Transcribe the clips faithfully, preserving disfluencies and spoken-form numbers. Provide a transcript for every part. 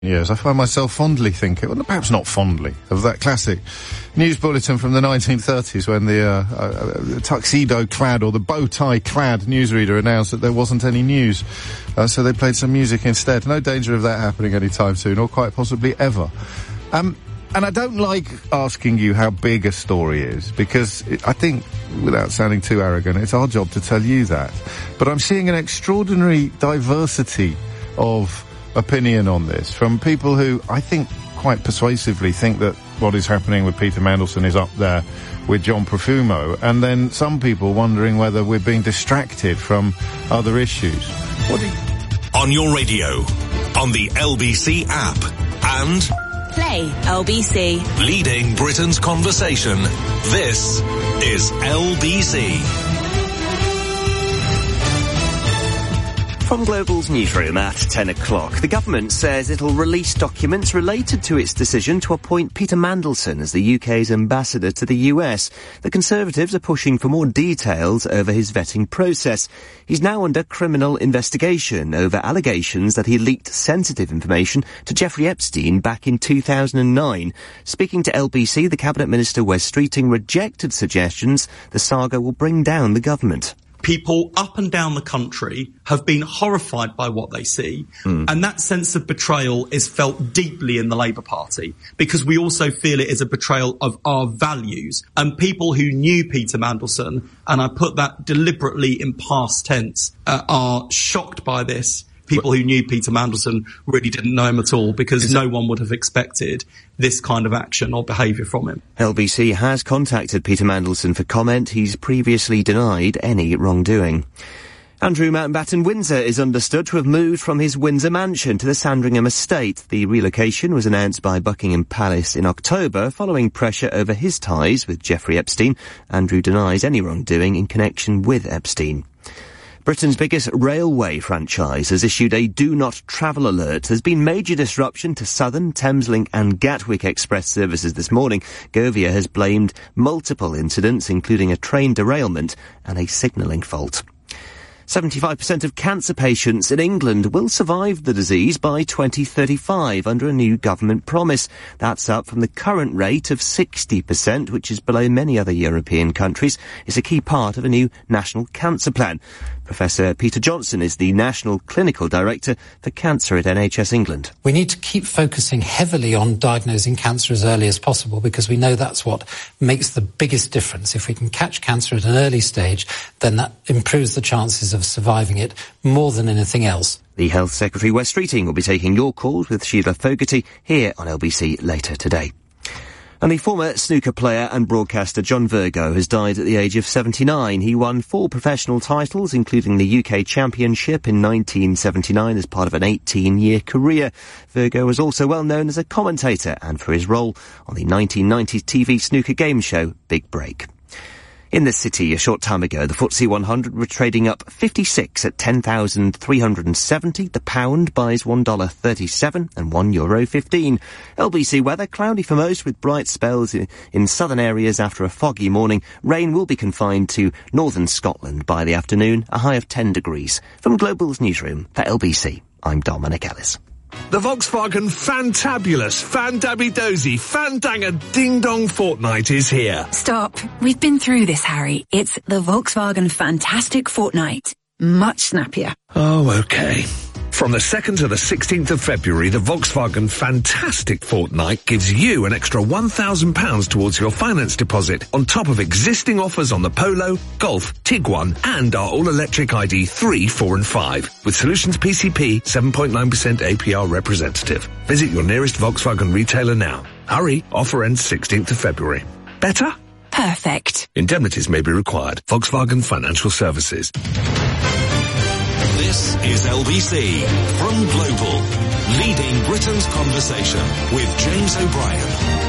Yes, I find myself fondly thinking, well, perhaps not fondly, of that classic news bulletin from the nineteen thirties when the uh, uh, tuxedo-clad or the bow-tie-clad newsreader announced that there wasn't any news. Uh, so they played some music instead. No danger of that happening anytime soon, or quite possibly ever. Um, and I don't like asking you how big a story is, because it, I think, without sounding too arrogant, it's our job to tell you that. But I'm seeing an extraordinary diversity of opinion on this from people who I think quite persuasively think that what is happening with Peter Mandelson is up there with John Profumo, and then some people wondering whether we're being distracted from other issues. What do you... On your radio, on the L B C app, and Play L B C. Leading Britain's conversation. This is L B C. From Global's newsroom at ten o'clock, the government says it'll release documents related to its decision to appoint Peter Mandelson as the U K's ambassador to the U S. The Conservatives are pushing for more details over his vetting process. He's now under criminal investigation over allegations that he leaked sensitive information to Jeffrey Epstein back in two thousand nine. Speaking to L B C, the Cabinet Minister Wes Streeting rejected suggestions the saga will bring down the government. People up and down the country have been horrified by what they see, mm. and that sense of betrayal is felt deeply in the Labour Party, because we also feel it is a betrayal of our values. And people who knew Peter Mandelson, and I put that deliberately in past tense, uh, are shocked by this. People who knew Peter Mandelson really didn't know him at all, because no one would have expected this kind of action or behaviour from him. L B C has contacted Peter Mandelson for comment. He's previously denied any wrongdoing. Andrew Mountbatten Windsor is understood to have moved from his Windsor mansion to the Sandringham estate. The relocation was announced by Buckingham Palace in October following pressure over his ties with Jeffrey Epstein. Andrew denies any wrongdoing in connection with Epstein. Britain's biggest railway franchise has issued a do not travel alert. There's been major disruption to Southern, Thameslink and Gatwick Express services this morning. Govia has blamed multiple incidents, including a train derailment and a signalling fault. seventy-five percent of cancer patients in England will survive the disease by twenty thirty-five under a new government promise. That's up from the current rate of sixty percent, which is below many other European countries. It's a key part of a new national cancer plan. Professor Peter Johnson is the National Clinical Director for Cancer at N H S England. We need to keep focusing heavily on diagnosing cancer as early as possible, because we know that's what makes the biggest difference. If we can catch cancer at an early stage, then that improves the chances of surviving it more than anything else. The Health Secretary, Wes Streeting, will be taking your calls with Sheila Fogarty here on L B C later today. And the former snooker player and broadcaster John Virgo has died at the age of seventy-nine. He won four professional titles, including the U K Championship in nineteen seventy-nine as part of an eighteen-year career. Virgo was also well known as a commentator and for his role on the nineteen nineties T V snooker game show Big Break. In the city, a short time ago, the F T S E one hundred were trading up fifty-six at ten thousand three hundred seventy. The pound buys one dollar thirty-seven and one euro fifteen. L B C weather, cloudy for most with bright spells in, in southern areas after a foggy morning. Rain will be confined to northern Scotland by the afternoon, a high of ten degrees. From Global's newsroom for L B C, I'm Dominic Ellis. The Volkswagen Fantabulous, Fandabby-Dozy, Fandanger Ding Dong Fortnight is here. Stop. We've been through this, Harry. It's the Volkswagen Fantastic Fortnight. Much snappier. Oh, okay. From the second to the sixteenth of February, the Volkswagen Fantastic Fortnight gives you an extra one thousand pounds towards your finance deposit, on top of existing offers on the Polo, Golf, Tiguan, and our all-electric I D three, four and five, with Solutions P C P seven point nine percent A P R representative. Visit your nearest Volkswagen retailer now. Hurry, offer ends sixteenth of February. Better? Perfect. Indemnities may be required. Volkswagen Financial Services. This is L B C from Global, leading Britain's conversation with James O'Brien.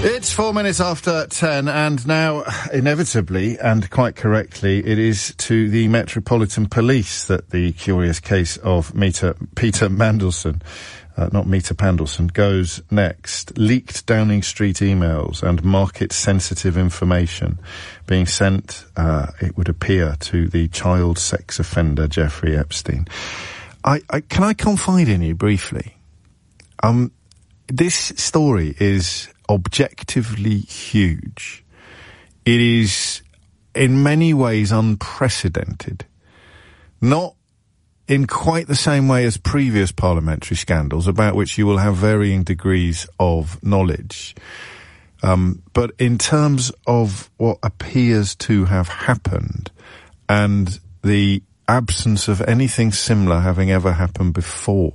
It's four minutes after ten, and now, inevitably and quite correctly, it is to the Metropolitan Police that the curious case of Peter, Peter Mandelson, uh, not Meter Pandelson, goes next. Leaked Downing Street emails and market-sensitive information being sent, uh, it would appear, to the child sex offender Jeffrey Epstein. I, I, can I confide in you briefly? Um, this story is objectively huge. It is in many ways unprecedented. Not in quite the same way as previous parliamentary scandals, about which you will have varying degrees of knowledge. Um, but in terms of what appears to have happened and the absence of anything similar having ever happened before.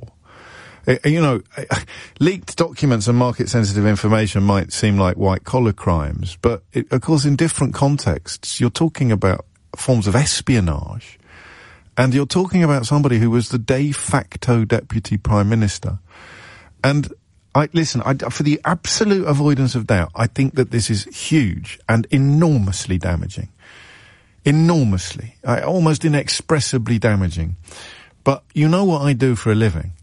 You know, leaked documents and market-sensitive information might seem like white-collar crimes, but, it, of course, in different contexts, you're talking about forms of espionage, and you're talking about somebody who was the de facto deputy prime minister. And, I listen, I, for the absolute avoidance of doubt, I think that this is huge and enormously damaging. Enormously. Uh, almost inexpressibly damaging. But you know what I do for a living.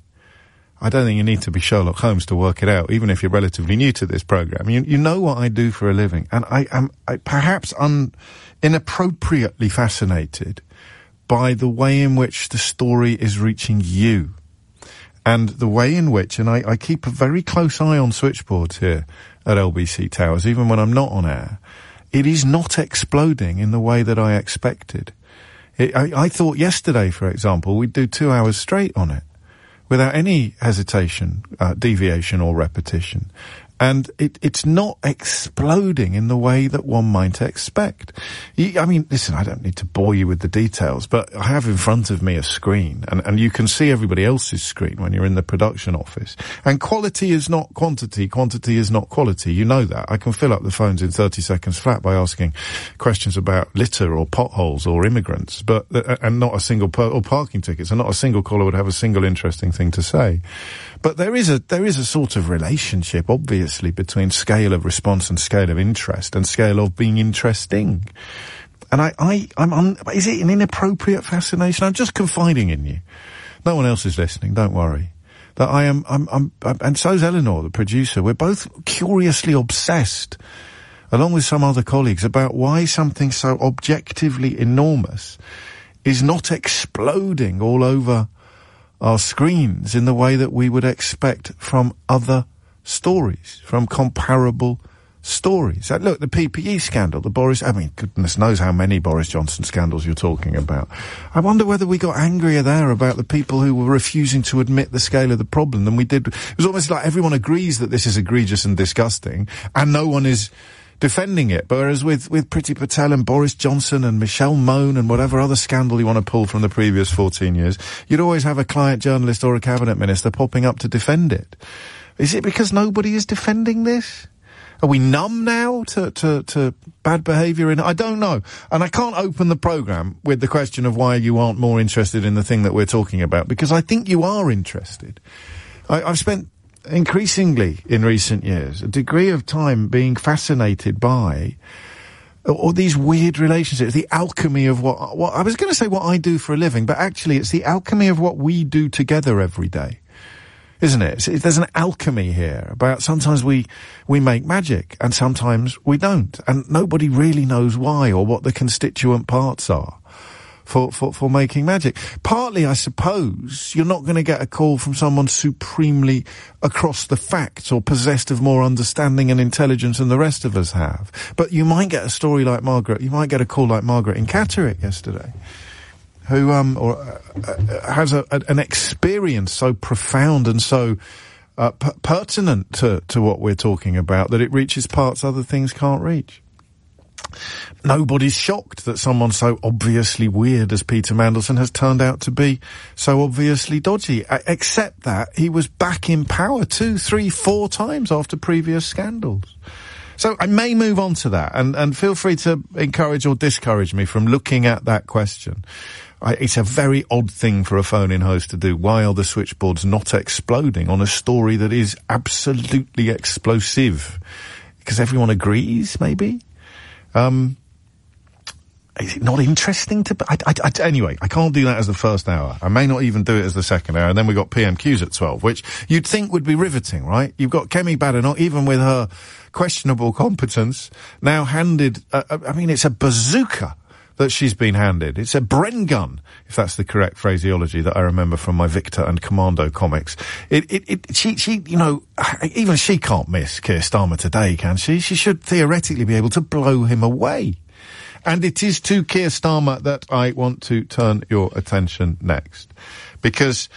I don't think you need to be Sherlock Holmes to work it out, even if you're relatively new to this program. You, you know what I do for a living, and I am I, perhaps un, inappropriately fascinated by the way in which the story is reaching you, and the way in which, and I, I keep a very close eye on switchboards here at L B C Towers, even when I'm not on air. It is not exploding in the way that I expected. It, I, I thought yesterday, for example, we'd do two hours straight on it, without any hesitation, uh, deviation or repetition. And it, it's not exploding in the way that one might expect. You, I mean, listen, I don't need to bore you with the details, but I have in front of me a screen, and, and you can see everybody else's screen when you're in the production office. And quality is not quantity, quantity is not quality. You know that. I can fill up the phones in thirty seconds flat by asking questions about litter or potholes or immigrants, but, uh, and not a single, per- or parking tickets, and not a single caller would have a single interesting thing to say. But there is a, there is a sort of relationship, obviously, between scale of response and scale of interest and scale of being interesting. And I, I, I'm un, is it an inappropriate fascination? I'm just confiding in you. No one else is listening, don't worry. That I am, I'm, I'm, I'm and so's Eleanor, the producer. We're both curiously obsessed, along with some other colleagues, about why something so objectively enormous is not exploding all over our screens in the way that we would expect from other stories, from comparable stories. Uh, look, the P P E scandal, the Boris, I mean, goodness knows how many Boris Johnson scandals you're talking about. I wonder whether we got angrier there about the people who were refusing to admit the scale of the problem than we did. It was almost like everyone agrees that this is egregious and disgusting, and no one is defending it. But whereas with, with Priti Patel and Boris Johnson and Michelle Mone and whatever other scandal you want to pull from the previous fourteen years, you'd always have a client journalist or a cabinet minister popping up to defend it. Is it because nobody is defending this? Are we numb now to, to, to bad behaviour in, I don't know. And I can't open the programme with the question of why you aren't more interested in the thing that we're talking about, because I think you are interested. I, I've spent increasingly in recent years a degree of time being fascinated by all these weird relationships, the alchemy of what, what I was going to say what I do for a living, but actually it's the alchemy of what we do together every day, isn't it? So there's an alchemy here about sometimes we we make magic and sometimes we don't, and nobody really knows why or what the constituent parts are for, for, for making magic. Partly, I suppose, you're not going to get a call from someone supremely across the facts or possessed of more understanding and intelligence than the rest of us have. But you might get a story like Margaret, you might get a call like Margaret in Catterick yesterday, who, um, or, uh, has a, a, an experience so profound and so, uh, p- pertinent to, to what we're talking about that it reaches parts other things can't reach. Nobody's shocked that someone so obviously weird as Peter Mandelson has turned out to be so obviously dodgy, except that he was back in power two, three, four times after previous scandals. So I may move on to that, and, and feel free to encourage or discourage me from looking at that question. I, it's a very odd thing for a phone-in host to do. Why are the switchboards not exploding on a story that is absolutely explosive? because everyone agrees, maybe? Um, is it not interesting to... I, I, I, anyway, I can't do that as the first hour. I may not even do it as the second hour. And then we've got P M Qs at twelve, which you'd think would be riveting, right? You've got Kemi Badenoch, even with her questionable competence, now handed... Uh, I mean, it's a bazooka that she's been handed. It's a Bren gun, if that's the correct phraseology that I remember from my Victor and Commando comics. It, it, it, she, she, you know, even she can't miss Keir Starmer today, can she? She should theoretically be able to blow him away. And it is to Keir Starmer that I want to turn your attention next. Because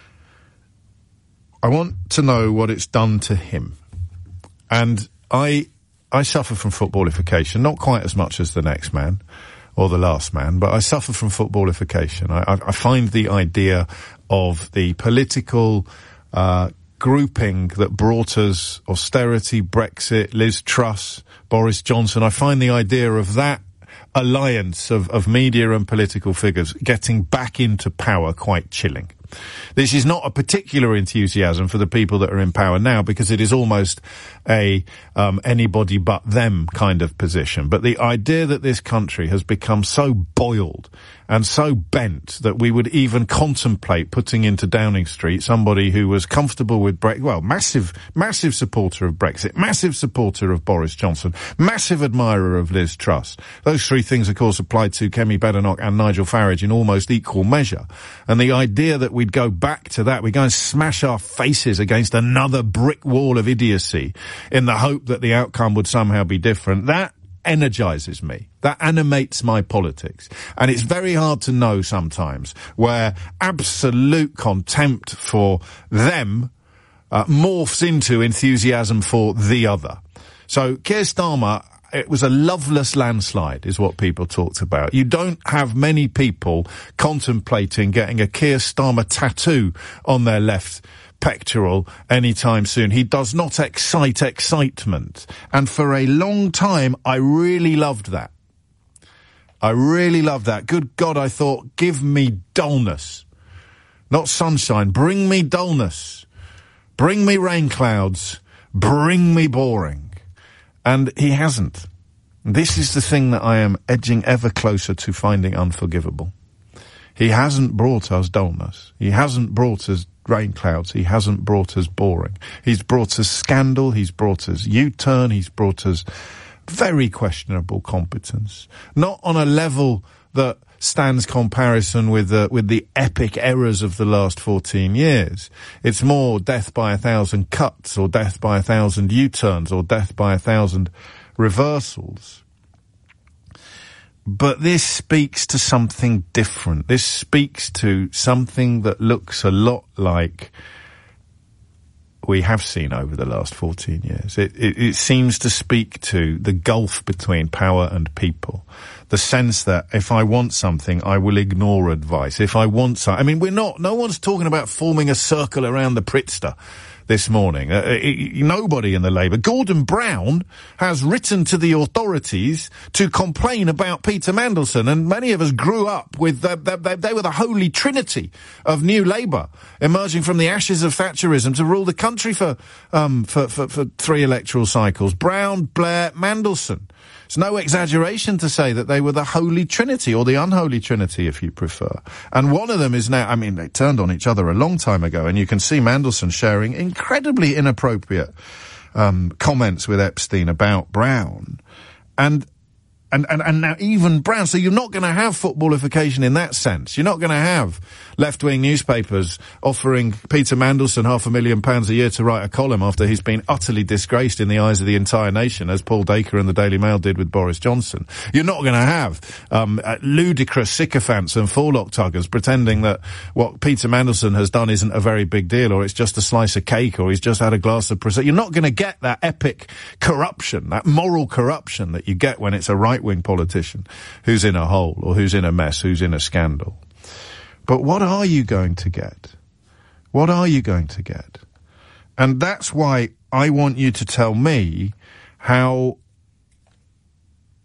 I want to know what it's done to him. And I, I suffer from footballification, not quite as much as the next man, or the last man, but I suffer from footballification. I, I, I find the idea of the political uh, grouping that brought us austerity, Brexit, Liz Truss, Boris Johnson, I find the idea of that alliance of, of media and political figures getting back into power quite chilling. This is not a particular enthusiasm for the people that are in power now, because it is almost a um, anybody but them kind of position. But the idea that this country has become so boiled and so bent that we would even contemplate putting into Downing Street somebody who was comfortable with Brexit, well, massive, massive supporter of Brexit, massive supporter of Boris Johnson, massive admirer of Liz Truss. Those three things, of course, applied to Kemi Badenoch and Nigel Farage in almost equal measure. And the idea that we'd go back to that, we go and smash our faces against another brick wall of idiocy in the hope that the outcome would somehow be different, that energizes me. That animates my politics. And it's very hard to know sometimes where absolute contempt for them uh, morphs into enthusiasm for the other. So Keir Starmer, it was a loveless landslide, is what people talked about. You don't have many people contemplating getting a Keir Starmer tattoo on their left pectoral anytime soon. He does not excite excitement. And for a long time, I really loved that. I really loved that. Good God, I thought, give me dullness. Not sunshine. Bring me dullness. Bring me rain clouds. Bring me boring. And he hasn't. This is the thing that I am edging ever closer to finding unforgivable. He hasn't brought us dullness. He hasn't brought us rain clouds. He hasn't brought us boring. He's brought us scandal. He's brought us U-turn. He's brought us very questionable competence. Not on a level that stands comparison with the, with the epic errors of the last fourteen years. It's more death by a thousand cuts, or death by a thousand U-turns, or death by a thousand reversals. But this speaks to something different. This speaks to something that looks a lot like we have seen over the last fourteen years. It, it, it seems to speak to the gulf between power and people. The sense that if I want something, I will ignore advice. If I want something... I mean, we're not... No one's talking about forming a circle around the Pritzker this morning. Uh, it, nobody in the Labour. Gordon Brown has written to the authorities to complain about Peter Mandelson, and many of us grew up with... Uh, they, they were the holy trinity of New Labour, emerging from the ashes of Thatcherism to rule the country for, um, for, for, for three electoral cycles. Brown, Blair, Mandelson. It's no exaggeration to say that they were the holy trinity, or the unholy trinity, if you prefer. And one of them is now, I mean, they turned on each other a long time ago, and you can see Mandelson sharing incredibly inappropriate um, comments with Epstein about Brown. And And, and, and now even Brown. So you're not going to have footballification in that sense. You're not going to have left-wing newspapers offering Peter Mandelson half a million pounds a year to write a column after he's been utterly disgraced in the eyes of the entire nation, as Paul Dacre and the Daily Mail did with Boris Johnson. You're not going to have um, uh, ludicrous sycophants and forelock tuggers pretending that what Peter Mandelson has done isn't a very big deal, or it's just a slice of cake, or he's just had a glass of prosecco. You're not going to get that epic corruption, that moral corruption that you get when it's a right-wing politician who's in a hole, or who's in a mess, who's in a scandal. But what are you going to get? What are you going to get? And that's why I want you to tell me how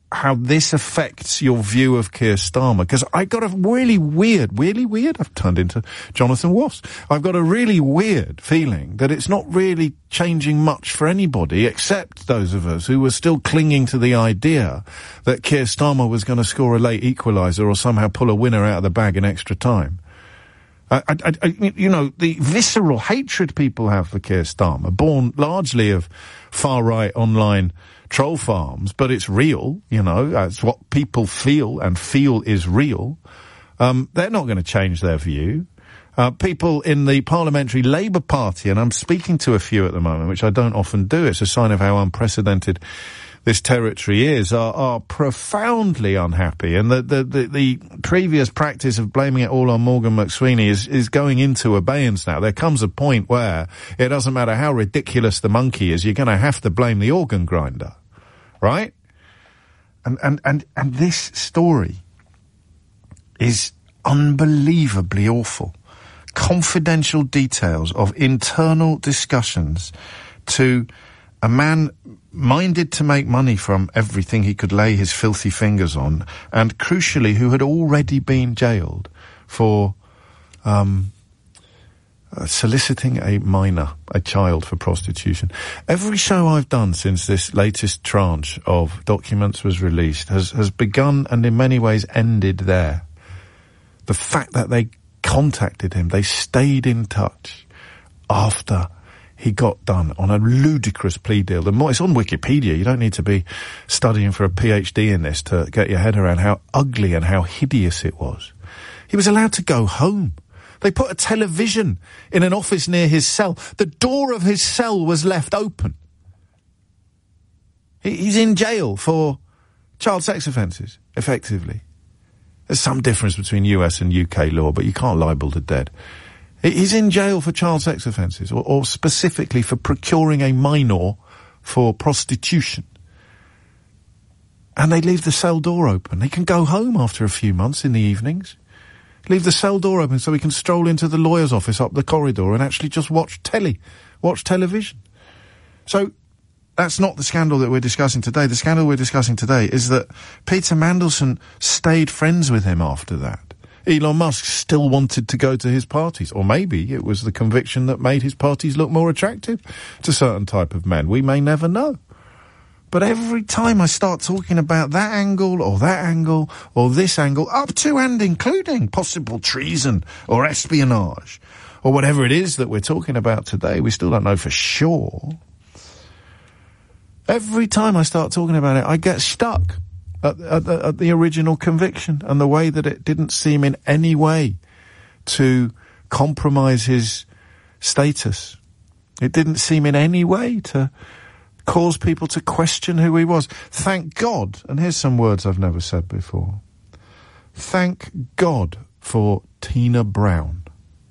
how this affects your view of Keir Starmer, because I got a really weird, really weird, I've turned into Jonathan Ross. I've got a really weird feeling that it's not really changing much for anybody except those of us who were still clinging to the idea that Keir Starmer was going to score a late equaliser or somehow pull a winner out of the bag in extra time. I, I, I, you know, the visceral hatred people have for Keir Starmer, born largely of far-right online troll farms, but it's real, you know, it's what people feel, and feel is real. Um, they're not going to change their view. Uh, people in the Parliamentary Labour Party, and I'm speaking to a few at the moment, which I don't often do, it's a sign of how unprecedented this territory is, are, are profoundly unhappy. And the, the, the, the previous practice of blaming it all on Morgan McSweeney is, is going into abeyance now. There comes a point where it doesn't matter how ridiculous the monkey is, you're going to have to blame the organ grinder. Right? And, and, and, and this story is unbelievably awful. Confidential details of internal discussions to a man minded to make money from everything he could lay his filthy fingers on, and crucially, who had already been jailed for, um, Uh, soliciting a minor, a child, for prostitution. Every show I've done since this latest tranche of documents was released has, has begun and in many ways ended there. The fact that they contacted him, they stayed in touch after he got done on a ludicrous plea deal. The more, it's on Wikipedia, you don't need to be studying for a PhD in this to get your head around how ugly and how hideous it was. He was allowed to go home. They put a television in an office near his cell. The door of his cell was left open. He, he's in jail for child sex offences, effectively. There's some difference between U S and U K law, but you can't libel the dead. He, he's in jail for child sex offences, or, or specifically for procuring a minor for prostitution. And they leave the cell door open. They can go home after a few months in the evenings. Leave the cell door open so we can stroll into the lawyer's office up the corridor and actually just watch telly, watch television. So that's not the scandal that we're discussing today. The scandal we're discussing today is that Peter Mandelson stayed friends with him after that. Elon Musk still wanted to go to his parties, or maybe it was the conviction that made his parties look more attractive to certain type of men. We may never know. But every time I start talking about that angle or that angle or this angle, up to and including possible treason or espionage or whatever it is that we're talking about today, we still don't know for sure. Every time I start talking about it, I get stuck at, at, at the original conviction and the way that it didn't seem in any way to compromise his status. It didn't seem in any way to cause people to question who he was. Thank God, and here's some words I've never said before. Thank God for Tina Brown.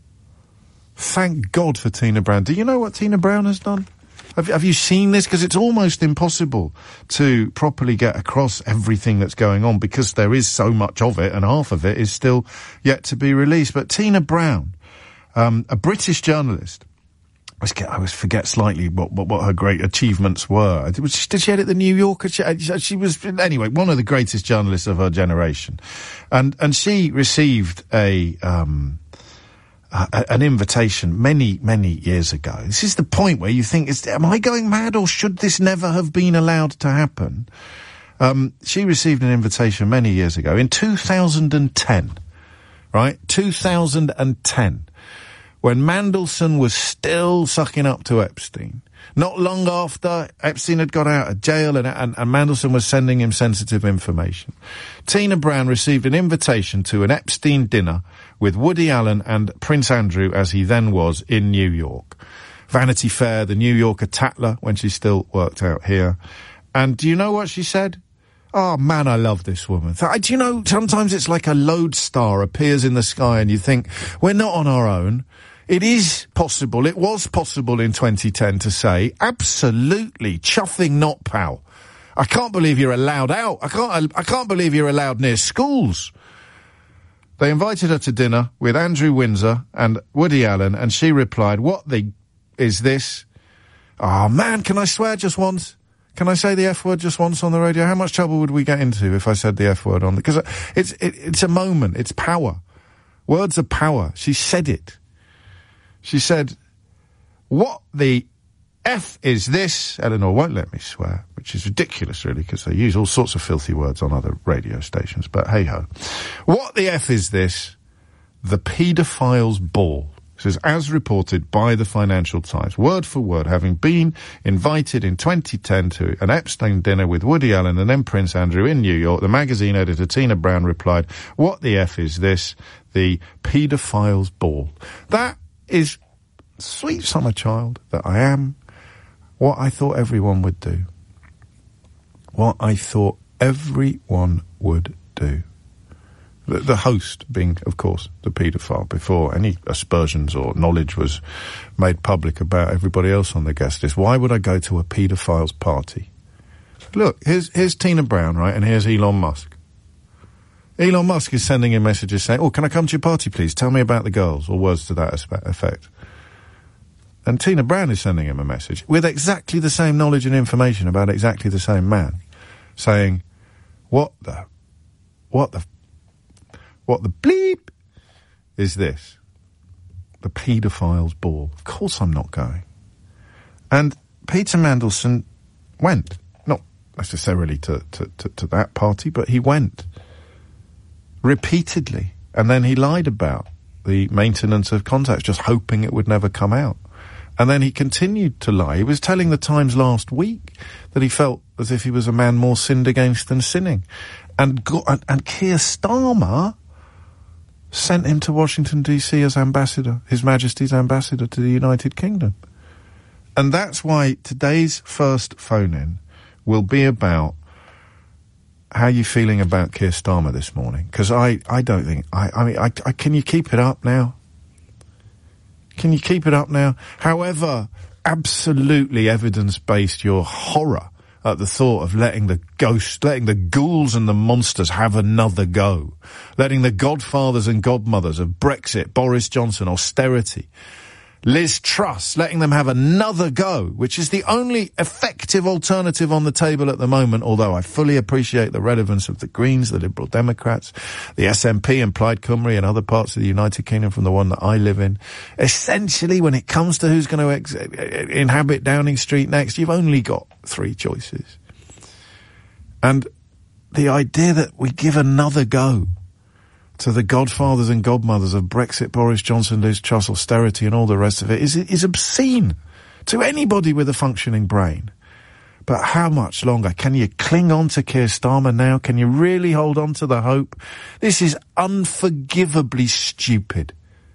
Thank God for Tina Brown. Do you know what Tina Brown has done? Have, have you seen this? Because it's almost impossible to properly get across everything that's going on because there is so much of it and half of it is still yet to be released. But Tina Brown, um, a British journalist, I always, get, I always forget slightly what, what, what her great achievements were. Did she, did she edit the New Yorker? She, she was, anyway, one of the greatest journalists of her generation. And, and she received a, um, a, an invitation many, many years ago. This is the point where you think, is, am I going mad or should this never have been allowed to happen? Um, she received an invitation many years ago in two thousand ten, right? two thousand ten. When Mandelson was still sucking up to Epstein. Not long after Epstein had got out of jail and, and, and Mandelson was sending him sensitive information. Tina Brown received an invitation to an Epstein dinner with Woody Allen and Prince Andrew, as he then was, in New York. Vanity Fair, the New Yorker Tatler, when she still worked out here. And do you know what she said? Oh, man, I love this woman. Do you know, sometimes it's like a lodestar appears in the sky and you think, we're not on our own. It is possible, it was possible in twenty ten to say, absolutely, chuffing not, pal. I can't believe you're allowed out. I can't, I can't believe you're allowed near schools. They invited her to dinner with Andrew Windsor and Woody Allen, and she replied, what the is this? Oh, man, can I swear just once? Can I say the F word just once on the radio? How much trouble would we get into if I said the F word on the... Because it's, it, it's a moment. It's power. Words are power. She said it. She said, what the F is this? Eleanor won't let me swear, which is ridiculous, really, because they use all sorts of filthy words on other radio stations. But hey-ho. What the F is this? The paedophile's ball. This is as reported by the Financial Times, word for word, having been invited in twenty ten to an Epstein dinner with Woody Allen and then Prince Andrew in New York. The magazine editor Tina Brown replied, what the F is this? The paedophile's ball. That is, sweet summer child that I am, what I thought everyone would do. What I thought everyone would do. The, the host being, of course, the paedophile, before any aspersions or knowledge was made public about everybody else on the guest list. Why would I go to a paedophile's party? Look, here's, here's Tina Brown, right, and here's Elon Musk. Elon Musk is sending in messages saying, oh, can I come to your party, please? Tell me about the girls, or words to that effect. And Tina Brown is sending him a message with exactly the same knowledge and information about exactly the same man, saying, what the, what the... What the bleep is this? The paedophile's ball. Of course I'm not going. And Peter Mandelson went. Not necessarily to, to, to, to that party, but he went. Repeatedly. And then he lied about the maintenance of contacts, just hoping it would never come out. And then he continued to lie. He was telling the Times last week that he felt as if he was a man more sinned against than sinning. And, go- and, and Keir Starmer sent him to Washington, D C as ambassador, His Majesty's ambassador to the United Kingdom. And that's why today's first phone-in will be about how you feeling about Keir Starmer this morning. Because I, I don't think... I, I mean, I, I, can you keep it up now? Can you keep it up now? However absolutely evidence-based your horror at the thought of letting the ghosts, letting the ghouls and the monsters have another go. Letting the godfathers and godmothers of Brexit, Boris Johnson, austerity, Liz Truss, letting them have another go, which is the only effective alternative on the table at the moment, although I fully appreciate the relevance of the Greens, the Liberal Democrats, the S N P and Plaid Cymru and other parts of the United Kingdom from the one that I live in. Essentially, when it comes to who's going to ex- inhabit Downing Street next, you've only got three choices. And the idea that we give another go to the godfathers and godmothers of Brexit, Boris Johnson, Liz Truss, austerity and all the rest of it is, is obscene to anybody with a functioning brain. But how much longer? Can you cling on to Keir Starmer now? Can you really hold on to the hope? This is unforgivably stupid.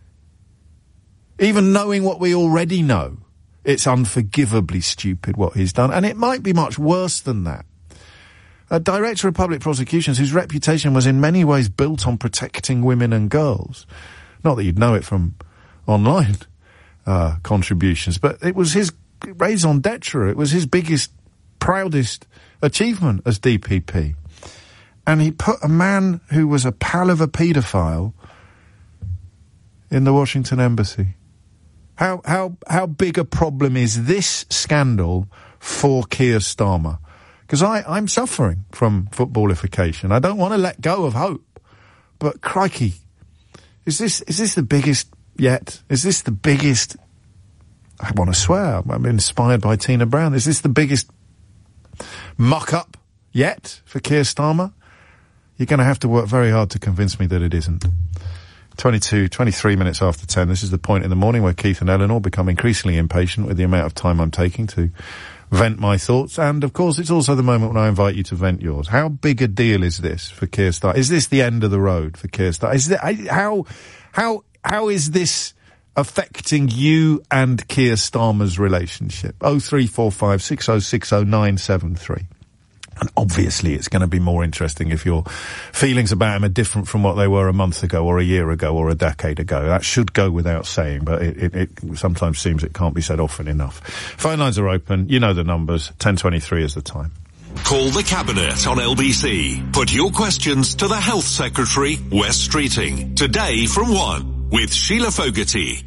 Even knowing what we already know, it's unforgivably stupid what he's done. And it might be much worse than that. A Director of Public Prosecutions whose reputation was in many ways built on protecting women and girls. Not that you'd know it from online uh, contributions, but it was his raison d'etre. It was his biggest, proudest achievement as D P P. And he put a man who was a pal of a paedophile in the Washington embassy. How, how, how big a problem is this scandal for Keir Starmer? Because I'm suffering from footballification. I don't want to let go of hope. But crikey, is this is this the biggest yet? Is this the biggest... I want to swear, I'm inspired by Tina Brown. Is this the biggest muck-up yet for Keir Starmer? You're going to have to work very hard to convince me that it isn't. twenty-two, twenty-three minutes after ten. This is the point in the morning where Keith and Eleanor become increasingly impatient with the amount of time I'm taking to vent my thoughts. And, of course, it's also the moment when I invite you to vent yours. How big a deal is this for Keir Starmer? Is this the end of the road for Keir Starmer? Is there, how, how, how is this affecting you and Keir Starmer's relationship? oh three four five, six oh six oh nine seven three. And obviously it's going to be more interesting if your feelings about him are different from what they were a month ago or a year ago or a decade ago. That should go without saying, but it, it, it sometimes seems it can't be said often enough. Phone lines are open. You know the numbers. ten twenty-three is the time. Call the Cabinet on L B C. Put your questions to the Health Secretary, Wes Streeting. Today from one with Sheila Fogarty.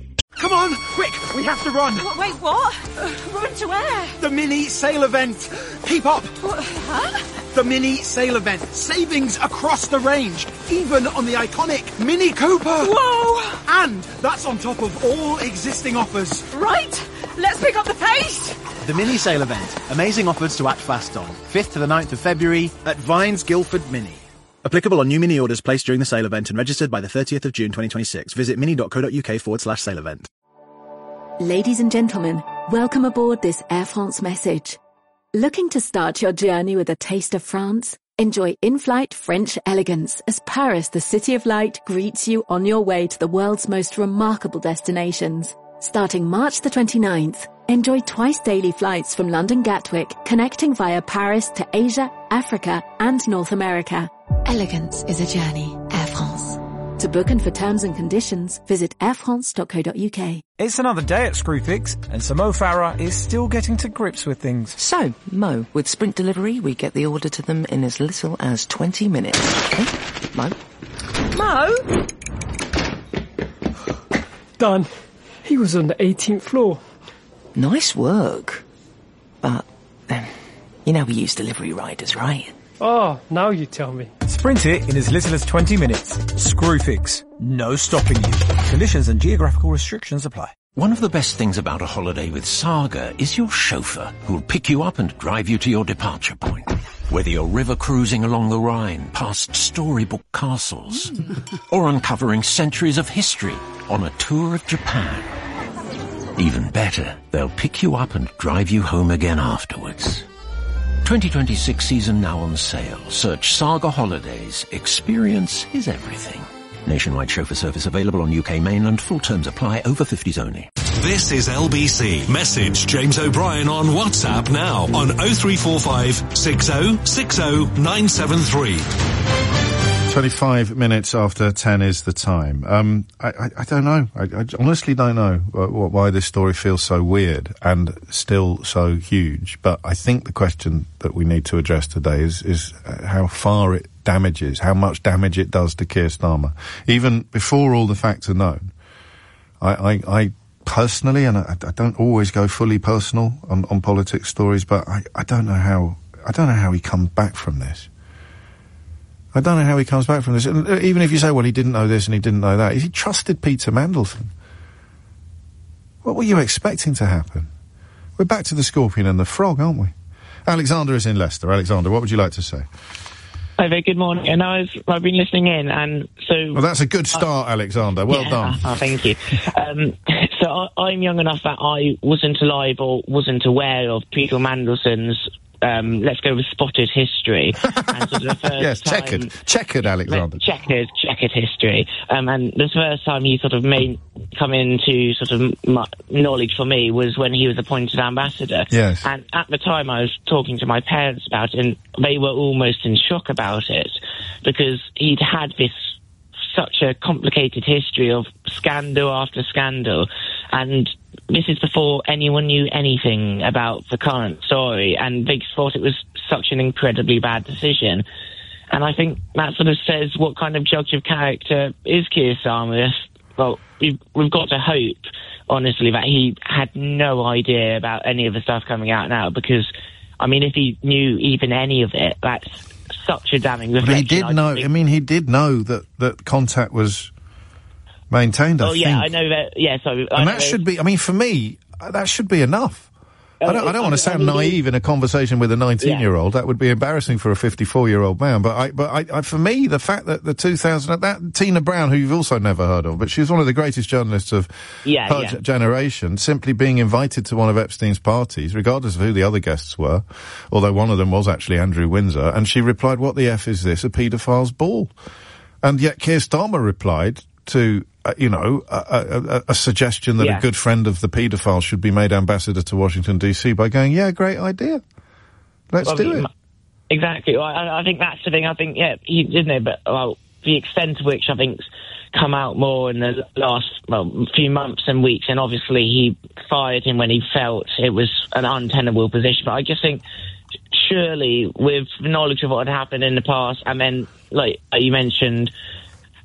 Come on, quick, we have to run. What, wait, what? Uh, run to where? The mini sale event. Keep up. What, huh? The mini sale event. Savings across the range, even on the iconic Mini Cooper. Whoa! And that's on top of all existing offers. Right, let's pick up the pace. The mini sale event. Amazing offers to act fast on. fifth to the ninth of February at Vines Guildford Mini. Applicable on new mini orders placed during the sale event and registered by the thirtieth of June twenty twenty-six. Visit mini.co.uk forward slash sale event. Ladies and gentlemen, welcome aboard this Air France message. Looking to start your journey with a taste of France? Enjoy in-flight French elegance as Paris, the City of Light, greets you on your way to the world's most remarkable destinations. Starting March the twenty-ninth, enjoy twice daily flights from London Gatwick, connecting via Paris to Asia, Africa, and North America. Elegance is a journey. Air France. To book and for terms and conditions, visit air france dot co dot uk. It's another day at Screwfix, and Sir Mo Farah is still getting to grips with things. So, Mo, with Sprint Delivery, we get the order to them in as little as twenty minutes. Okay? Mo? Mo? Done. He was on the eighteenth floor. Nice work. But, um, you know we use delivery riders, right? Oh, now you tell me. Sprint it in as little as twenty minutes. Screwfix. No stopping you. Conditions and geographical restrictions apply. One of the best things about a holiday with Saga is your chauffeur, who'll pick you up and drive you to your departure point. Whether you're river cruising along the Rhine, past storybook castles, or uncovering centuries of history on a tour of Japan. Even better, they'll pick you up and drive you home again afterwards. twenty twenty-six season now on sale. Search Saga Holidays. Experience is everything. Nationwide chauffeur service available on U K mainland. Full terms apply. Over fifties only. This is L B C. Message James O'Brien on WhatsApp now on oh three four five, six oh six oh, nine seven three. twenty-five minutes after ten is the time. Um, I, I, I don't know. I, I honestly don't know wh- why this story feels so weird and still so huge. But I think the question that we need to address today is, is how far it damages, how much damage it does to Keir Starmer. Even before all the facts are known, I, I, I personally, and I, I don't always go fully personal on, on politics stories, but I, I don't know how, I don't know how he comes back from this. I don't know how he comes back from this. Even if you say, well, he didn't know this and he didn't know that. He trusted Peter Mandelson. What were you expecting to happen? We're back to the scorpion and the frog, aren't we? Alexander is in Leicester. Alexander, what would you like to say? Hi there, good morning. And I've, I've been listening in, and so... Well, that's a good start, uh, Alexander. Well yeah, done. Oh, thank you. um, so I, I'm young enough that I wasn't alive or wasn't aware of Peter Mandelson's Um, let's go with spotted history. And sort of the first yes, checkered. time, checkered, Alexander. Checkered, checkered history. Um, and the first time he sort of made, come into sort of m- knowledge for me was when he was appointed ambassador. Yes. And at the time I was talking to my parents about it, and they were almost in shock about it, because he'd had this such a complicated history of scandal after scandal, and this is before anyone knew anything about the current story, and they thought it was such an incredibly bad decision. And I think that sort of says what kind of judge of character is Keir Starmer. Well, we've, we've got to hope, honestly, that he had no idea about any of the stuff coming out now, because, I mean, if he knew even any of it, that's such a damning reflection. But he did I know, think. I mean, he did know that, that contact was maintained, I oh, think. yeah, I know that, yeah, so... I And that should be, I mean, for me, that should be enough. I don't, I don't want to sound naive in a conversation with a nineteen-year-old. Yeah. That would be embarrassing for a fifty-four-year-old man. But I, but I, I, for me, the fact that the two thousand, that Tina Brown, who you've also never heard of, but she was one of the greatest journalists of yeah, her yeah. g- generation, simply being invited to one of Epstein's parties, regardless of who the other guests were, although one of them was actually Andrew Windsor, and she replied, "What the F is this? A paedophile's ball?" And yet Keir Starmer replied to, uh, you know, a, a, a suggestion that yeah. a good friend of the paedophile should be made ambassador to Washington, D C by going, yeah, great idea. Let's well, do I mean, it. Exactly. Well, I, I think that's the thing. I think, yeah, he didn't know, but, well, the extent of which I think's come out more in the last, well, few months and weeks, and obviously he fired him when he felt it was an untenable position. But I just think, surely, with knowledge of what had happened in the past, and then, like you mentioned,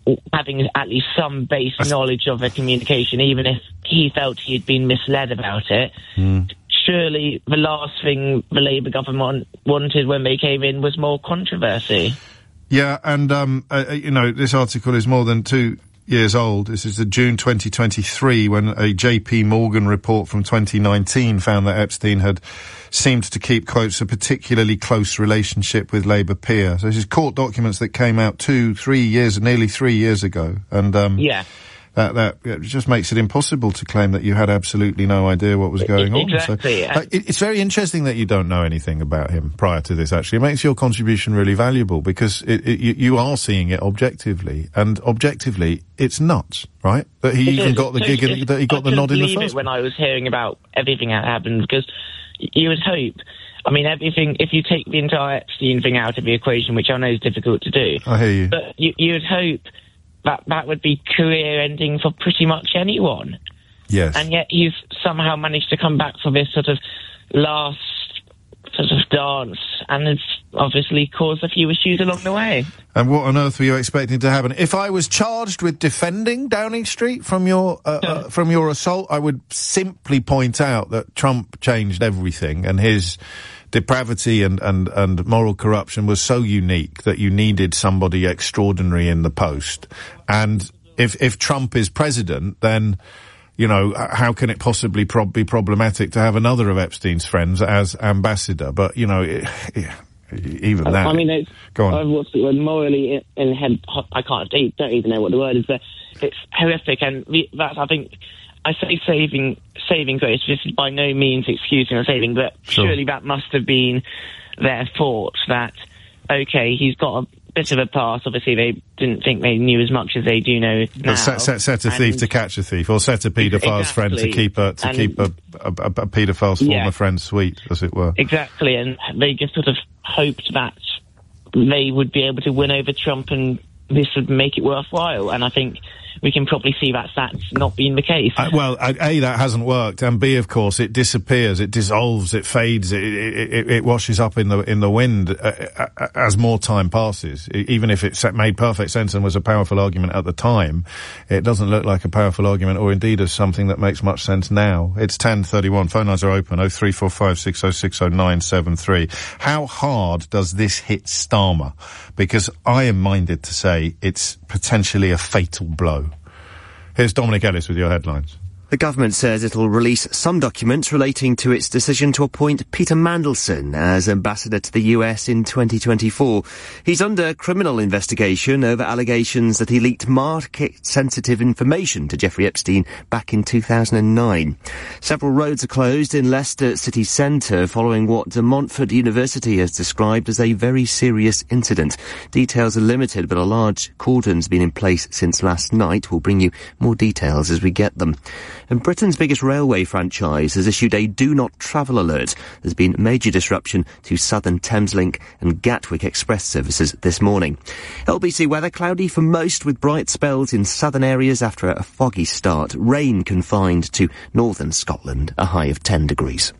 having at least some base knowledge of a communication, even if he felt he'd been misled about it. Mm. Surely the last thing the Labour government wanted when they came in was more controversy. Yeah, and, um, uh, you know, this article is more than two years old. This is the June twenty twenty-three, when a J P Morgan report from twenty nineteen found that Epstein had seemed to keep, quotes, a particularly close relationship with Labour peer. So this is court documents that came out two, three years, nearly three years ago. And, um, yeah. That, that it just makes it impossible to claim that you had absolutely no idea what was going on. Exactly. So, uh, it, it's very interesting that you don't know anything about him prior to this, actually. It makes your contribution really valuable, because it, it, you, you are seeing it objectively, and objectively, it's nuts, right? That he It even is. got the So gig, it's- and, that he got I the nod in the couldn't believe first it when I was hearing about everything that happened, because you would hope, I mean, everything, if you take the entire Epstein thing out of the equation, which I know is difficult to do. I hear you. But you, you would hope that that would be career-ending for pretty much anyone. Yes. And yet he's somehow managed to come back for this sort of last sort of dance, and it's obviously caused a few issues along the way. And what on earth were you expecting to happen? If I was charged with defending Downing Street from your uh, uh, from your assault, I would simply point out that Trump changed everything, and his depravity and, and, and moral corruption was so unique that you needed somebody extraordinary in the post. And if if Trump is president, then, you know, how can it possibly pro- be problematic to have another of Epstein's friends as ambassador? But, you know, it, it, even that. I mean, it's, Go on. Uh, what's the word? Morally in, in head, I can't, I don't even know what the word is, but it's horrific, and we, that's, I think, I say saving, saving grace, this is by no means excusing or saving, but Sure. surely that must have been their thought that, okay, he's got a bit of a pass, obviously they didn't think they knew as much as they do know now. But set, set, set a thief and- to catch a thief, or set a paedophile's friend to Exactly. keep a to And- keep a, a, a, a paedophile's former Yeah. friend sweet, as it were. Exactly, and they just sort of hoped that they would be able to win over Trump and this would make it worthwhile, and I think we can probably see that that's not been the case. Uh, well, uh, A, that hasn't worked, and B, of course, it disappears, it dissolves, it fades, it, it, it, it washes up in the in the wind uh, uh, as more time passes. E- even if it set, made perfect sense and was a powerful argument at the time, it doesn't look like a powerful argument, or indeed as something that makes much sense now. It's ten thirty-one. Phone lines are open. oh three four five, six oh six oh nine seven three. How hard does this hit Starmer? Because I am minded to say it's potentially a fatal blow. Here's Dominic Ellis with your headlines. The government says it'll release some documents relating to its decision to appoint Peter Mandelson as ambassador to the U S in twenty twenty-four. He's under criminal investigation over allegations that he leaked market-sensitive information to Jeffrey Epstein back in two thousand nine. Several roads are closed in Leicester city centre following what De Montfort University has described as a very serious incident. Details are limited, but a large cordon's been in place since last night. We'll bring you more details as we get them. And Britain's biggest railway franchise has issued a do not travel alert. There's been major disruption to Southern Thameslink and Gatwick Express services this morning. L B C weather cloudy for most, with bright spells in southern areas after a foggy start. Rain confined to northern Scotland, a high of ten degrees.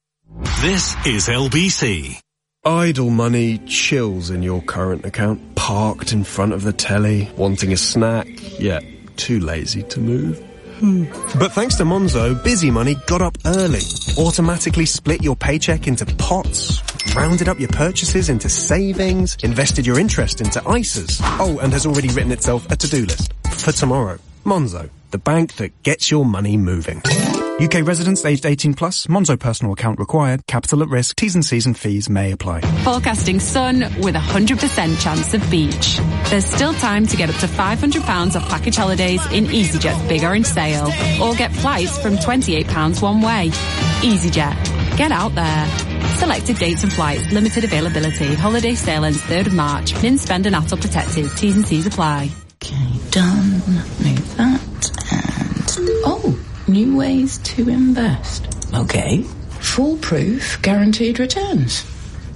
This is L B C. Idle money chills in your current account, parked in front of the telly, wanting a snack, yet too lazy to move. Hmm. But thanks to Monzo, busy money got up early, automatically split your paycheck into pots, rounded up your purchases into savings, invested your interest into I S As. Oh, and has already written itself a to-do list for tomorrow. Monzo, the bank that gets your money moving. U K residents aged eighteen plus, Monzo personal account required, capital at risk, T's and C's and fees may apply. Forecasting sun with a one hundred percent chance of beach. There's still time to get up to five hundred pounds off package holidays in EasyJet's Big Orange Sale, or get flights from twenty-eight pounds one way. EasyJet. Get out there. Selected dates and flights, limited availability. Holiday sale ends third of March. Min spend and A T O protected. T's and C's apply. Okay, done. Move that and... Oh! New ways to invest. Okay. Foolproof guaranteed returns.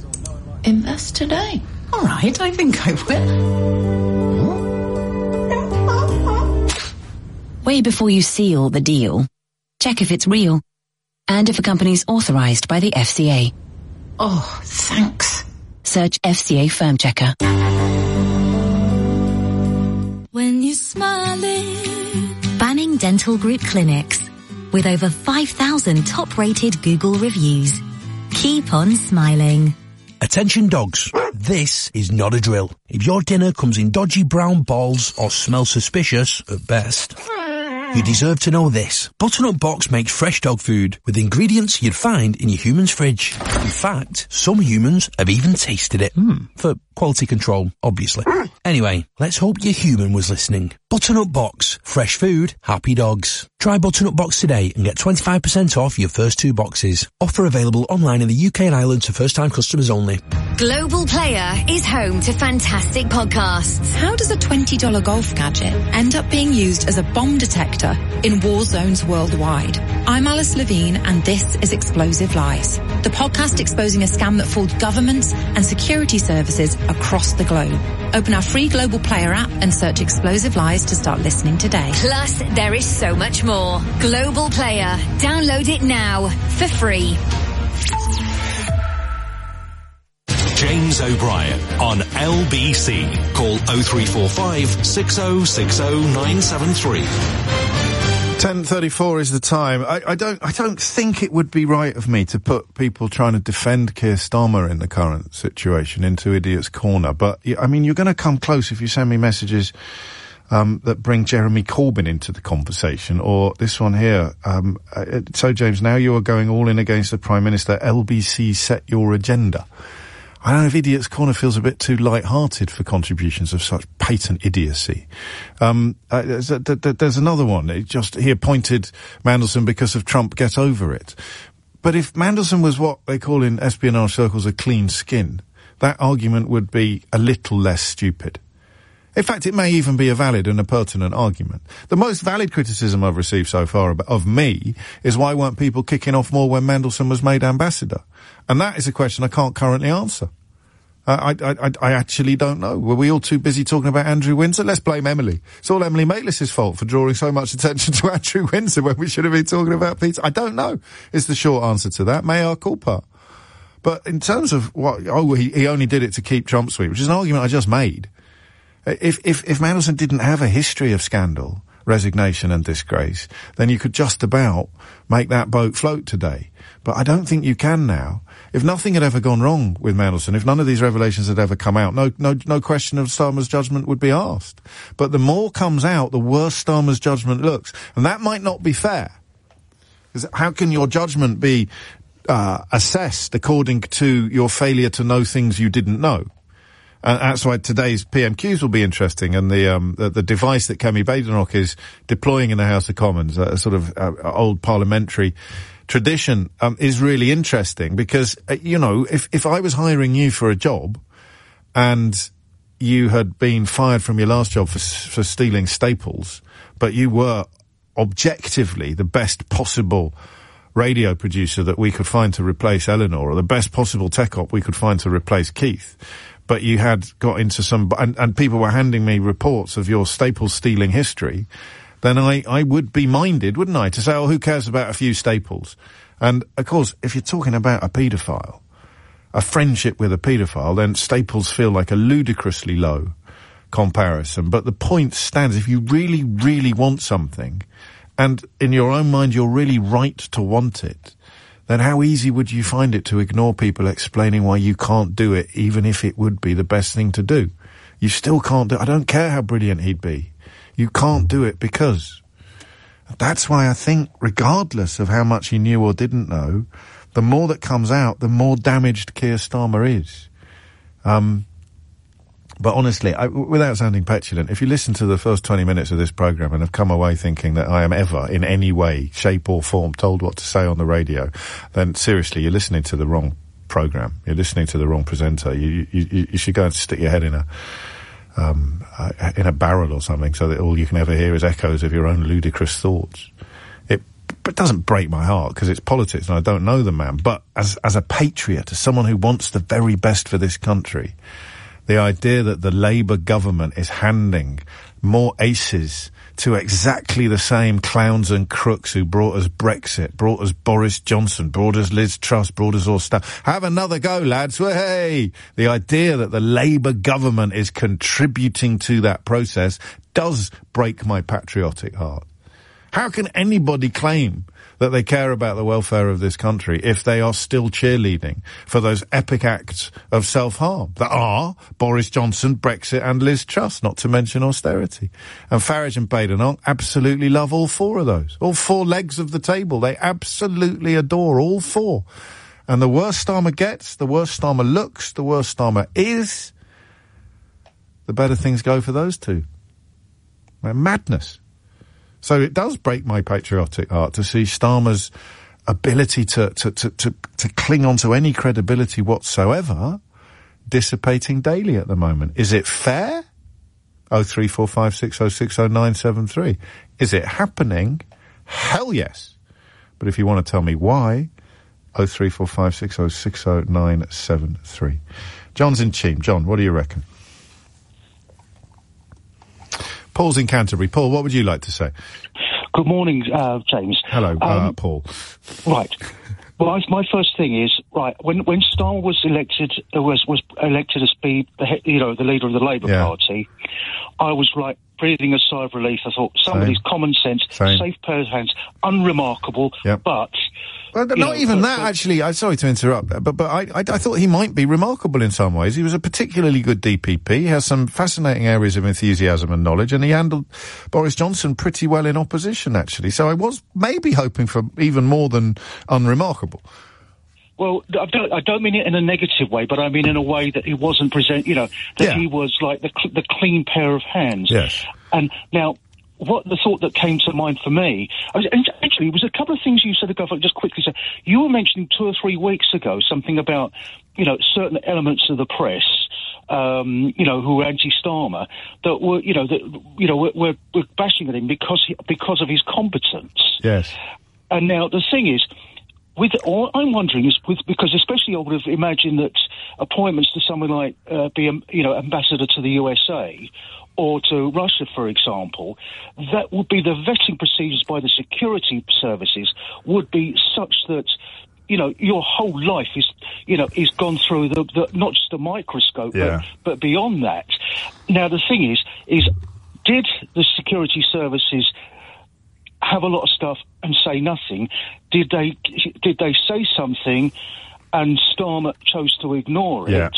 Invest today. All right, I think I will. Way before you seal the deal, check if it's real and if a company's authorized by the F C A. Oh, thanks. Search F C A Firm Checker. When you're smiling. Banning Dental Group Clinics. With over five thousand top-rated Google reviews. Keep on smiling. Attention dogs, this is not a drill. If your dinner comes in dodgy brown balls or smells suspicious, at best, you deserve to know this. Butternut Box makes fresh dog food with ingredients you'd find in your human's fridge. In fact, some humans have even tasted it. Mm, for quality control, obviously. Anyway, let's hope your human was listening. Butternut Box. Fresh food, happy dogs. Try Butternut Box today and get twenty-five percent off your first two boxes. Offer available online in the U K and Ireland to first-time customers only. Global Player is home to fantastic podcasts. How does a twenty dollars golf gadget end up being used as a bomb detector in war zones worldwide? I'm Alice Levine and this is Explosive Lies, the podcast exposing a scam that fooled governments and security services across the globe. Open our free Global Player app and search Explosive Lies to start listening today. Plus, there is so much more. Global Player. Download it now for free. James O'Brien on L B C. Call oh three four five, six oh six oh nine seven three. ten thirty-four is the time. I, I don't I don't think it would be right of me to put people trying to defend Keir Starmer in the current situation into Idiot's Corner, but, I mean, you're going to come close if you send me messages um, that bring Jeremy Corbyn into the conversation, or this one here. Um, uh, so, James, now you are going all in against the Prime Minister. L B C, set your agenda. I don't know if Idiot's Corner feels a bit too light-hearted for contributions of such patent idiocy. Um, uh, there's, a, there's another one. It just, he appointed Mandelson because of Trump, get over it. But if Mandelson was what they call in espionage circles a clean skin, that argument would be a little less stupid. In fact, it may even be a valid and a pertinent argument. The most valid criticism I've received so far of me is why weren't people kicking off more when Mandelson was made ambassador? And that is a question I can't currently answer. Uh, I, I, I actually don't know. Were we all too busy talking about Andrew Windsor? Let's blame Emily. It's all Emily Maitlis's fault for drawing so much attention to Andrew Windsor when we should have been talking about Peter. I don't know is the short answer to that. Mea culpa. But in terms of what, oh, he, he only did it to keep Trump sweet, which is an argument I just made. If, if, if Mandelson didn't have a history of scandal, resignation and disgrace, then you could just about make that boat float today. But I don't think you can now. If nothing had ever gone wrong with Mandelson, if none of these revelations had ever come out, no, no, no question of Starmer's judgment would be asked. But the more comes out, the worse Starmer's judgment looks. And that might not be fair. Because how can your judgment be, uh, assessed according to your failure to know things you didn't know? And that's why today's P M Qs will be interesting, and the um the, the device that Kemi Badenoch is deploying in the House of Commons, a sort of uh, old parliamentary tradition, um, is really interesting because, uh, you know, if if I was hiring you for a job and you had been fired from your last job for for stealing staples, but you were objectively the best possible radio producer that we could find to replace Eleanor, or the best possible tech op we could find to replace Keith, but you had got into some, and, and people were handing me reports of your Staples stealing history, then I, I would be minded, wouldn't I, to say, oh, who cares about a few Staples? And, of course, if you're talking about a paedophile, a friendship with a paedophile, then Staples feel like a ludicrously low comparison. But the point stands, if you really, really want something, and in your own mind you're really right to want it, then how easy would you find it to ignore people explaining why you can't do it, even if it would be the best thing to do? You still can't do it. I don't care how brilliant he'd be. You can't do it because. That's why I think, regardless of how much he knew or didn't know, the more that comes out, the more damaged Keir Starmer is. Um, but honestly, I, without sounding petulant, if you listen to the first twenty minutes of this programme and have come away thinking that I am ever, in any way, shape or form, told what to say on the radio, then seriously, you're listening to the wrong programme. You're listening to the wrong presenter. You, you, you should go and stick your head in a, um, uh, in a barrel or something so that all you can ever hear is echoes of your own ludicrous thoughts. It, it doesn't break my heart because it's politics and I don't know the man, but as, as a patriot, as someone who wants the very best for this country, the idea that the Labour government is handing more aces to exactly the same clowns and crooks who brought us Brexit, brought us Boris Johnson, brought us Liz Truss, brought us all stuff. Have another go, lads. Hey! The idea that the Labour government is contributing to that process does break my patriotic heart. How can anybody claim that they care about the welfare of this country if they are still cheerleading for those epic acts of self-harm that are Boris Johnson, Brexit and Liz Truss, not to mention austerity? And Farage and Badenoch absolutely love all four of those. All four legs of the table. They absolutely adore all four. And the worse Starmer gets, the worse Starmer looks, the worse Starmer is, the better things go for those two. They're madness. So it does break my patriotic heart to see Starmer's ability to, to, to, to, to cling on to any credibility whatsoever dissipating daily at the moment. Is it fair? oh three four five six oh six oh nine seven three. Is it happening? Hell yes. But if you want to tell me why, oh three four five six oh six oh nine seven three. John's in Cheam. John, what do you reckon? Paul's in Canterbury. Paul, what would you like to say? Good morning, uh, James. Hello, uh, um, Paul. Right. Well, I, my first thing is, right, when when Starmer was elected, uh, was was elected as be the he- you know the leader of the Labour Yeah. Party, I was like breathing a sigh of relief. I thought somebody's Same. common sense, Same. safe pair of hands, unremarkable, Yep. but. Well, not know, even but- that, but- actually. I'm sorry to interrupt, but but I, I I thought he might be remarkable in some ways. He was a particularly good D P P. He has some fascinating areas of enthusiasm and knowledge, and he handled Boris Johnson pretty well in opposition, actually. So I was maybe hoping for even more than unremarkable. Well, I don't, I don't mean it in a negative way, but I mean in a way that he wasn't present, you know, that Yeah. he was like the cl- the clean pair of hands. Yes. And now, what the thought that came to mind for me, I was, and actually, it was a couple of things you said ago. If I just quickly say, you were mentioning two or three weeks ago something about, you know, certain elements of the press, um, you know, who were anti-Starmer, that were, you know, that you know, were, were, were bashing at him because he, because of his competence. Yes. And now the thing is, with all I'm wondering is with because especially I would have imagined that appointments to someone like uh, be um, you know ambassador to the U S A or to Russia, for example, that would be the vetting procedures by the security services would be such that you know your whole life is you know is gone through the, the not just a microscope Yeah. but, but beyond that. Now the thing is is did the security services have a lot of stuff and say nothing? Did they did they say something and Starmer chose to ignore it? Yeah.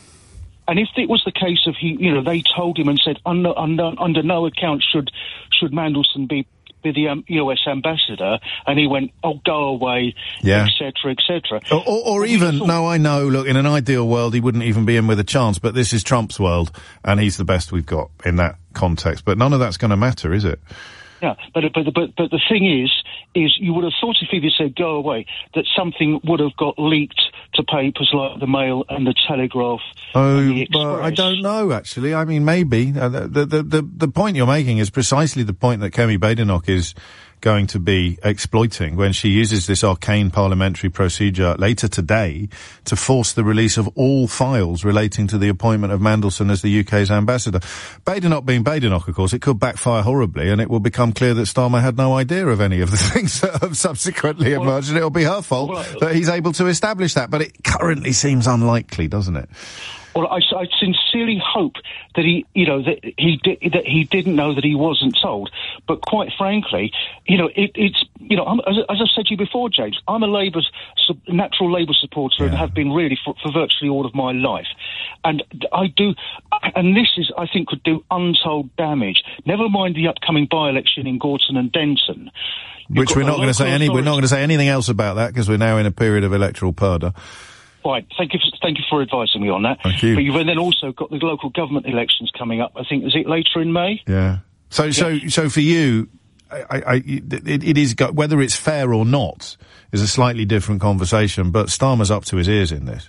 And if it was the case of he, you know, they told him and said under under, under no account should should Mandelson be be the um, U S ambassador, and he went, oh, go away, Yeah. et cetera, et cetera. Or, or, or even, no, I know, look, in an ideal world, he wouldn't even be in with a chance, but this is Trump's world, and he's the best we've got in that context. But none of that's going to matter, is it? Yeah, but but but but the thing is, is you would have thought if he'd said go away, that something would have got leaked to papers like the Mail and the Telegraph. Oh, and the well, I Express. don't know, actually. I mean, maybe. Uh, the, the, the, the point you're making is precisely the point that Kemi Badenoch is going to be exploiting when she uses this arcane parliamentary procedure later today to force the release of all files relating to the appointment of Mandelson as the U K's ambassador. Badenoch being Badenoch, of course, it could backfire horribly, and it will become clear that Starmer had no idea of any of the things that have subsequently emerged, and it'll be her fault well, that he's able to establish that. But it currently seems unlikely, doesn't it? Well, I, I sincerely hope that he, you know, that he di- that he didn't know that he wasn't told. But quite frankly, you know, it, it's, you know, I'm, as, as I've said to you before, James, I'm a Labour, su- natural Labour supporter, and have been really for, for virtually all of my life. And I do, and this is, I think, could do untold damage. Never mind the upcoming by-election in Gorton and Denton. You've Which got we're the not going to say local any. We're not authorities- going to say anything else about that because we're now in a period of electoral purdah. Right, thank you, for, thank you for advising me on that. Thank you. But you've then also got the local government elections coming up. I think is it later in May? Yeah. So, so, so for you, I, I, it, it is go- whether it's fair or not is a slightly different conversation. But Starmer's up to his ears in this.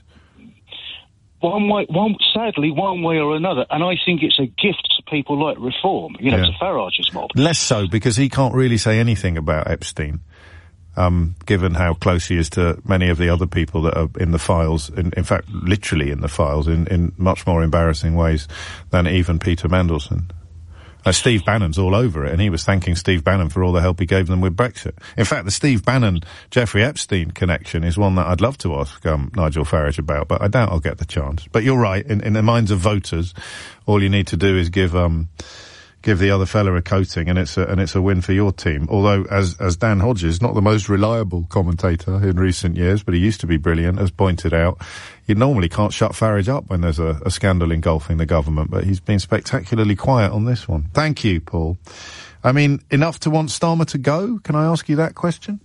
One way, one sadly, one way or another, and I think it's a gift to people like Reform. You know, Yeah. to Farage's mob. Less so because he can't really say anything about Epstein. Um, given how close he is to many of the other people that are in the files, in, in fact, literally in the files, in, in much more embarrassing ways than even Peter Mandelson. Uh, Steve Bannon's all over it, and he was thanking Steve Bannon for all the help he gave them with Brexit. In fact, the Steve Bannon-Jeffrey Epstein connection is one that I'd love to ask um, Nigel Farage about, but I doubt I'll get the chance. But you're right, in, in the minds of voters, all you need to do is give... Um, give the other fella a coating, and it's a, and it's a win for your team. Although, as as Dan Hodges, not the most reliable commentator in recent years, but he used to be brilliant, has pointed out, you normally can't shut Farage up when there's a, a scandal engulfing the government, but he's been spectacularly quiet on this one. Thank you, Paul. I mean, enough to want Starmer to go? Can I ask you that question?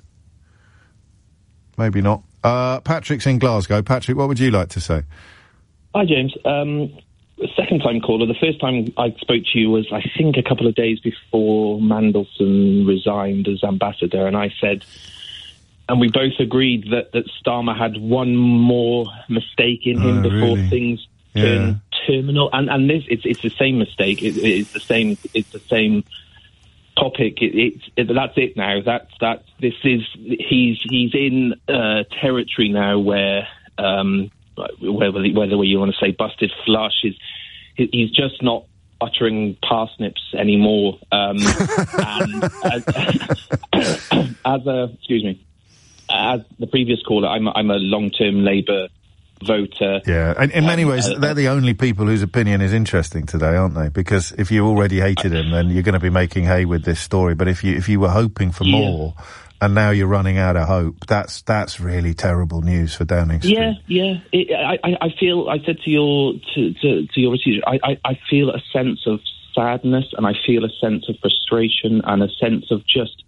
Maybe not. Uh, Patrick's in Glasgow. Patrick, what would you like to say? Hi, James. Um, second time caller. The first time I spoke to you was, I think, a couple of days before Mandelson resigned as ambassador, and I said, and we both agreed that, that Starmer had one more mistake in him oh, before really? things yeah. turned terminal. And and this, it's it's the same mistake. It, it's the same. It's the same topic. It, it, it, that's it now. That's that. This is he's he's in uh, territory now where. Um, Whether, whether you want to say busted flush, is he's just not uttering parsnips anymore. Um, and as, as a excuse me, as the previous caller, I'm a, I'm a long-term Labour voter. Yeah, and in many um, ways, uh, they're the only people whose opinion is interesting today, aren't they? Because if you already hated him, then you're going to be making hay with this story. But if you if you were hoping for yeah. more. And now you're running out of hope. That's that's really terrible news for Downing Street. Yeah, yeah. It, I, I feel. I said to your to to, to your receiver. I, I, I feel a sense of sadness, and I feel a sense of frustration, and a sense of just,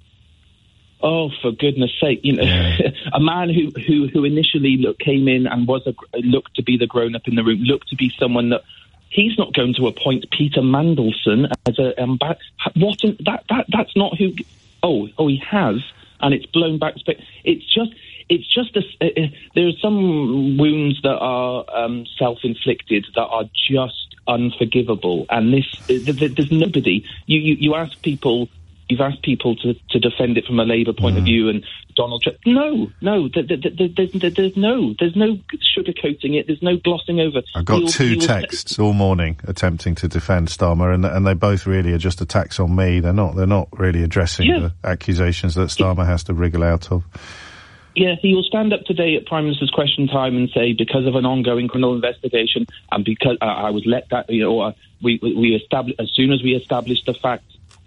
oh, for goodness sake, you know, yeah. a man who who who initially look, came in and was a, looked to be the grown up in the room, looked to be someone that. He's not going to appoint Peter Mandelson as a um, what? In, that that that's not who. Oh, oh, he has. And it's blown back. It's just, it's just. A, uh, there are some wounds that are um, self-inflicted that are just unforgivable. And this, uh, there's nobody. You, you, you ask people. You've asked people to, to defend it from a Labour point mm. of view, and Donald Trump. No, no. There, there, there, there's, there's no. There's no sugarcoating it. There's no glossing over. I've got He'll, two texts all morning attempting to defend Starmer, and and they both really are just attacks on me. They're not. They're not really addressing yeah. the accusations that Starmer has to wriggle out of. Yeah, he will stand up today at Prime Minister's Question Time and say, because of an ongoing criminal investigation, and because uh, I was let that, you know, uh, we we established as soon as we established the facts.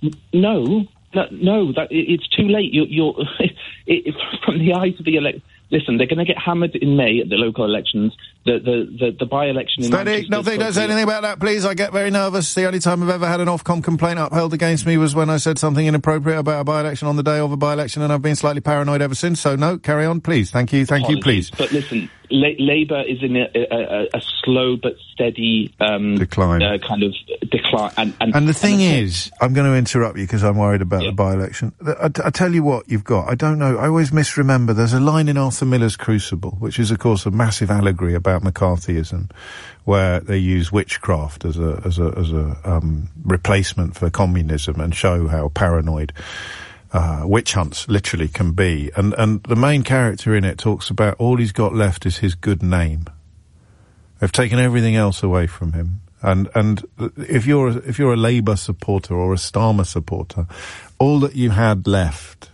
No, no, no that it, it's too late. You're, you're it, it, from the eyes of the elect. Listen, they're going to get hammered in May at the local elections. The the the, the by-election in Steady, nothing. Don't say anything about that, please. I get very nervous. The only time I've ever had an Ofcom complaint upheld against me was when I said something inappropriate about a by-election on the day of a by-election, and I've been slightly paranoid ever since. So no, carry on, please. Thank you, thank Apologies. you, please. But listen, La- Labour is in a, a, a slow but steady um, decline, uh, kind of decline. And, and, and the thing and the is, I'm going to interrupt you because I'm worried about yeah. the by-election. I, I tell you what, you've got. I don't know. I always misremember. There's a line in Arthur Miller's Crucible, which is, of course, a massive allegory about McCarthyism, where they use witchcraft as a as a as a um, replacement for communism and show how paranoid uh, witch hunts literally can be. And and the main character in it talks about all he's got left is his good name. They've taken everything else away from him. And and if you're a, if you're a Labour supporter or a Starmer supporter, all that you had left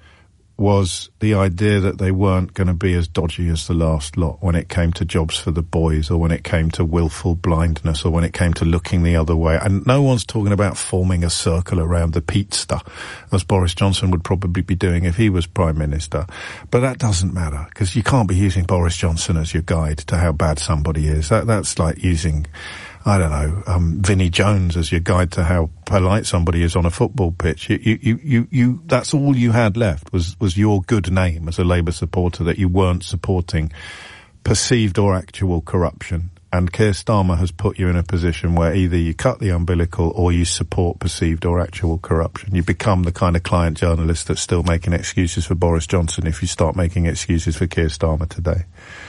was the idea that they weren't going to be as dodgy as the last lot when it came to jobs for the boys, or when it came to willful blindness, or when it came to looking the other way. And no one's talking about forming a circle around the Peatster, as Boris Johnson would probably be doing if he was Prime Minister. But that doesn't matter, because you can't be using Boris Johnson as your guide to how bad somebody is. That That's like using, I don't know, um, Vinnie Jones as your guide to how polite somebody is on a football pitch. You, you, you, you, you that's all you had left was, was your good name as a Labour supporter, that you weren't supporting perceived or actual corruption. And Keir Starmer has put you in a position where either you cut the umbilical or you support perceived or actual corruption. You become the kind of client journalist that's still making excuses for Boris Johnson if you start making excuses for Keir Starmer today.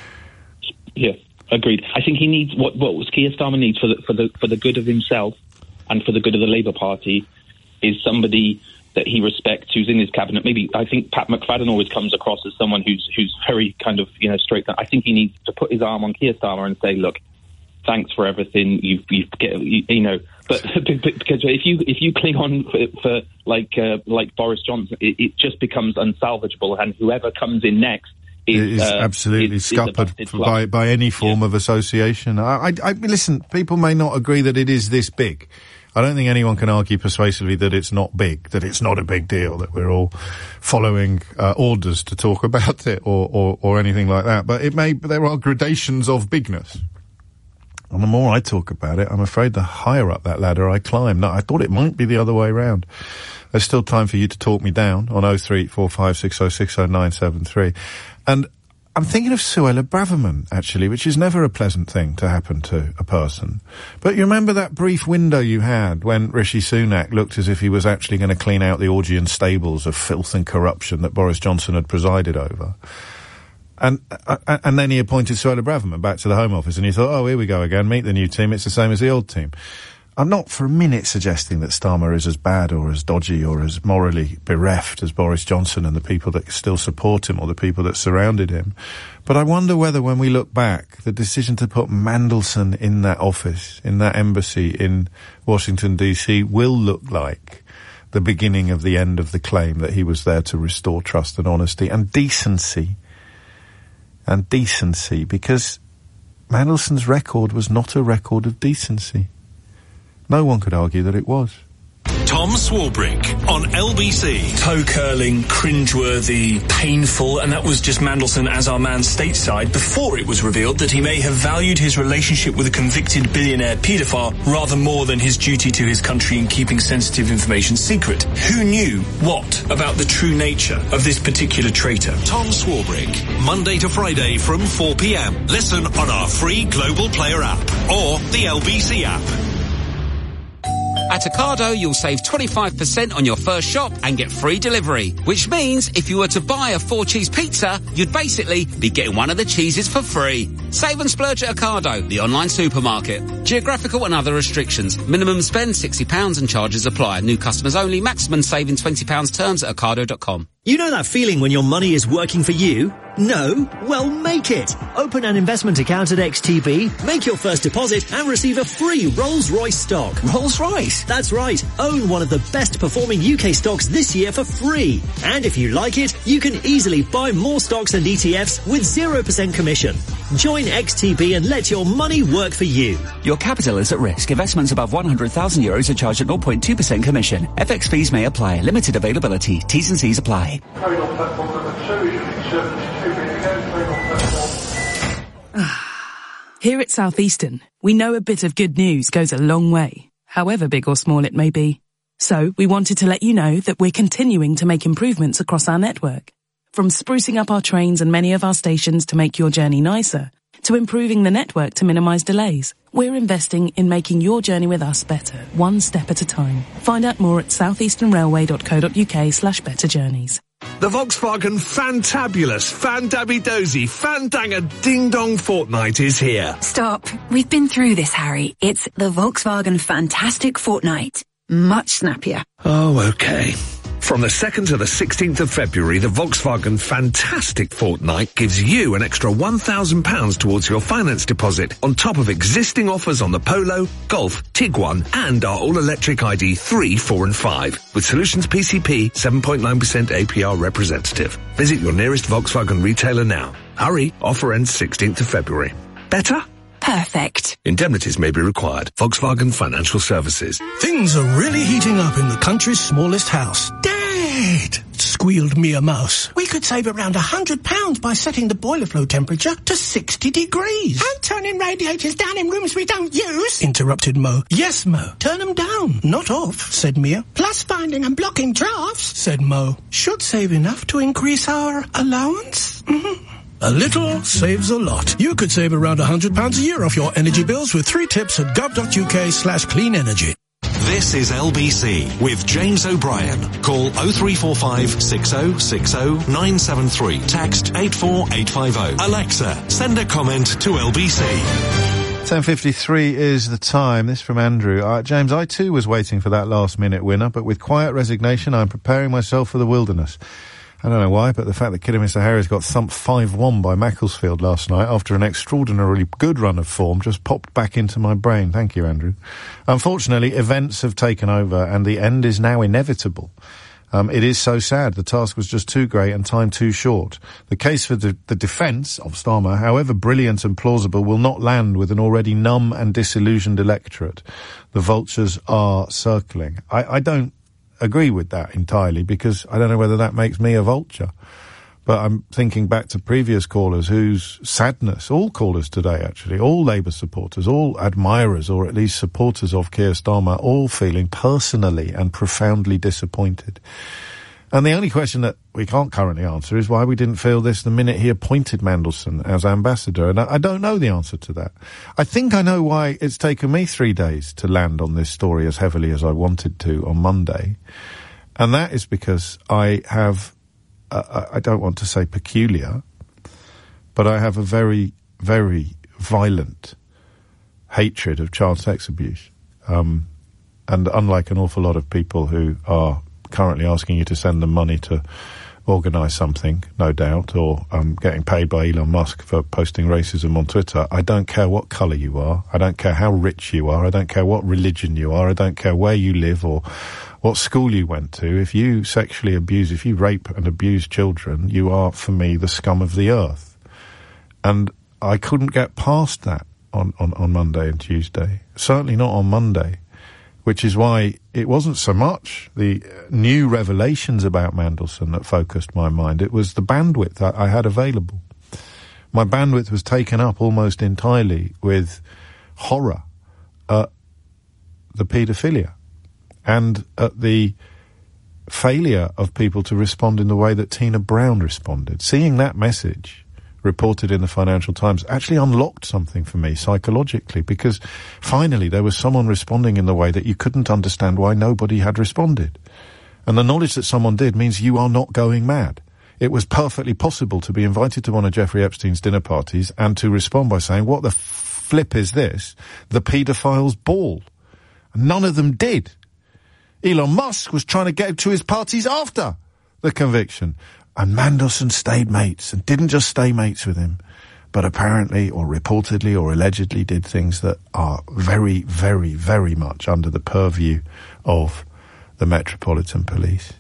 Yeah. Agreed. I think he needs what what Keir Starmer needs for the for the for the good of himself and for the good of the Labour Party is somebody that he respects, who's in his cabinet. Maybe I think Pat McFadden always comes across as someone who's who's very kind of you know straight. I think he needs to put his arm on Keir Starmer and say, "Look, thanks for everything you've you've get, you, you know." But because if you if you cling on for, for like uh, like Boris Johnson, it, it just becomes unsalvageable, and whoever comes in next. Is, it is uh, absolutely is, scuppered is by by any form yeah. of association. I, I, I listen. People may not agree that it is this big. I don't think anyone can argue persuasively that it's not big, that it's not a big deal, that we're all following uh, orders to talk about it or, or, or anything like that. But it may, there are gradations of bigness. And the more I talk about it, I'm afraid the higher up that ladder I climb. No, I thought it might be the other way round. There's still time for you to talk me down on oh three four five six oh six oh nine seven three. And I'm thinking of Suella Braverman, actually, which is never a pleasant thing to happen to a person. But you remember that brief window you had when Rishi Sunak looked as if he was actually going to clean out the Augean stables of filth and corruption that Boris Johnson had presided over? And uh, and then he appointed Suella Braverman back to the Home Office, and he thought, oh, here we go again, meet the new team, it's the same as the old team. I'm not for a minute suggesting that Starmer is as bad or as dodgy or as morally bereft as Boris Johnson and the people that still support him or the people that surrounded him. But I wonder whether when we look back, the decision to put Mandelson in that office, in that embassy in Washington, D C, will look like the beginning of the end of the claim that he was there to restore trust and honesty and decency. And decency, because Mandelson's record was not a record of decency. No one could argue that it was. Tom Swarbrick on L B C. Toe-curling, cringeworthy, painful, and that was just Mandelson as our man stateside before it was revealed that he may have valued his relationship with a convicted billionaire paedophile rather more than his duty to his country in keeping sensitive information secret. Who knew what about the true nature of this particular traitor? Tom Swarbrick, Monday to Friday from four p.m. Listen on our free Global Player app or the L B C app. At Ocado, you'll save twenty-five percent on your first shop and get free delivery, which means if you were to buy a four-cheese pizza, you'd basically be getting one of the cheeses for free. Save and splurge at Ocado, the online supermarket. Geographical and other restrictions. Minimum spend sixty pounds and charges apply. New customers only. Maximum saving twenty pounds. Terms at ocado dot com. You know that feeling when your money is working for you? No? Well, make it! Open an investment account at X T B, make your first deposit and receive a free Rolls-Royce stock. Rolls-Royce? That's right. Own one of the best performing U K stocks this year for free. And if you like it, you can easily buy more stocks and E T Fs with zero percent commission. Join X T B and let your money work for you. Your capital is at risk. Investments above one hundred thousand euros are charged at zero point two percent commission. F X fees may apply. Limited availability. T's and C's apply. Here at Southeastern, we know a bit of good news goes a long way, however big or small it may be. So we wanted to let you know that we're continuing to make improvements across our network. From sprucing up our trains and many of our stations to make your journey nicer, to improving the network to minimise delays. We're investing in making your journey with us better, one step at a time. Find out more at southeasternrailway.co.uk slash better journeys. The Volkswagen Fantabulous, Fandabby-Dozy, Fandanga Ding Dong Fortnight is here. Stop. We've been through this, Harry. It's the Volkswagen Fantastic Fortnight. Much snappier. Oh, okay. From the second to the sixteenth of February, the Volkswagen Fantastic Fortnight gives you an extra one thousand pounds towards your finance deposit on top of existing offers on the Polo, Golf, Tiguan and our all-electric I D three, four and five with Solutions P C P seven point nine percent A P R representative. Visit your nearest Volkswagen retailer now. Hurry, offer ends sixteenth of February. Better? Perfect. Indemnities may be required. Volkswagen Financial Services. Things are really heating up in the country's smallest house. Dad! Squealed Mia Mouse. We could save around a hundred pounds by setting the boiler flow temperature to sixty degrees. And turning radiators down in rooms we don't use. Interrupted Mo. Yes, Mo. Turn them down, not off, said Mia. Plus finding and blocking drafts, said Mo. Should save enough to increase our allowance. Mm-hmm. A little saves a lot. You could save around one hundred pounds a year off your energy bills with three tips at gov.uk slash clean energy. This is L B C with James O'Brien. Call oh three four five six oh six oh nine seven three. Text eight four eight five oh. Alexa, send a comment to L B C. ten fifty-three is the time. This from Andrew. Uh, James, I too was waiting for that last minute winner, but with quiet resignation I'm preparing myself for the wilderness. I don't know why, but the fact that Kidderminster Harriers got thumped five one by Macclesfield last night after an extraordinarily good run of form just popped back into my brain. Thank you, Andrew. Unfortunately, events have taken over and the end is now inevitable. Um, it is so sad. The task was just too great and time too short. The case for the, the defence of Starmer, however brilliant and plausible, will not land with an already numb and disillusioned electorate. The vultures are circling. I, I don't agree with that entirely, because I don't know whether that makes me a vulture. But I'm thinking back to previous callers whose sadness, all callers today actually, all Labour supporters, all admirers or at least supporters of Keir Starmer, all feeling personally and profoundly disappointed. And the only question that we can't currently answer is why we didn't feel this the minute he appointed Mandelson as ambassador. And I, I don't know the answer to that. I think I know why it's taken me three days to land on this story as heavily as I wanted to on Monday. And that is because I have... Uh, I don't want to say peculiar, but I have a very, very violent hatred of child sex abuse. Um, and unlike an awful lot of people who are currently asking you to send them money to organise something, no doubt, or um, getting paid by Elon Musk for posting racism on Twitter, I don't care what colour you are, I don't care how rich you are, I don't care what religion you are, I don't care where you live or what school you went to. If you sexually abuse, if you rape and abuse children, you are, for me, the scum of the earth. And I couldn't get past that on, on, on Monday and Tuesday. Certainly not on Monday, which is why it wasn't so much the new revelations about Mandelson that focused my mind. It was the bandwidth that I had available. My bandwidth was taken up almost entirely with horror at the paedophilia and at the failure of people to respond in the way that Tina Brown responded. Seeing that message reported in the Financial Times actually unlocked something for me psychologically, because finally there was someone responding in the way that you couldn't understand why nobody had responded. And the knowledge that someone did means you are not going mad. It was perfectly possible to be invited to one of Jeffrey Epstein's dinner parties and to respond by saying, what the flip is this? The paedophile's ball. And none of them did. Elon Musk was trying to get to his parties after the conviction. And Mandelson stayed mates, and didn't just stay mates with him, but apparently, or reportedly, or allegedly did things that are very, very, very much under the purview of the Metropolitan Police.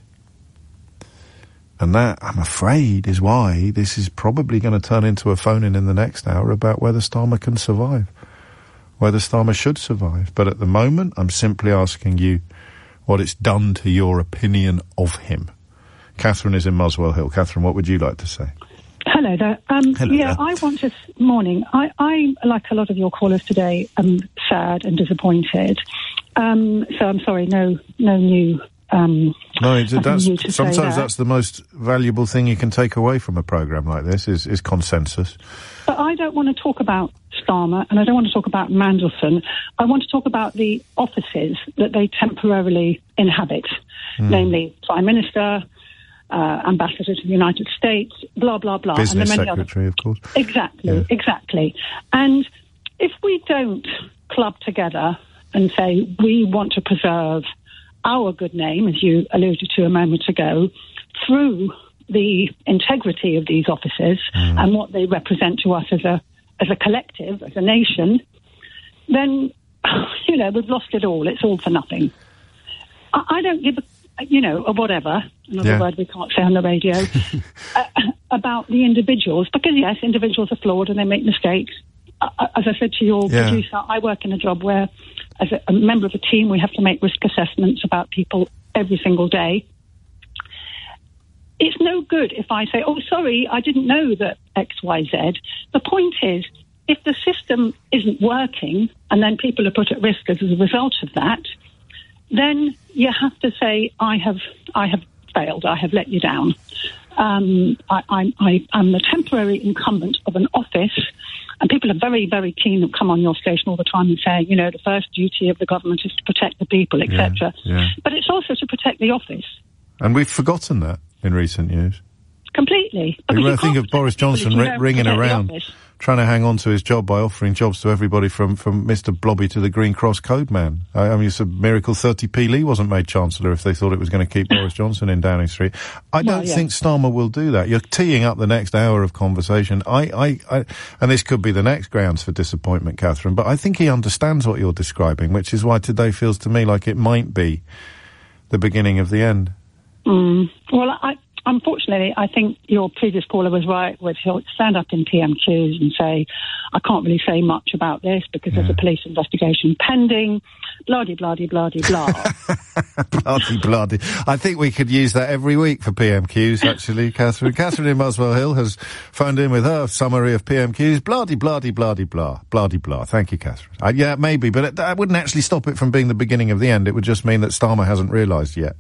And that, I'm afraid, is why this is probably going to turn into a phone-in in the next hour about whether Starmer can survive, whether Starmer should survive. But at the moment, I'm simply asking you what it's done to your opinion of him. Catherine is in Muswell Hill. Catherine, what would you like to say? Hello there. Um, Hello yeah, there. I want to... Morning. I, I, like a lot of your callers today, am sad and disappointed. Um, so I'm sorry, no no new... Um, no, it's, that's, new to sometimes say there. that's the most valuable thing you can take away from a programme like this, is, is consensus. But I don't want to talk about Starmer, and I don't want to talk about Mandelson. I want to talk about the offices that they temporarily inhabit, Mm. namely Prime Minister, uh, Ambassador to the United States, blah, blah, blah. Business and the many Secretary, other... of course. Exactly, Yeah. exactly. And if we don't club together and say we want to preserve our good name, as you alluded to a moment ago, through the integrity of these offices Mm. and what they represent to us as a as a collective, as a nation, then, you know, we've lost it all. It's all for nothing. I, I don't give a, you know, a whatever, another Yeah. word we can't say on the radio, uh, about the individuals, because, yes, individuals are flawed and they make mistakes. Uh, as I said to your Yeah. producer, I work in a job where, as a, a member of a team, we have to make risk assessments about people every single day. It's no good if I say, oh, sorry, I didn't know that X, Y, Z. The point is, if the system isn't working and then people are put at risk as a result of that, then you have to say, I have I have failed, I have let you down. Um, I, I, I, I'm the temporary incumbent of an office, and people are very, very keen to come on your station all the time and say, you know, the first duty of the government is to protect the people, et cetera. Yeah, yeah. But it's also to protect the office. And we've forgotten that in recent years. Completely. I Because you think can't of Boris protect people Johnson if you ri- don't ringing protect the around, office. trying to hang on to his job by offering jobs to everybody from, from Mister Blobby to the Green Cross Code Man. I, I mean, it's a miracle thirty p Lee wasn't made Chancellor if they thought it was going to keep Boris Johnson in Downing Street. I Well, don't yeah. think Starmer will do that. You're teeing up the next hour of conversation. I, I, I, and this could be the next grounds for disappointment, Catherine, but I think he understands what you're describing, which is why today feels to me like it might be the beginning of the end. Mm. Well, I, unfortunately, I think your previous caller was right, where he'll stand up in P M Qs and say, I can't really say much about this because yeah. there's a police investigation pending, blah-de-blah-de-blah-de-blah. Blah-de-blah-de. I think we could use that every week for P M Qs, actually, Catherine. Catherine in Muswell Hill has phoned in with her summary of P M Qs. Blah-de-blah-de-blah-de-blah. Blah-de-blah. Thank you, Catherine. Uh, yeah, maybe, but it, that wouldn't actually stop it from being the beginning of the end. It would just mean that Starmer hasn't realised yet.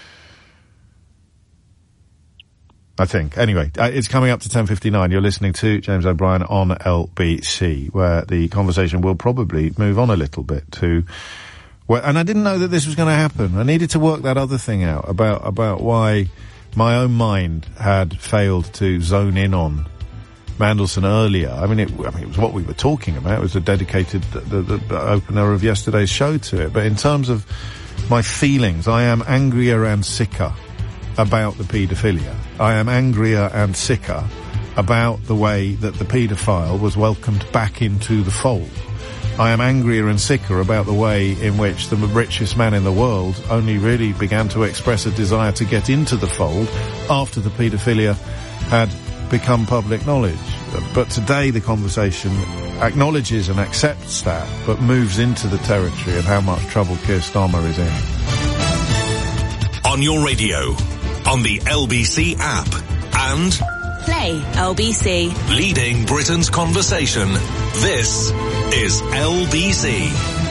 I think. Anyway, uh, it's coming up to ten fifty-nine. You're listening to James O'Brien on L B C, where the conversation will probably move on a little bit to... Where, and I didn't know that this was going to happen. I needed to work that other thing out about about why my own mind had failed to zone in on Mandelson earlier. I mean, it, I mean, it was what we were talking about. It was a dedicated the, the, the opener of yesterday's show to it. But in terms of my feelings, I am angrier and sicker about the paedophilia. I am angrier and sicker about the way that the paedophile was welcomed back into the fold. I am angrier and sicker about the way in which the richest man in the world only really began to express a desire to get into the fold after the paedophilia had become public knowledge. But today the conversation acknowledges and accepts that, but moves into the territory of how much trouble Keir Starmer is in. On your radio, on the L B C app, and Play L B C. Leading Britain's conversation. This is L B C.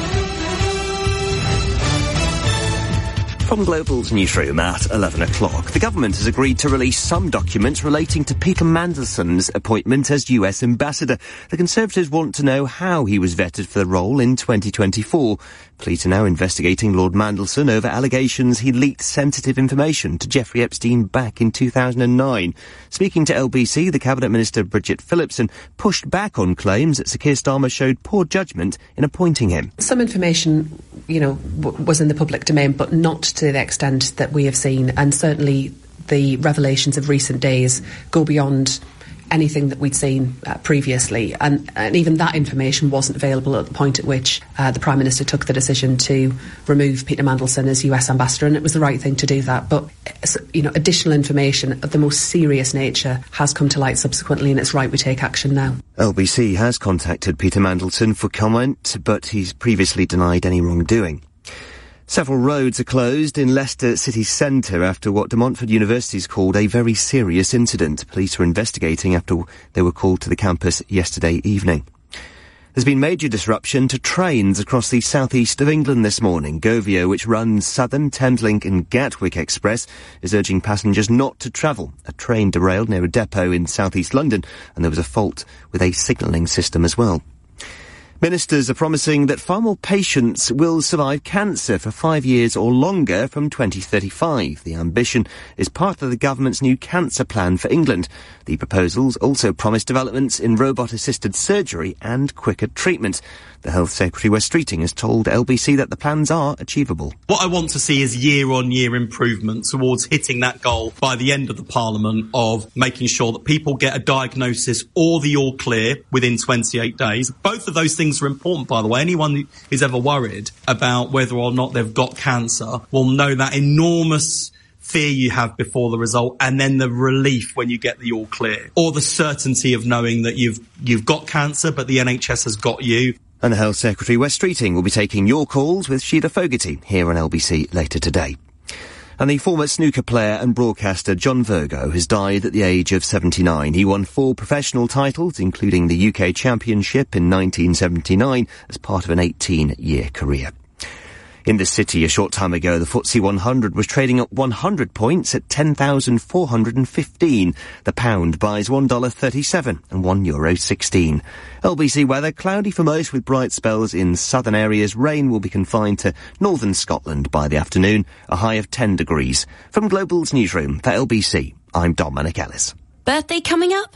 From Global's newsroom at eleven o'clock, the government has agreed to release some documents relating to Peter Mandelson's appointment as U S ambassador. The Conservatives want to know how he was vetted for the role in twenty twenty-four. Police are now investigating Lord Mandelson over allegations he leaked sensitive information to Jeffrey Epstein back in two thousand nine. Speaking to L B C, the Cabinet Minister Bridget Phillipson pushed back on claims that Sir Keir Starmer showed poor judgment in appointing him. Some information, you know, w- was in the public domain, but not to the extent that we have seen, and certainly the revelations of recent days go beyond anything that we'd seen uh, previously, and, and even that information wasn't available at the point at which uh, the Prime Minister took the decision to remove Peter Mandelson as U S ambassador, and it was the right thing to do that. But, you know, additional information of the most serious nature has come to light subsequently, and it's right we take action now. L B C has contacted Peter Mandelson for comment, but he's previously denied any wrongdoing. Several roads are closed in Leicester city centre after what De Montfort University's called a very serious incident. Police were investigating after they were called to the campus yesterday evening. There's been major disruption to trains across the southeast of England this morning. Govio, which runs Southern, Thameslink and Gatwick Express, is urging passengers not to travel. A train derailed near a depot in southeast London, and there was a fault with a signalling system as well. Ministers are promising that far more patients will survive cancer for five years or longer from twenty thirty-five. The ambition is part of the government's new cancer plan for England. The proposals also promise developments in robot-assisted surgery and quicker treatment. The Health Secretary Wes Streeting has told L B C that the plans are achievable. What I want to see is year-on-year improvement towards hitting that goal by the end of the Parliament of making sure that people get a diagnosis or the all clear within twenty-eight days. Both of those things are important, by the way. Anyone who's ever worried about whether or not they've got cancer will know that enormous fear you have before the result, and then the relief when you get the all clear, or the certainty of knowing that you've you've got cancer but the N H S has got you. And the Health Secretary Wes Streeting will be taking your calls with Sheila Fogarty here on L B C later today. And the former snooker player and broadcaster John Virgo has died at the age of seventy-nine. He won four professional titles, including the U K Championship in nineteen seventy-nine, as part of an eighteen-year career. In this city, a short time ago, the F T S E one hundred was trading up one hundred points at ten thousand four hundred fifteen. The pound buys one dollar thirty-seven and one euro sixteen. L B C weather, cloudy for most with bright spells in southern areas. Rain will be confined to northern Scotland by the afternoon, a high of ten degrees. From Global's newsroom for L B C, I'm Dominic Ellis. Birthday coming up?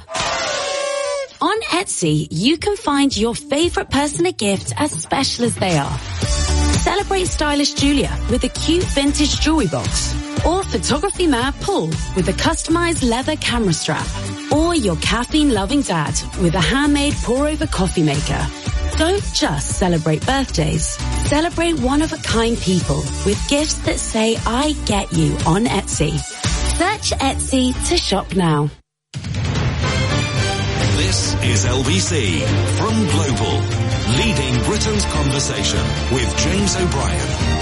On Etsy, you can find your favourite person a gift as special as they are. Celebrate stylish Julia with a cute vintage jewellery box. Or photography mad Paul with a customised leather camera strap. Or your caffeine-loving dad with a handmade pour-over coffee maker. Don't just celebrate birthdays. Celebrate one-of-a-kind people with gifts that say, I get you on Etsy. Search Etsy to shop now. This is L B C from Global, leading Britain's conversation with James O'Brien.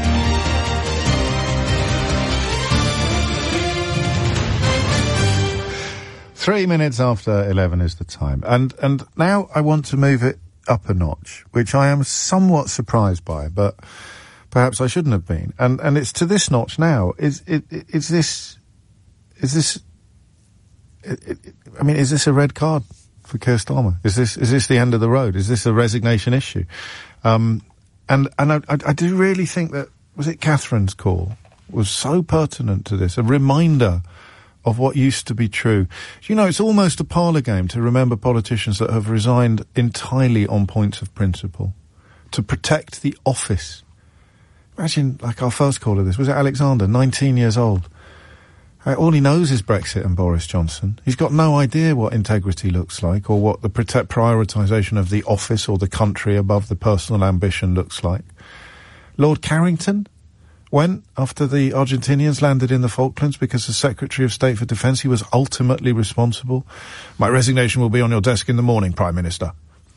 Three minutes after eleven is the time. And, and now I want to move it up a notch, which I am somewhat surprised by, but perhaps I shouldn't have been. And, and it's to this notch now. Is, it, it, is this, is this, it, it, I mean, is this a red card for Keir Starmer? Is this, is this the end of the road? Is this a resignation issue? Um, and, and I, I, I do really think that, was it Catherine's call, was so pertinent to this, a reminder of what used to be true. You know, it's almost a parlour game to remember politicians that have resigned entirely on points of principle, to protect the office. Imagine, like our first caller, this was it Alexander, nineteen years old. Uh, all he knows is Brexit and Boris Johnson. He's got no idea what integrity looks like, or what the protect prioritisation of the office or the country above the personal ambition looks like. Lord Carrington went after the Argentinians landed in the Falklands because the Secretary of State for Defence, he was ultimately responsible. My resignation will be on your desk in the morning, Prime Minister.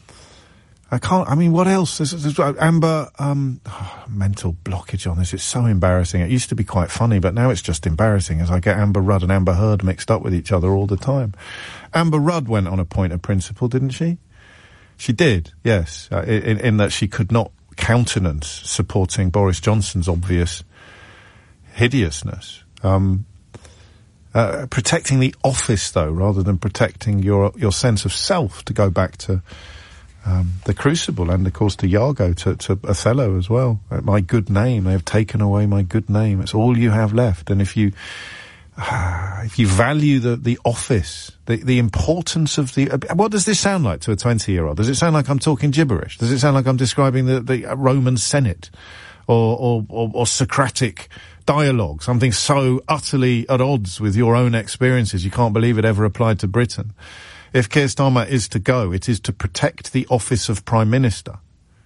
I can't, I mean, what else? There's, there's, Amber, um, oh, mental blockage on this. It's so embarrassing. It used to be quite funny, but now it's just embarrassing as I get Amber Rudd and Amber Heard mixed up with each other all the time. Amber Rudd went on a point of principle, didn't she? She did, yes, uh, in, in that she could not countenance supporting Boris Johnson's obvious hideousness. Um, uh, protecting the office, though, rather than protecting your your sense of self, to go back to um, the Crucible and, of course, to Iago, to, to Othello as well. Uh, my good name, they have taken away my good name. It's all you have left. And if you uh, if you value the, the office, the, the importance of the... Uh, what does this sound like to a twenty-year-old? Does it sound like I'm talking gibberish? Does it sound like I'm describing the, the Roman Senate or, or, or, or Socratic dialogue, something so utterly at odds with your own experiences you can't believe it ever applied to Britain? If Keir Starmer is to go, it is to protect the office of Prime Minister.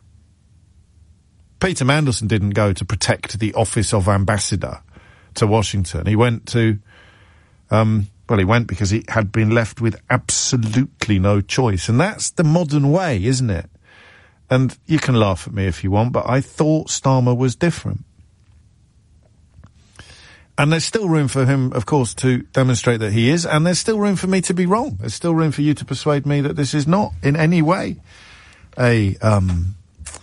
Peter Mandelson didn't go to protect the office of Ambassador to Washington. He went to, um, well, he went because he had been left with absolutely no choice. And that's the modern way, isn't it? And you can laugh at me if you want, but I thought Starmer was different. And there's still room for him, of course, to demonstrate that he is, and there's still room for me to be wrong. There's still room for you to persuade me that this is not in any way a um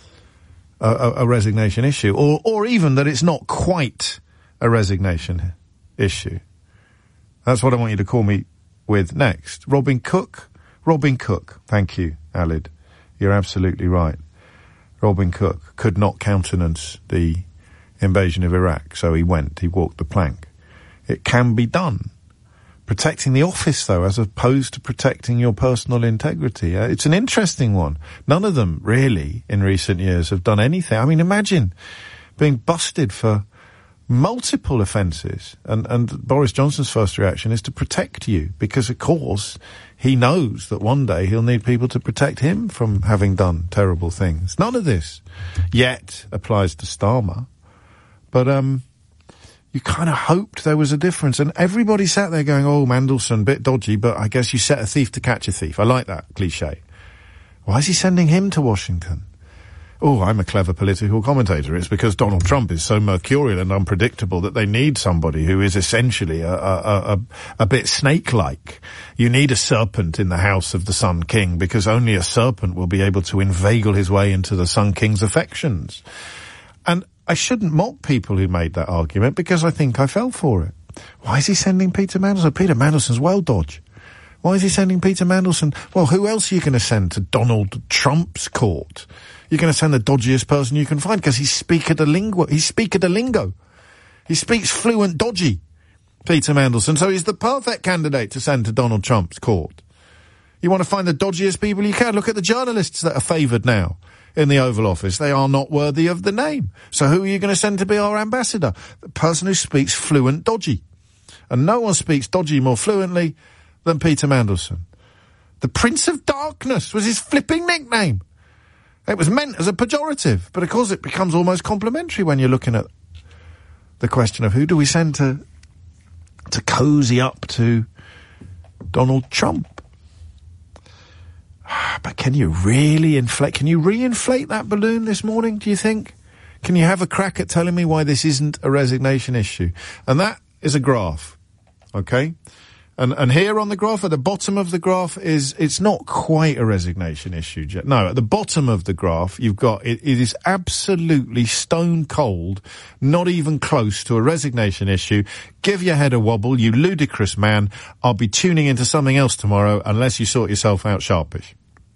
a, a resignation issue, or or even that it's not quite a resignation issue. That's what I want you to call me with next. Robin Cook? Robin Cook. Thank you, Alid. You're absolutely right. Robin Cook could not countenance the invasion of Iraq, so he went, he walked the plank. It can be done. Protecting the office, though, as opposed to protecting your personal integrity. Uh, it's an interesting one. None of them, really, in recent years have done anything. I mean, imagine being busted for multiple offences, and, and Boris Johnson's first reaction is to protect you, because, of course, he knows that one day he'll need people to protect him from having done terrible things. None of this yet applies to Starmer. But, um, you kind of hoped there was a difference. And everybody sat there going, oh, Mandelson, bit dodgy, but I guess you set a thief to catch a thief. I like that cliche. Why is he sending him to Washington? Oh, I'm a clever political commentator. It's because Donald Trump is so mercurial and unpredictable that they need somebody who is essentially a, a, a, a bit snake-like. You need a serpent in the house of the Sun King, because only a serpent will be able to inveigle his way into the Sun King's affections. And I shouldn't mock people who made that argument, because I think I fell for it. Why is he sending Peter Mandelson? Peter Mandelson's well dodge. Why is he sending Peter Mandelson? Well, who else are you going to send to Donald Trump's court? You're going to send the dodgiest person you can find, because he's speaker de lingo. He's speaker de lingo. He speaks fluent dodgy, Peter Mandelson. So he's the perfect candidate to send to Donald Trump's court. You want to find the dodgiest people you can. Look at the journalists that are favoured now in the Oval Office. They are not worthy of the name. So who are you going to send to be our ambassador? The person who speaks fluent dodgy. And no one speaks dodgy more fluently than Peter Mandelson. The Prince of Darkness was his flipping nickname. It was meant as a pejorative, but of course it becomes almost complimentary when you're looking at the question of who do we send to to cozy up to Donald Trump. But can you really inflate, can you re-inflate that balloon this morning, do you think? Can you have a crack at telling me why this isn't a resignation issue? And that is a graph, okay? And and here on the graph, at the bottom of the graph, is it's not quite a resignation issue. No, at the bottom of the graph, you've got, it, it is absolutely stone cold, not even close to a resignation issue. Give your head a wobble, you ludicrous man. I'll be tuning into something else tomorrow unless you sort yourself out sharpish.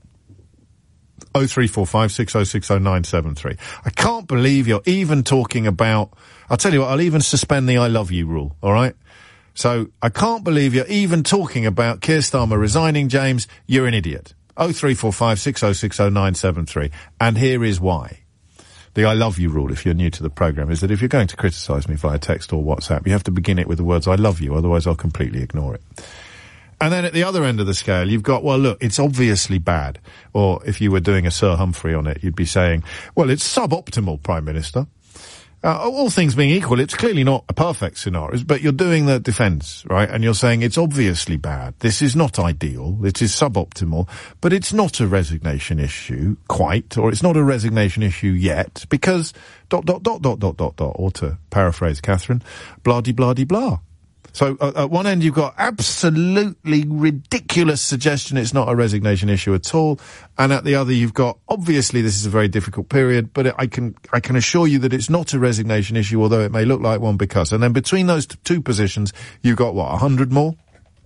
oh three four five six oh six oh nine seven three. I can't believe you're even talking about, I'll tell you what, I'll even suspend the I love you rule, alright? So, I can't believe you're even talking about Keir Starmer resigning, James. You're an idiot. oh three four five six oh six oh nine seven three. And here is why. The I love you rule, if you're new to the programme, is that if you're going to criticise me via text or WhatsApp, you have to begin it with the words I love you, otherwise I'll completely ignore it. And then at the other end of the scale, you've got, well, look, it's obviously bad. Or if you were doing a Sir Humphrey on it, you'd be saying, well, it's suboptimal, Prime Minister. Uh, all things being equal, it's clearly not a perfect scenario, but you're doing the defence, right? And you're saying it's obviously bad. This is not ideal. It is suboptimal, but it's not a resignation issue, quite, or it's not a resignation issue yet, because dot, dot, dot, dot, dot, dot, dot, or to paraphrase Catherine, blah-de-blah-de-blah. So uh, at one end you've got absolutely ridiculous suggestion it's not a resignation issue at all, and at the other you've got obviously this is a very difficult period, but it, I can I can assure you that it's not a resignation issue, although it may look like one because. And then between those t- two positions you've got what, a hundred more,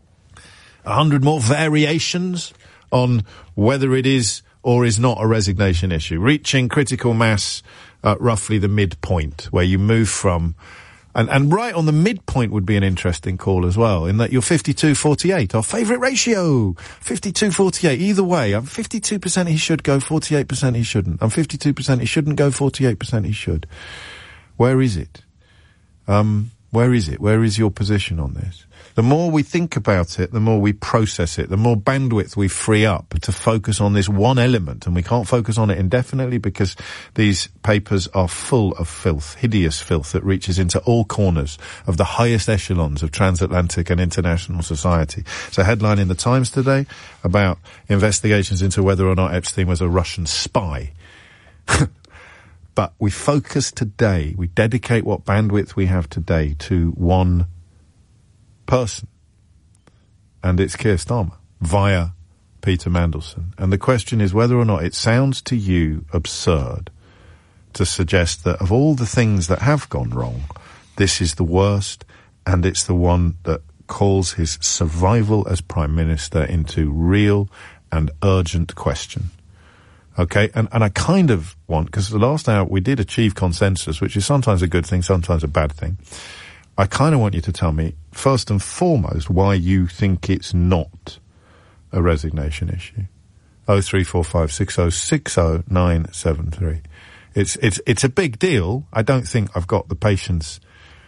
a hundred more variations on whether it is or is not a resignation issue, reaching critical mass at roughly the midpoint where you move from. And, and right on the midpoint would be an interesting call as well, in that you're fifty-two forty-eight, our favourite ratio, fifty-two forty-eight. Either way, I'm fifty-two percent he should go, forty-eight percent he shouldn't. I'm fifty-two percent he shouldn't go, forty-eight percent he should. Where is it? Um, where is it? Where is your position on this? The more we think about it, the more we process it, the more bandwidth we free up to focus on this one element. And we can't focus on it indefinitely because these papers are full of filth, hideous filth that reaches into all corners of the highest echelons of transatlantic and international society. It's a headline in the Times today about investigations into whether or not Epstein was a Russian spy. But we focus today, we dedicate what bandwidth we have today to one person, and it's Keir Starmer via Peter Mandelson. And the question is whether or not it sounds to you absurd to suggest that of all the things that have gone wrong, this is the worst, and it's the one that calls his survival as Prime Minister into real and urgent question. Okay, and, and I kind of want, because the last hour we did achieve consensus, which is sometimes a good thing, sometimes a bad thing. I kind of want you to tell me, first and foremost, why you think it's not a resignation issue. oh three four five six oh six oh nine seven three. It's, it's, it's a big deal. I don't think I've got the patience.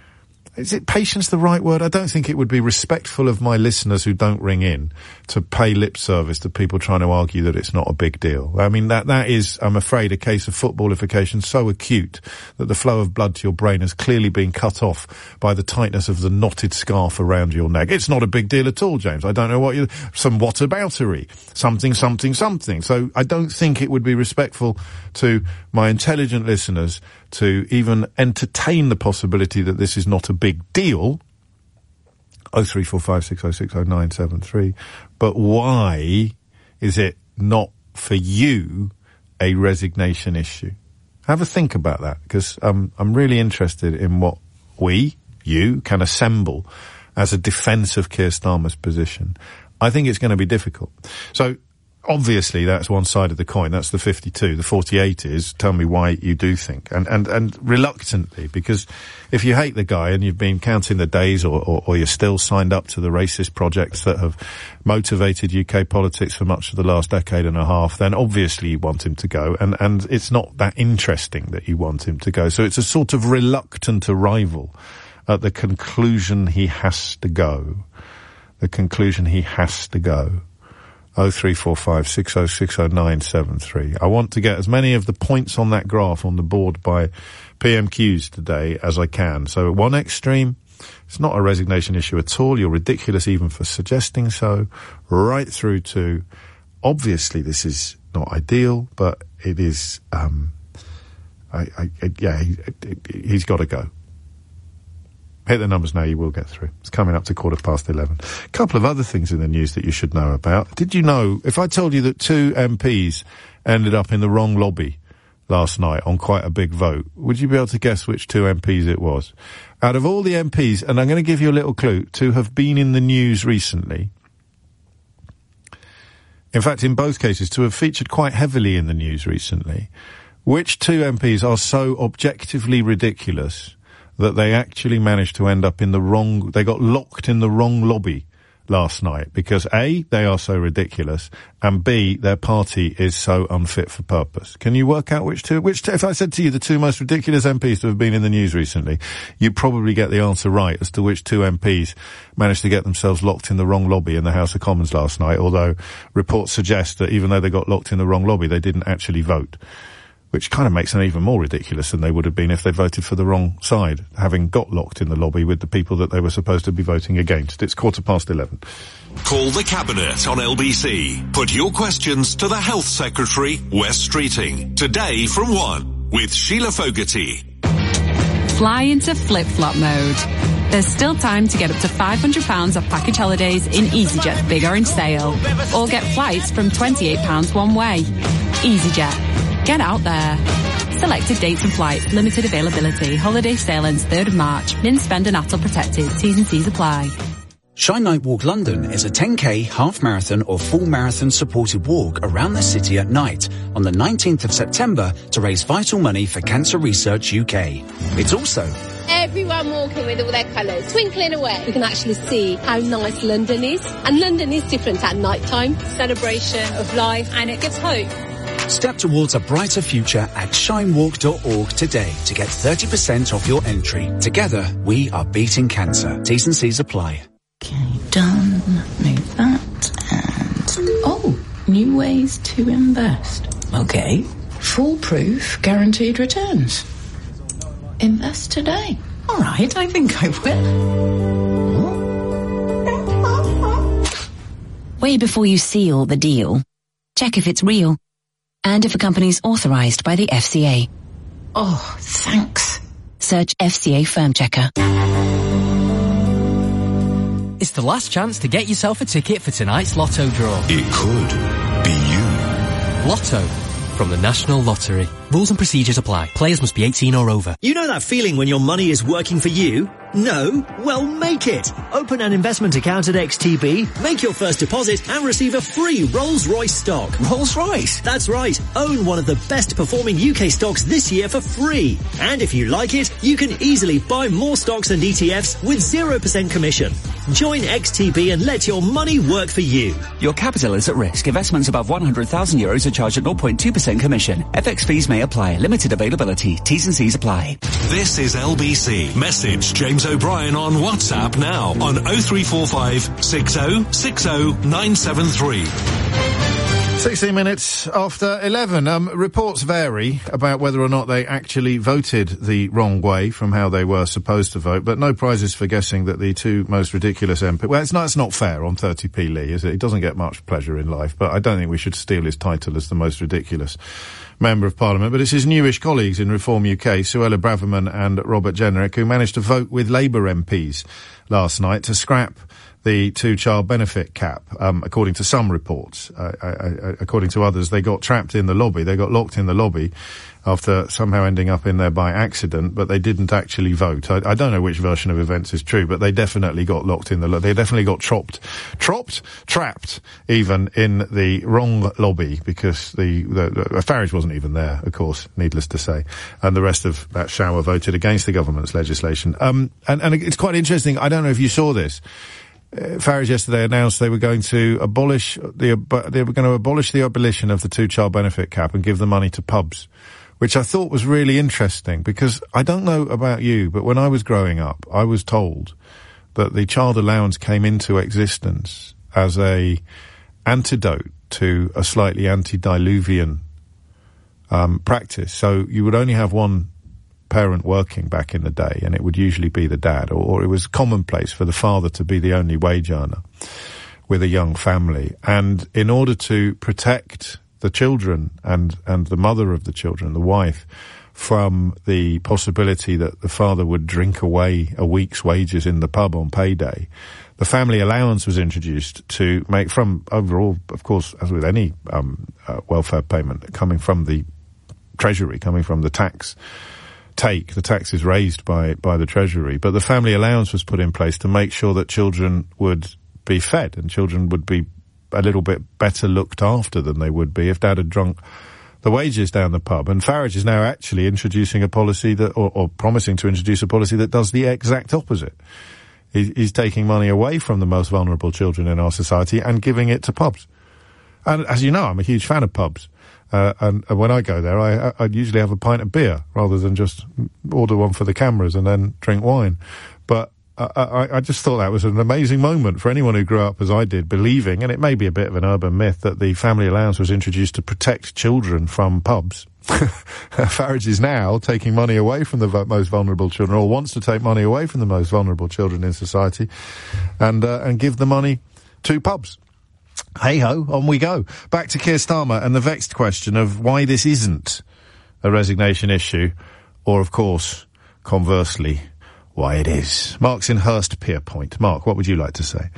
Is it patience the right word? I don't think it would be respectful of my listeners who don't ring in to pay lip service to people trying to argue that it's not a big deal. I mean, that, that is, I'm afraid, a case of footballification so acute that the flow of blood to your brain has clearly been cut off by the tightness of the knotted scarf around your neck. It's not a big deal at all, James. I don't know what you, some whataboutery, something, something, something. So I don't think it would be respectful to my intelligent listeners to even entertain the possibility that this is not a big deal. oh three four five six oh six oh nine seven three. But why is it not for you a resignation issue? Have a think about that, because um, I'm really interested in what we, you, can assemble as a defence of Keir Starmer's position. I think it's going to be difficult. So, obviously, that's one side of the coin. That's the fifty-two. The forty-eight is, tell me why you do think. And, and, and reluctantly, because if you hate the guy and you've been counting the days or, or, or you're still signed up to the racist projects that have motivated U K politics for much of the last decade and a half, then obviously you want him to go. And, and it's not that interesting that you want him to go. So it's a sort of reluctant arrival at the conclusion he has to go. The conclusion he has to go. oh three four five, six oh six oh nine seven three. I want to get as many of the points on that graph on the board by P M Qs today as I can. So at one extreme, it's not a resignation issue at all. You're ridiculous even for suggesting so. Right through to, obviously this is not ideal, but it is, um, I, I, I yeah, he, he's got to go. Hit the numbers now, you will get through. It's coming up to quarter past eleven. A couple of other things in the news that you should know about. Did you know, if I told you that two M Ps ended up in the wrong lobby last night on quite a big vote, would you be able to guess which two M Ps it was? Out of all the M Ps, and I'm going to give you a little clue, to have been in the news recently, in fact, in both cases, to have featured quite heavily in the news recently, which two M Ps are so objectively ridiculous that they actually managed to end up in the wrong, they got locked in the wrong lobby last night because A, they are so ridiculous, and B, their party is so unfit for purpose. Can you work out which two, which two, if I said to you the two most ridiculous M Ps that have been in the news recently, you'd probably get the answer right as to which two M Ps managed to get themselves locked in the wrong lobby in the House of Commons last night, although reports suggest that even though they got locked in the wrong lobby, they didn't actually vote. Which kind of makes them even more ridiculous than they would have been if they voted for the wrong side, having got locked in the lobby with the people that they were supposed to be voting against. It's quarter past eleven. Call the Cabinet on L B C. Put your questions to the Health Secretary, Wes Streeting. Today from one, with Sheila Fogarty. Fly into flip-flop mode. There's still time to get up to five hundred pounds off package holidays in EasyJet's Big Orange Sale. Or get flights from twenty-eight pounds one way. EasyJet. Get out there. Selected dates and flights, limited availability. Holiday sale ends third of March. Min, spend and A T L protected. T's and C's apply. Shine Night Walk London is a ten K, half marathon or full marathon supported walk around the city at night on the nineteenth of September to raise vital money for Cancer Research U K. It's also everyone walking with all their colours, twinkling away. We can actually see how nice London is. And London is different at night time. Celebration of life, and it gives hope. Step towards a brighter future at shine walk dot org today to get thirty percent off your entry. Together, we are beating cancer. T's and C's apply. Okay, done. Move that. And, oh, new ways to invest. Okay. Foolproof guaranteed returns. Invest today. All right, I think I will. Way before you seal the deal, check if it's real. And if a company's authorised by the F C A. Oh, thanks. Search F C A Firm Checker. It's the last chance to get yourself a ticket for tonight's Lotto draw. It could be you. Lotto. From the National Lottery. Rules and procedures apply. Players must be eighteen or over. You know that feeling when your money is working for you? No? Well, make it! Open an investment account at X T B, make your first deposit, and receive a free Rolls-Royce stock. Rolls-Royce? That's right. Own one of the best performing U K stocks this year for free. And if you like it, you can easily buy more stocks and E T Fs with zero percent commission. Join X T B and let your money work for you. Your capital is at risk. Investments above one hundred thousand euros are charged at zero point two percent commission. F X fees may apply. Limited availability. T's and C's apply. This is L B C. Message James O'Brien on WhatsApp now on oh three four five, six oh six oh nine seven three. sixteen minutes after eleven. Um, reports vary about whether or not they actually voted the wrong way from how they were supposed to vote, but no prizes for guessing that the two most ridiculous M Ps... Well, it's not, it's not fair on thirty p Lee, is it? He doesn't get much pleasure in life, but I don't think we should steal his title as the most ridiculous Member of Parliament. But it's his newish colleagues in Reform U K, Suella Braverman and Robert Jenrick, who managed to vote with Labour M Ps last night to scrap the two-child benefit cap, um, according to some reports. Uh, I, I, according to others, they got trapped in the lobby. They got locked in the lobby after somehow ending up in there by accident, but they didn't actually vote. I, I don't know which version of events is true, but they definitely got locked in the lobby. They definitely got tropped, tropped, trapped, even in the wrong lobby, because the, the, the Farage wasn't even there, of course, needless to say, and the rest of that shower voted against the government's legislation. Um, and, and it's quite interesting. I don't know if you saw this. Uh, Farage yesterday announced they were going to abolish the, uh, they were going to abolish the abolition of the two-child benefit cap and give the money to pubs, which I thought was really interesting, because I don't know about you, but when I was growing up, I was told that the child allowance came into existence as a, antidote to a slightly antediluvian um, practice. So you would only have one parent working back in the day, and it would usually be the dad, or, or it was commonplace for the father to be the only wage earner with a young family. And in order to protect the children and, and the mother of the children, the wife, from the possibility that the father would drink away a week's wages in the pub on payday, the family allowance was introduced to make, from overall, of course, as with any um, uh, welfare payment, coming from the Treasury, coming from the tax take, the tax is raised by, by the Treasury, but the family allowance was put in place to make sure that children would be fed and children would be a little bit better looked after than they would be if dad had drunk the wages down the pub. And Farage is now actually introducing a policy that, or, or promising to introduce a policy that does the exact opposite. He, he's taking money away from the most vulnerable children in our society and giving it to pubs. And as you know, I'm a huge fan of pubs. Uh, and, and when I go there, I, I usually have a pint of beer rather than just order one for the cameras and then drink wine. But I, I just thought that was an amazing moment for anyone who grew up as I did, believing, and it may be a bit of an urban myth, that the family allowance was introduced to protect children from pubs. Farage is now taking money away from the v- most vulnerable children, or wants to take money away from the most vulnerable children in society, and uh, and give the money to pubs. Hey-ho, on we go. Back to Keir Starmer and the vexed question of why this isn't a resignation issue, or, of course, conversely, why it is. Mark's in Hurst-Pierpoint. Mark, what would you like to say?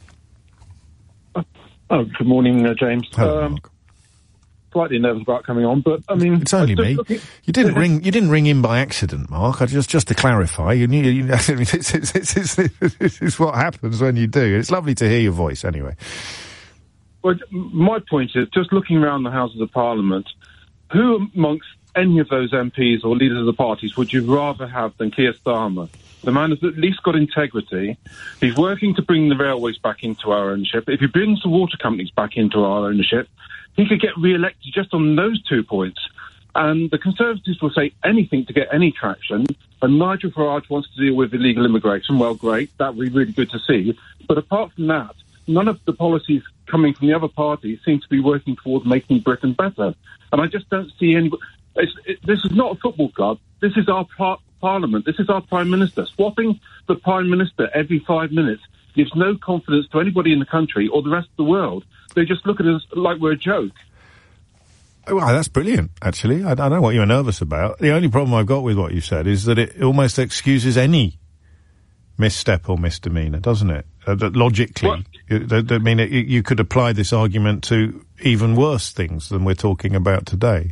Oh, good morning, uh, James. Hello, um, Mark. Slightly nervous about coming on, but I mean, it's only me. Looking... You didn't ring. You didn't ring in by accident, Mark. I just just to clarify, you knew. You, I mean, it's, it's, it's, it's, it's, it's what happens when you do. It's lovely to hear your voice, anyway. Well, my point is, just looking around the Houses of Parliament, who amongst any of those M Ps or leaders of the parties would you rather have than Keir Starmer? The man has at least got integrity. He's working to bring the railways back into our ownership. If he brings the water companies back into our ownership, he could get re-elected just on those two points. And the Conservatives will say anything to get any traction. And Nigel Farage wants to deal with illegal immigration. Well, great. That would be really good to see. But apart from that, none of the policies coming from the other parties seem to be working towards making Britain better. And I just don't see any... It's, it, this is not a football club. This is our par- Parliament. This is our Prime Minister. Swapping the Prime Minister every five minutes gives no confidence to anybody in the country or the rest of the world. They just look at us like we're a joke. Well, that's brilliant, actually. I, I don't know what you were nervous about. The only problem I've got with what you said is that it almost excuses any misstep or misdemeanor, doesn't it? Uh, that logically, What? you, that, that mean it, you, you could apply this argument to even worse things than we're talking about today.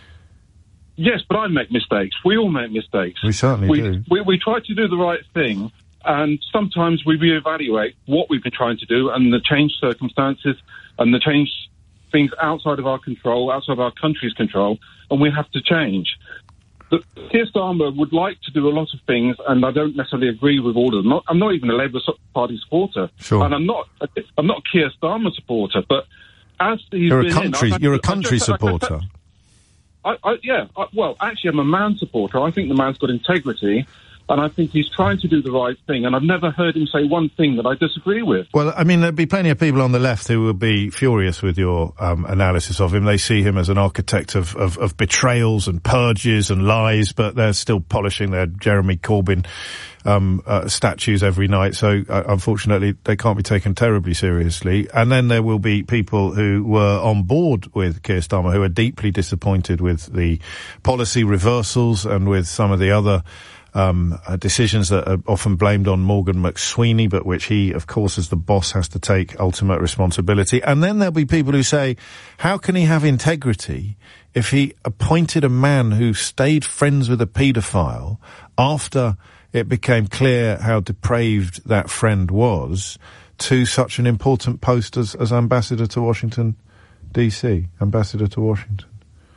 Yes, but I make mistakes. We all make mistakes. We certainly we, do. We, we try to do the right thing, and sometimes we reevaluate what we've been trying to do and the changed circumstances and the changed things outside of our control, outside of our country's control, and we have to change. But Keir Starmer would like to do a lot of things, and I don't necessarily agree with all of them. Not, I'm not even a Labour Party supporter, Sure. and I'm not. I'm not a Keir Starmer supporter. But as he's You're a been country. in, I- You're a I country just- I- I- supporter. I, I, yeah, I, well, actually, I'm a man supporter. I think the man's got integrity, and I think he's trying to do the right thing, and I've never heard him say one thing that I disagree with. Well, I mean, there'd be plenty of people on the left who would be furious with your um, analysis of him. They see him as an architect of, of, of betrayals and purges and lies, but they're still polishing their Jeremy Corbyn um, uh, statues every night. So, uh, unfortunately, they can't be taken terribly seriously. And then there will be people who were on board with Keir Starmer who are deeply disappointed with the policy reversals and with some of the other Um, uh, decisions that are often blamed on Morgan McSweeney, but which he, of course, as the boss, has to take ultimate responsibility. And then there'll be people who say, how can he have integrity if he appointed a man who stayed friends with a paedophile after it became clear how depraved that friend was to such an important post as, as ambassador to Washington, D C, ambassador to Washington?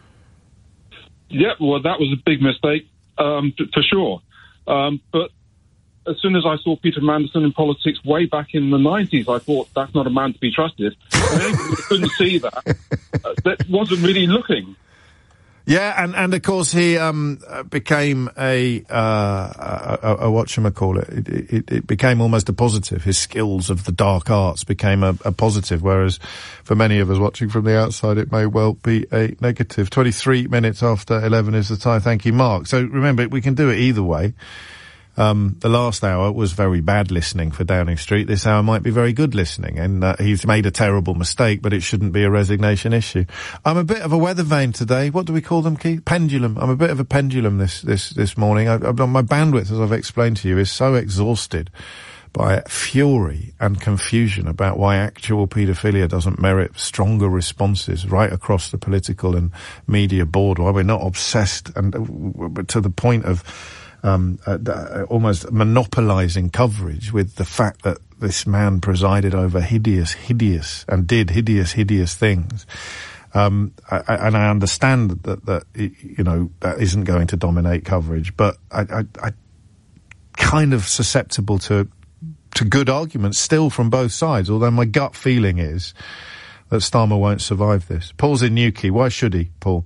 Yeah, well, that was a big mistake. Um, f- for sure. Um, but as soon as I saw Peter Mandelson in politics way back in the nineties, I thought that's not a man to be trusted. And anybody who couldn't see that, uh, that wasn't really looking. Yeah, and, and of course he um became a uh a, a, a whatchamacallit. It, it it became almost a positive. His skills of the dark arts became a, a positive, whereas for many of us watching from the outside it may well be a negative. Twenty-three minutes after eleven is the time. Thank you, Mark. So remember, we can do it either way. Um, the last hour was very bad listening for Downing Street. This hour might be very good listening, and uh, he's made a terrible mistake, but it shouldn't be a resignation issue. I'm a bit of a weather vane today. What do we call them, Keith? Pendulum. I'm a bit of a pendulum this this this morning. I, I, my bandwidth, as I've explained to you, is so exhausted by fury and confusion about why actual paedophilia doesn't merit stronger responses right across the political and media board, why we're not obsessed and uh, to the point of Um, uh, uh, almost monopolising coverage with the fact that this man presided over hideous, hideous, and did hideous, hideous things. Um, I, I, and I understand that, that, you know, that isn't going to dominate coverage, but I, I, I kind of susceptible to, to good arguments still from both sides, although my gut feeling is that Starmer won't survive this. Paul's in Newquay. Why should he, Paul?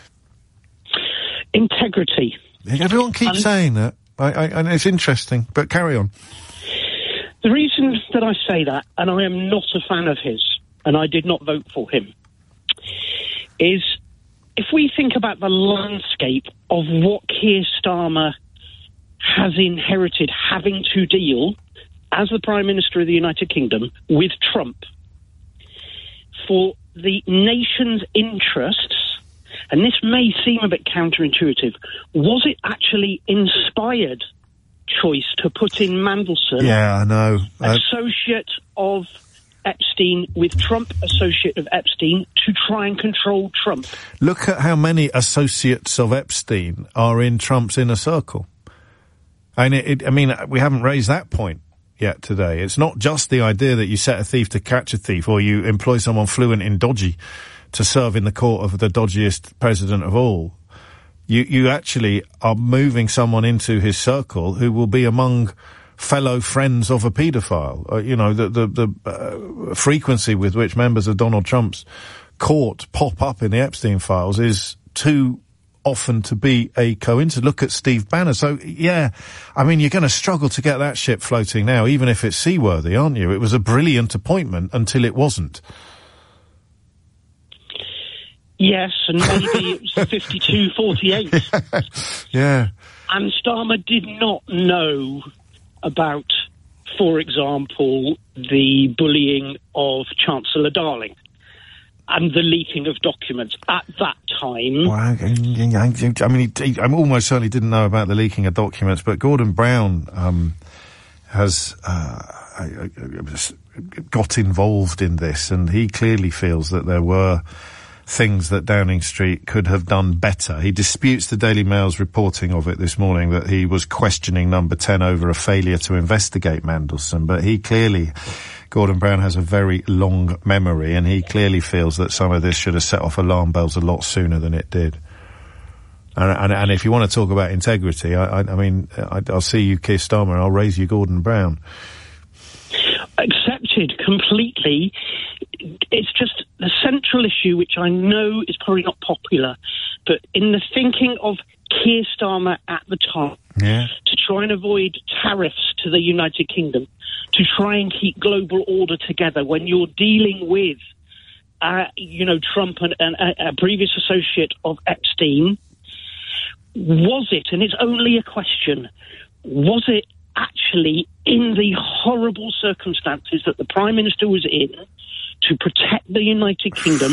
Integrity. Everyone keeps um, saying that, I, I, and it's interesting, but carry on. The reason that I say that, and I am not a fan of his, and I did not vote for him, is if we think about the landscape of what Keir Starmer has inherited having to deal, as the Prime Minister of the United Kingdom, with Trump, for the nation's interests, and this may seem a bit counterintuitive, was it actually inspired choice to put in Mandelson, yeah, I know, uh, associate of Epstein, with Trump, associate of Epstein, to try and control Trump? Look at how many associates of Epstein are in Trump's inner circle. And it, it, I mean, we haven't raised that point yet today. It's not just the idea that you set a thief to catch a thief, or you employ someone fluent in dodgy to serve in the court of the dodgiest president of all. You, you actually are moving someone into his circle who will be among fellow friends of a paedophile. Uh, you know, the, the, the uh, frequency with which members of Donald Trump's court pop up in the Epstein files is too often to be a coincidence. Look at Steve Bannon. So, yeah, I mean, you're going to struggle to get that ship floating now, even if it's seaworthy, aren't you? It was a brilliant appointment until it wasn't. Yes, and maybe it was fifty-two forty-eight. Yeah. And Starmer did not know about, for example, the bullying of Chancellor Darling and the leaking of documents at that time. Well, I, I mean, he, he, I almost certainly didn't know about the leaking of documents, but Gordon Brown um, has uh, I, I, got involved in this, and he clearly feels that there were things that Downing Street could have done better. He disputes the Daily Mail's reporting of it this morning that he was questioning Number ten over a failure to investigate Mandelson, but he clearly, Gordon Brown has a very long memory, and he clearly feels that some of this should have set off alarm bells a lot sooner than it did. And, and, and if you want to talk about integrity, I, I, I mean, I, I'll see you, Keir Starmer, and I'll raise you, Gordon Brown. Accepted completely. It's just the central issue, which I know is probably not popular, but in the thinking of Keir Starmer at the time, yeah. to try and avoid tariffs to the United Kingdom, to try and keep global order together when you're dealing with, uh, you know, Trump and, and a, a previous associate of Epstein, was it, and it's only a question, was it actually in the horrible circumstances that the Prime Minister was in to protect the United Kingdom,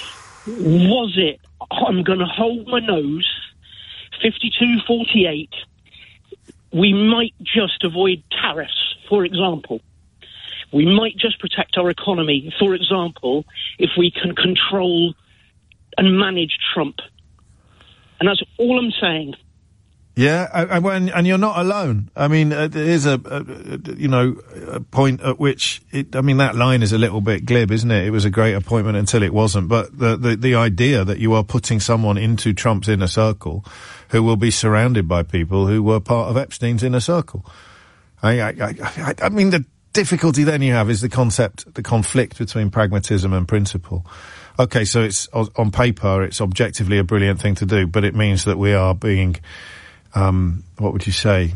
was it, I'm going to hold my nose, fifty-two forty-eight, we might just avoid tariffs, for example. We might just protect our economy, for example, if we can control and manage Trump. And that's all I'm saying. Yeah, and, and, and you're not alone. I mean, uh, there is a, a, you know, a point at which, it, I mean, that line is a little bit glib, isn't it? It was a great appointment until it wasn't. But the, the, the idea that you are putting someone into Trump's inner circle who will be surrounded by people who were part of Epstein's inner circle. I, I, I, I mean, the difficulty then you have is the concept, the conflict between pragmatism and principle. Okay, so it's, on paper, it's objectively a brilliant thing to do, but it means that we are being, um, what would you say,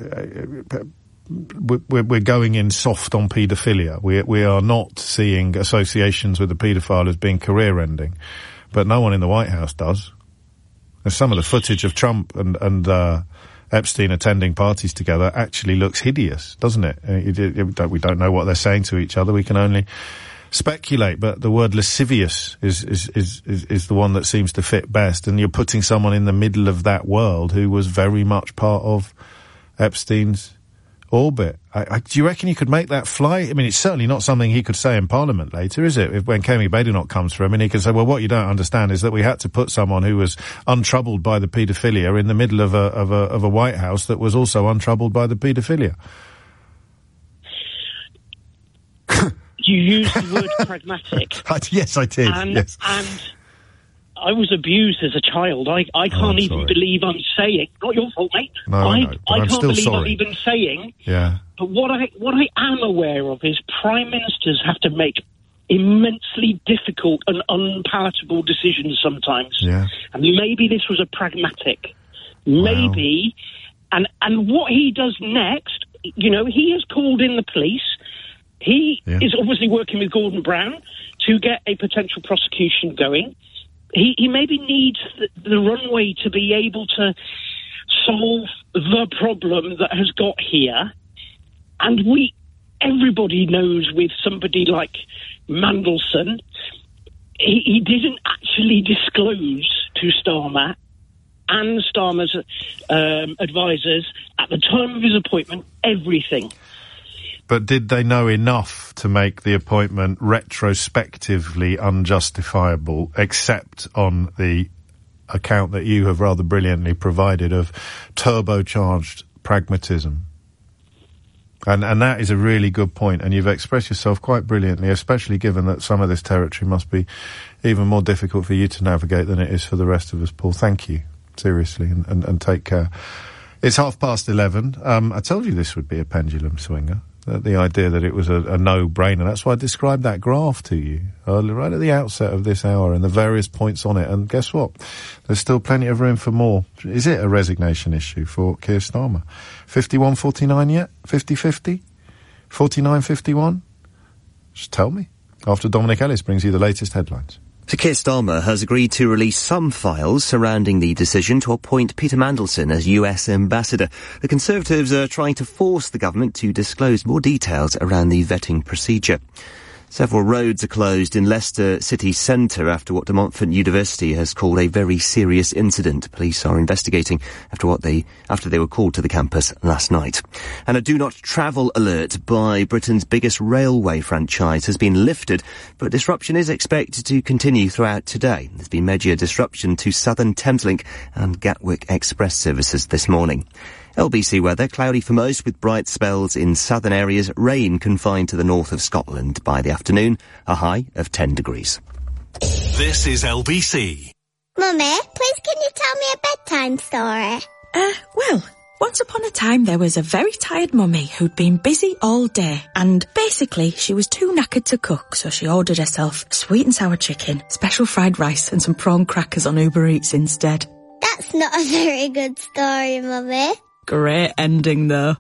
we're, we're going in soft on paedophilia. We, we are not seeing associations with the paedophile as being career-ending, but no one in the White House does. There's some of the footage of Trump and, and, uh, Epstein attending parties together actually looks hideous, doesn't it? It, it, it don't, we don't know what they're saying to each other. We can only speculate, but the word lascivious is, is, is, is, is the one that seems to fit best. And you're putting someone in the middle of that world who was very much part of Epstein's orbit. I, I, do you reckon you could make that fly? I mean, it's certainly not something he could say in Parliament later, is it? If, when Kemi Badenoch comes for him, and he can say, well, what you don't understand is that we had to put someone who was untroubled by the paedophilia in the middle of a, of a, of a White House that was also untroubled by the paedophilia. You used the word pragmatic. Yes, I did. And, yes. and I was abused as a child. I, I can't oh, even sorry. believe I'm saying, not your fault, mate. No, I, I know, but I I'm can't still believe sorry. I'm even saying. Yeah. But what I, what I am aware of is prime ministers have to make immensely difficult and unpalatable decisions sometimes. Yeah. And maybe this was a pragmatic. Maybe. Wow. And, and what he does next, you know, he has called in the police. He yeah. is obviously working with Gordon Brown to get a potential prosecution going. He, he maybe needs the, the runway to be able to solve the problem that has got here. And we, everybody knows with somebody like Mandelson, he, he didn't actually disclose to Starmer and Starmer's um, advisors at the time of his appointment everything. But did they know enough to make the appointment retrospectively unjustifiable, except on the account that you have rather brilliantly provided of turbocharged pragmatism? And, and that is a really good point, and you've expressed yourself quite brilliantly, especially given that some of this territory must be even more difficult for you to navigate than it is for the rest of us, Paul. Thank you, seriously, and, and, and take care. It's half past eleven. Um, I told you this would be a pendulum swinger. The, the idea that it was a, a no-brainer. That's why I described that graph to you earlier, right at the outset of this hour, and the various points on it. And guess what? There's still plenty of room for more. Is it a resignation issue for Keir Starmer? fifty-one forty-nine yet? fifty fifty? forty-nine fifty-one? Just tell me. After Dominic Ellis brings you the latest headlines. So Keir Starmer has agreed to release some files surrounding the decision to appoint Peter Mandelson as U S ambassador. The Conservatives are trying to force the government to disclose more details around the vetting procedure. Several roads are closed in Leicester city centre after what De Montfort University has called a very serious incident. Police are investigating after what they after they were called to the campus last night. And a do not travel alert by Britain's biggest railway franchise has been lifted, but disruption is expected to continue throughout today. There's been major disruption to Southern Thameslink and Gatwick Express services this morning. L B C weather, cloudy for most with bright spells in southern areas, rain confined to the north of Scotland. By the afternoon, a high of ten degrees. This is L B C. Mummy, please can you tell me a bedtime story? Uh, well, once upon a time there was a very tired mummy who'd been busy all day, and basically she was too knackered to cook, so she ordered herself sweet and sour chicken, special fried rice and some prawn crackers on Uber Eats instead. That's not a very good story, Mummy. Great ending, though.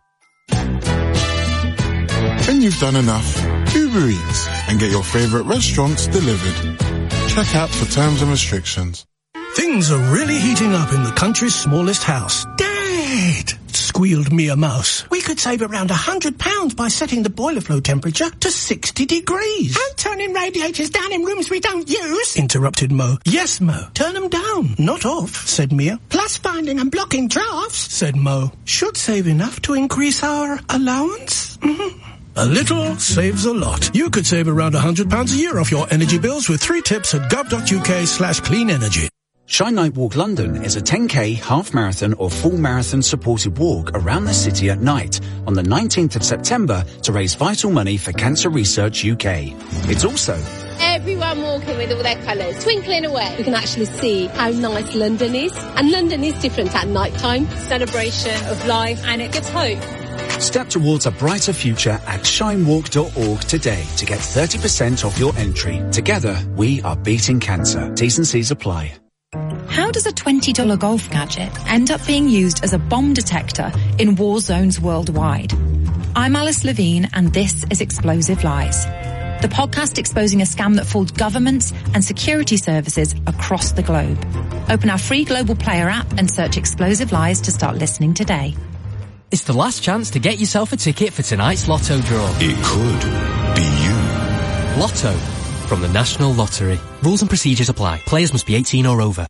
When you've done enough, Uber Eats and get your favourite restaurants delivered. Check out for terms and restrictions. Things are really heating up in the country's smallest house. Dad! Squealed Mia Mouse. We could save around a hundred pounds by setting the boiler flow temperature to sixty degrees. And turning radiators down in rooms we don't use, interrupted Mo. Yes, Mo. Turn them down, not off, said Mia. Plus finding and blocking drafts, said Mo. Should save enough to increase our allowance? Mm-hmm. A little saves a lot. You could save around a hundred pounds a year off your energy bills with three tips at gov.uk slash clean energy. Shine Night Walk London is a ten K, half marathon or full marathon supported walk around the city at night on the nineteenth of September to raise vital money for Cancer Research U K. It's also everyone walking with all their colours, twinkling away. We can actually see how nice London is. And London is different at night time. Celebration of life, and it gives hope. Step towards a brighter future at shinewalk dot org today to get thirty percent off your entry. Together, we are beating cancer. T's and C's apply. How does a twenty dollars golf gadget end up being used as a bomb detector in war zones worldwide? I'm Alice Levine, and this is Explosive Lies, the podcast exposing a scam that fooled governments and security services across the globe. Open our free Global Player app and search Explosive Lies to start listening today. It's the last chance to get yourself a ticket for tonight's Lotto draw. It could be you. Lotto from the National Lottery. Rules and procedures apply. Players must be eighteen or over.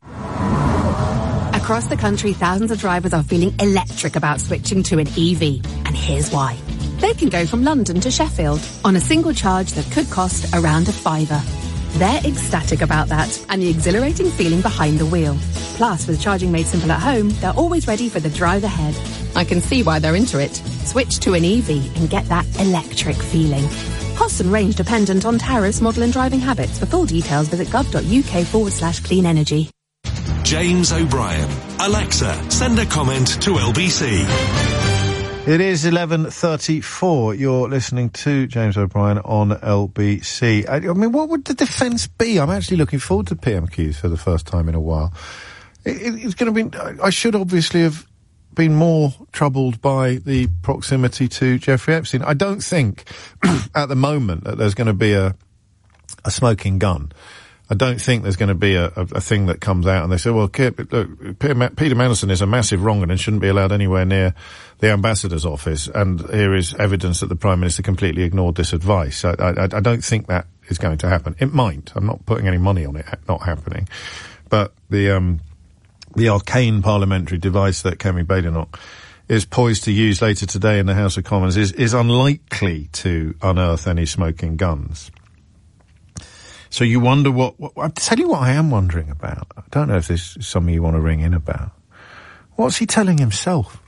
Across the country, thousands of drivers are feeling electric about switching to an E V. And here's why. They can go from London to Sheffield on a single charge that could cost around a fiver. They're ecstatic about that and the exhilarating feeling behind the wheel. Plus, with charging made simple at home, they're always ready for the drive ahead. I can see why they're into it. Switch to an E V and get that electric feeling. Cost and range dependent on tariffs, model and driving habits. For full details, visit gov.uk forward slash clean energy. James O'Brien. Alexa, send a comment to L B C. It is eleven thirty-four. You're listening to James O'Brien on L B C. I, I mean, what would the defence be? I'm actually looking forward to P M Qs for the first time in a while. It, it, it's going to be... I should obviously have been more troubled by the proximity to Jeffrey Epstein. I don't think, at the moment, that there's going to be a, a smoking gun. I don't think there's going to be a, a, a thing that comes out and they say, well, look, Peter Mandelson is a massive wrong-un and shouldn't be allowed anywhere near the ambassador's office, and here is evidence that the Prime Minister completely ignored this advice. I, I, I don't think that is going to happen. It might. I'm not putting any money on it not happening. But the um, the arcane parliamentary device that Kemi Badenoch is poised to use later today in the House of Commons is, is unlikely to unearth any smoking guns. So you wonder what, what... I'll tell you what I am wondering about. I don't know if this is something you want to ring in about. What's he telling himself?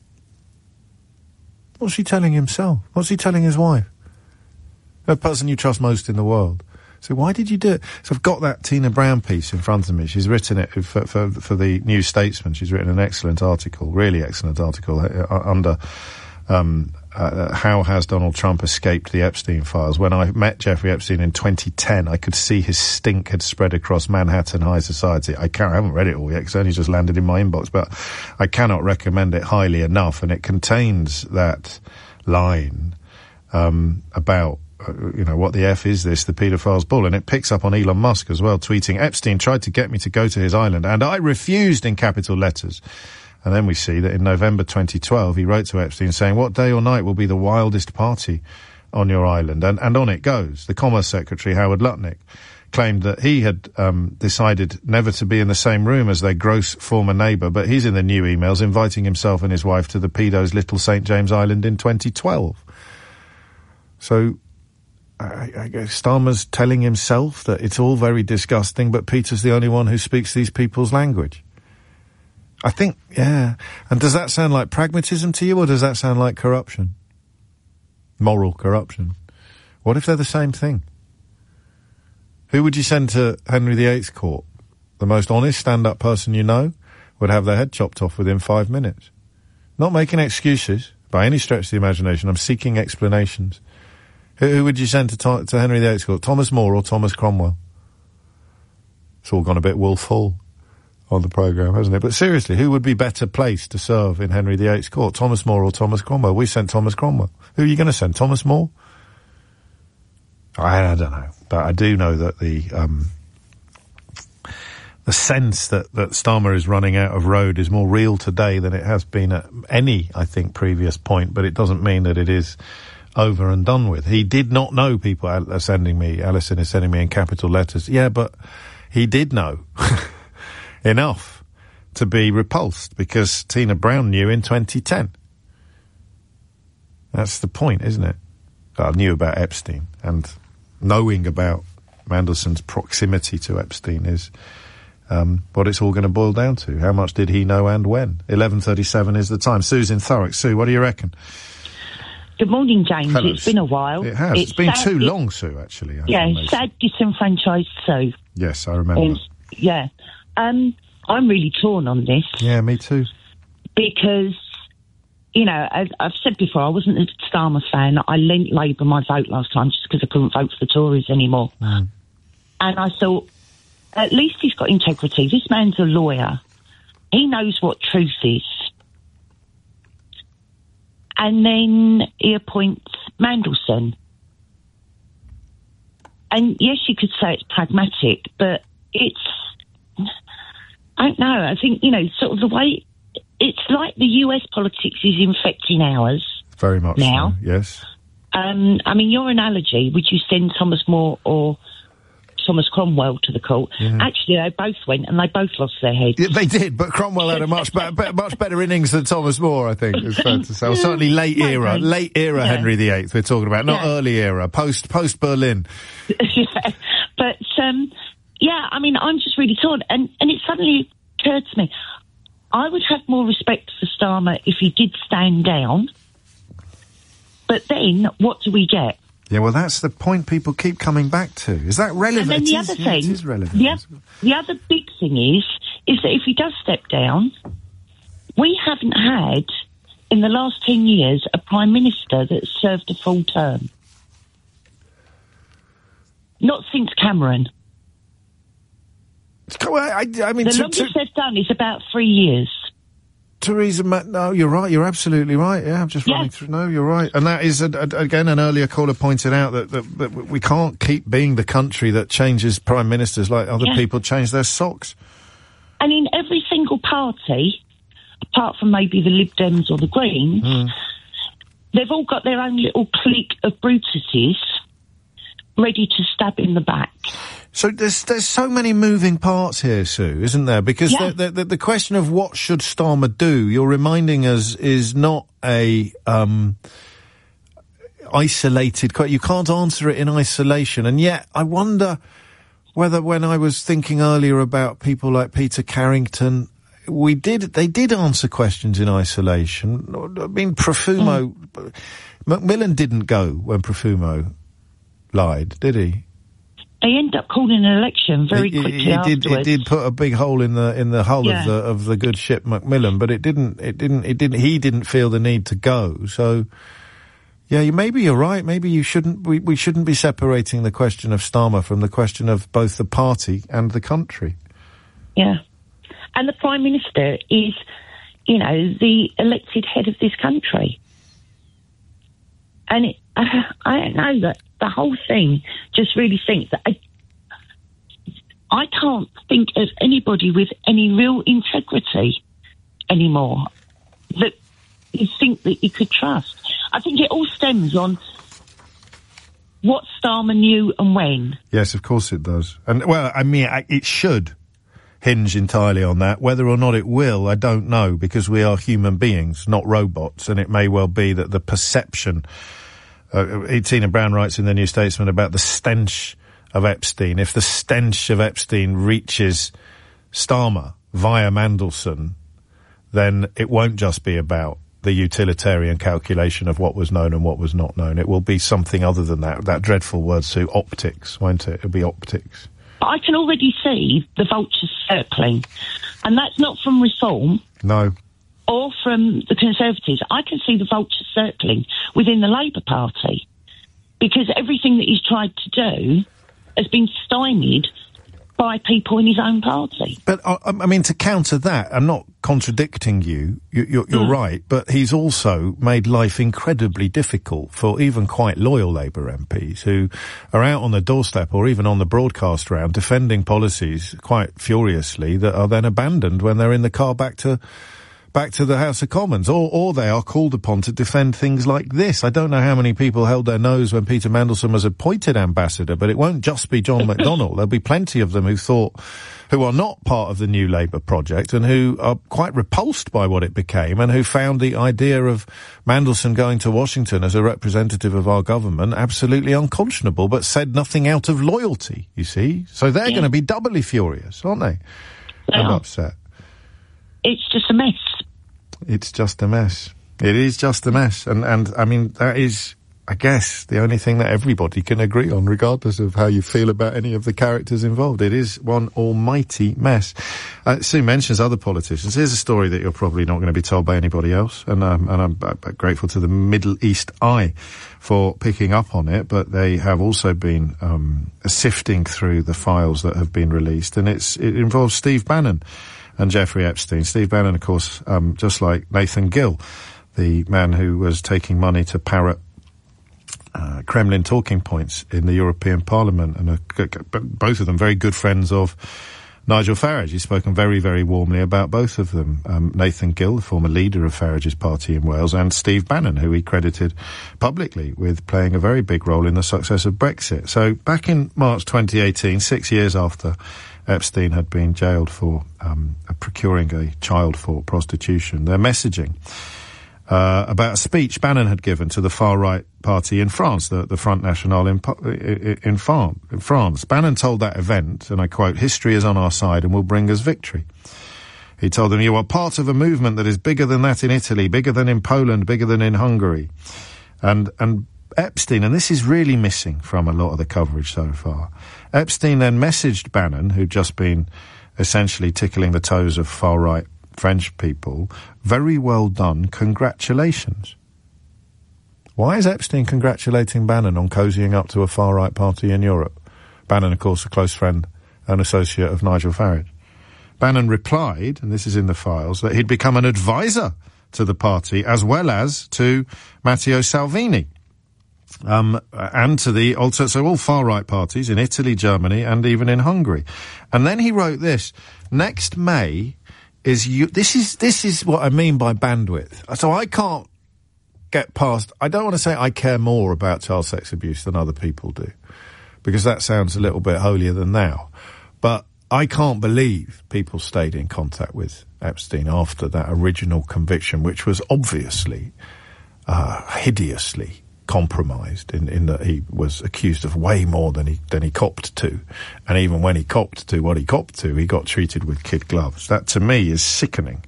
What's he telling himself? What's he telling his wife? The person you trust most in the world. So why did you do it? So I've got that Tina Brown piece in front of me. She's written it for, for, for the New Statesman. She's written an excellent article, really excellent article, uh, under... Um, uh, how has Donald Trump escaped the Epstein files? When I met Jeffrey Epstein in twenty ten, I could see his stink had spread across Manhattan high society. I can't, I haven't read it all yet, because it only just landed in my inbox, but I cannot recommend it highly enough. And it contains that line, um, about, uh, you know, what the F is this, the paedophile's bull? And it picks up on Elon Musk as well, tweeting, Epstein tried to get me to go to his island, and I refused, in capital letters. And then we see that in November twenty twelve, he wrote to Epstein saying, what day or night will be the wildest party on your island? And, and on it goes. The Commerce Secretary, Howard Lutnick, claimed that he had um, decided never to be in the same room as their gross former neighbour, but he's in the new emails inviting himself and his wife to the pedo's little Saint James Island in twenty twelve. So I, I guess Starmer's telling himself that it's all very disgusting, but Peter's the only one who speaks these people's language. I think, yeah. And does that sound like pragmatism to you, or does that sound like corruption? Moral corruption. What if they're the same thing? Who would you send to Henry the Eighth's court? The most honest, stand-up person you know would have their head chopped off within five minutes. Not making excuses, by any stretch of the imagination. I'm seeking explanations. Who, who would you send to, to Henry the Eighth's court? Thomas More or Thomas Cromwell? It's all gone a bit Wolf Hall on the programme, hasn't it? But seriously, who would be better placed to serve in Henry the Eighth's court? Thomas More or Thomas Cromwell? We sent Thomas Cromwell. Who are you going to send? Thomas More? I, I don't know. But I do know that the um, the sense that, that Starmer is running out of road is more real today than it has been at any, I think, previous point. But it doesn't mean that it is over and done with. He did not know people are sending me, Alison is sending me in capital letters. Yeah, but he did know enough to be repulsed, because Tina Brown knew in twenty ten. That's the point, isn't it? I knew about Epstein, and knowing about Mandelson's proximity to Epstein is um, what it's all going to boil down to. How much did he know and when? eleven thirty-seven is the time. Sue's in Thurrock. Sue, what do you reckon? Good morning, James. Hello. It's been a while. It has. It's, it's been too long, Sue, actually. Yeah, sad disenfranchised Sue. Yes, I remember. Um, yeah. Um, I'm really torn on this. Yeah, me too. Because you know, as I've said before, I wasn't a Starmer fan. I lent Labour my vote last time just because I couldn't vote for the Tories anymore. Mm. And I thought, at least he's got integrity. This man's a lawyer. He knows what truth is. And then he appoints Mandelson. And yes, you could say it's pragmatic, but it's, I don't know, I think, you know, sort of the way, it's like the U S politics is infecting ours. Very much now. So, yes. Um, I mean, your analogy, would you send Thomas More or Thomas Cromwell to the court? Yeah. Actually, they both went and they both lost their heads. Yeah, they did, but Cromwell had a much, be- be- much better innings than Thomas More, I think, is fair to say. Or certainly late Maybe. era, late era Yeah. Henry the Eighth we're talking about, not Yeah. early era, post, post Berlin. Yeah. But, um, yeah, I mean, I'm just really torn. And, and it suddenly occurred to me, I would have more respect for Starmer if he did stand down. But then, what do we get? Yeah, well, that's the point people keep coming back to. Is that relevant? And then It the is, other yeah, thing, it is relevant. the, oth- the other big thing is, is that if he does step down, we haven't had, in the last ten years, a Prime Minister that served a full term. Not since Cameron. I, I mean, the to, longest to, they've done is about three years. Theresa May, no, you're right, you're absolutely right, yeah, I'm just Yeah. running through, no, you're right. And that is, a, a, again, an earlier caller pointed out that, that, that we can't keep being the country that changes prime ministers like other Yeah. people change their socks. And in every single party, apart from maybe the Lib Dems or the Greens, Mm. they've all got their own little clique of Brutuses ready to stab in the back. So there's there's so many moving parts here, Sue, isn't there? Because Yeah. the, the the question of what should Starmer do, you're reminding us, is not a um, isolated. que- You can't answer it in isolation, and yet I wonder whether, when I was thinking earlier about people like Peter Carrington, we did they did answer questions in isolation. I mean, Profumo, Mm. Macmillan didn't go when Profumo lied, did he? They end up calling an election very it, quickly it, it did. It afterwards. did put a big hole in the in the hull Yeah. of the of the good ship Macmillan, but it didn't. It didn't. It didn't. He didn't feel the need to go. So, yeah, you, maybe you're right. Maybe you shouldn't. We, we shouldn't be separating the question of Starmer from the question of both the party and the country. Yeah. And the Prime Minister is, you know, the elected head of this country. And it, uh, I don't know, that the whole thing just really thinks that I, I can't think of anybody with any real integrity anymore that you think that you could trust. I think it all stems on what Starmer knew and when. Yes, of course it does. And well, I mean, I, it should hinge entirely on that. Whether or not it will, I don't know, because we are human beings, not robots, and it may well be that the perception. Uh, Tina Brown writes in the New Statesman about the stench of Epstein. If the stench of Epstein reaches Starmer via Mandelson, then it won't just be about the utilitarian calculation of what was known and what was not known. It will be something other than that. That dreadful word, Sue, optics, won't it? It'll be optics. I can already see the vultures circling, and that's not from Reform No. or from the Conservatives. I can see the vultures circling within the Labour Party, because everything that he's tried to do has been stymied by people in his own party. But, uh, I mean, to counter that, I'm not contradicting you, you you're, you're Mm. right, but he's also made life incredibly difficult for even quite loyal Labour M Ps who are out on the doorstep or even on the broadcast round defending policies quite furiously that are then abandoned when they're in the car back to back to the House of Commons, or, or they are called upon to defend things like this. I don't know how many people held their nose when Peter Mandelson was appointed ambassador, but it won't just be John McDonnell. There'll be plenty of them who thought, who are not part of the New Labour project and who are quite repulsed by what it became and who found the idea of Mandelson going to Washington as a representative of our government absolutely unconscionable, but said nothing out of loyalty, you see. So they're Yeah. going to be doubly furious, aren't they? They And are. upset. It's just a mess. It's just a mess. It is just a mess. And, and I mean, that is, I guess, the only thing that everybody can agree on, regardless of how you feel about any of the characters involved. It is one almighty mess. Uh, Sue mentions other politicians. Here's a story that you're probably not going to be told by anybody else, and, um, and I'm, I'm grateful to the Middle East Eye for picking up on it, but they have also been um, sifting through the files that have been released, and it's it involves Steve Bannon and Jeffrey Epstein. Steve Bannon, of course, um, just like Nathan Gill, the man who was taking money to parrot Uh, Kremlin talking points in the European Parliament, and uh, both of them very good friends of Nigel Farage. He's spoken very, very warmly about both of them. Um, Nathan Gill, the former leader of Farage's party in Wales, and Steve Bannon, who he credited publicly with playing a very big role in the success of Brexit. So back in March twenty eighteen, six years after Epstein had been jailed for um, procuring a child for prostitution, their messaging Uh, about a speech Bannon had given to the far-right party in France, the, the Front National in, in, in, in France. Bannon told that event, and I quote, "History is on our side and will bring us victory." He told them, "You are part of a movement that is bigger than that in Italy, bigger than in Poland, bigger than in Hungary." And, and Epstein, and this is really missing from a lot of the coverage so far, Epstein then messaged Bannon, who'd just been essentially tickling the toes of far-right French people, "Very well done, congratulations." Why is Epstein congratulating Bannon on cozying up to a far-right party in Europe? Bannon, of course, a close friend and associate of Nigel Farage. Bannon replied, and this is in the files, that he'd become an advisor to the party as well as to Matteo Salvini. Um, and to the, also, so all far-right parties in Italy, Germany, and even in Hungary. And then he wrote this, "Next May, is you, this is, this is what I mean by bandwidth. So I can't get past, I don't want to say I care more about child sex abuse than other people do, because that sounds a little bit holier than thou. But I can't believe people stayed in contact with Epstein after that original conviction, which was obviously, uh, hideously compromised in, in that he was accused of way more than he than he copped to, and even when he copped to what he copped to, he got treated with kid gloves. That to me is sickening.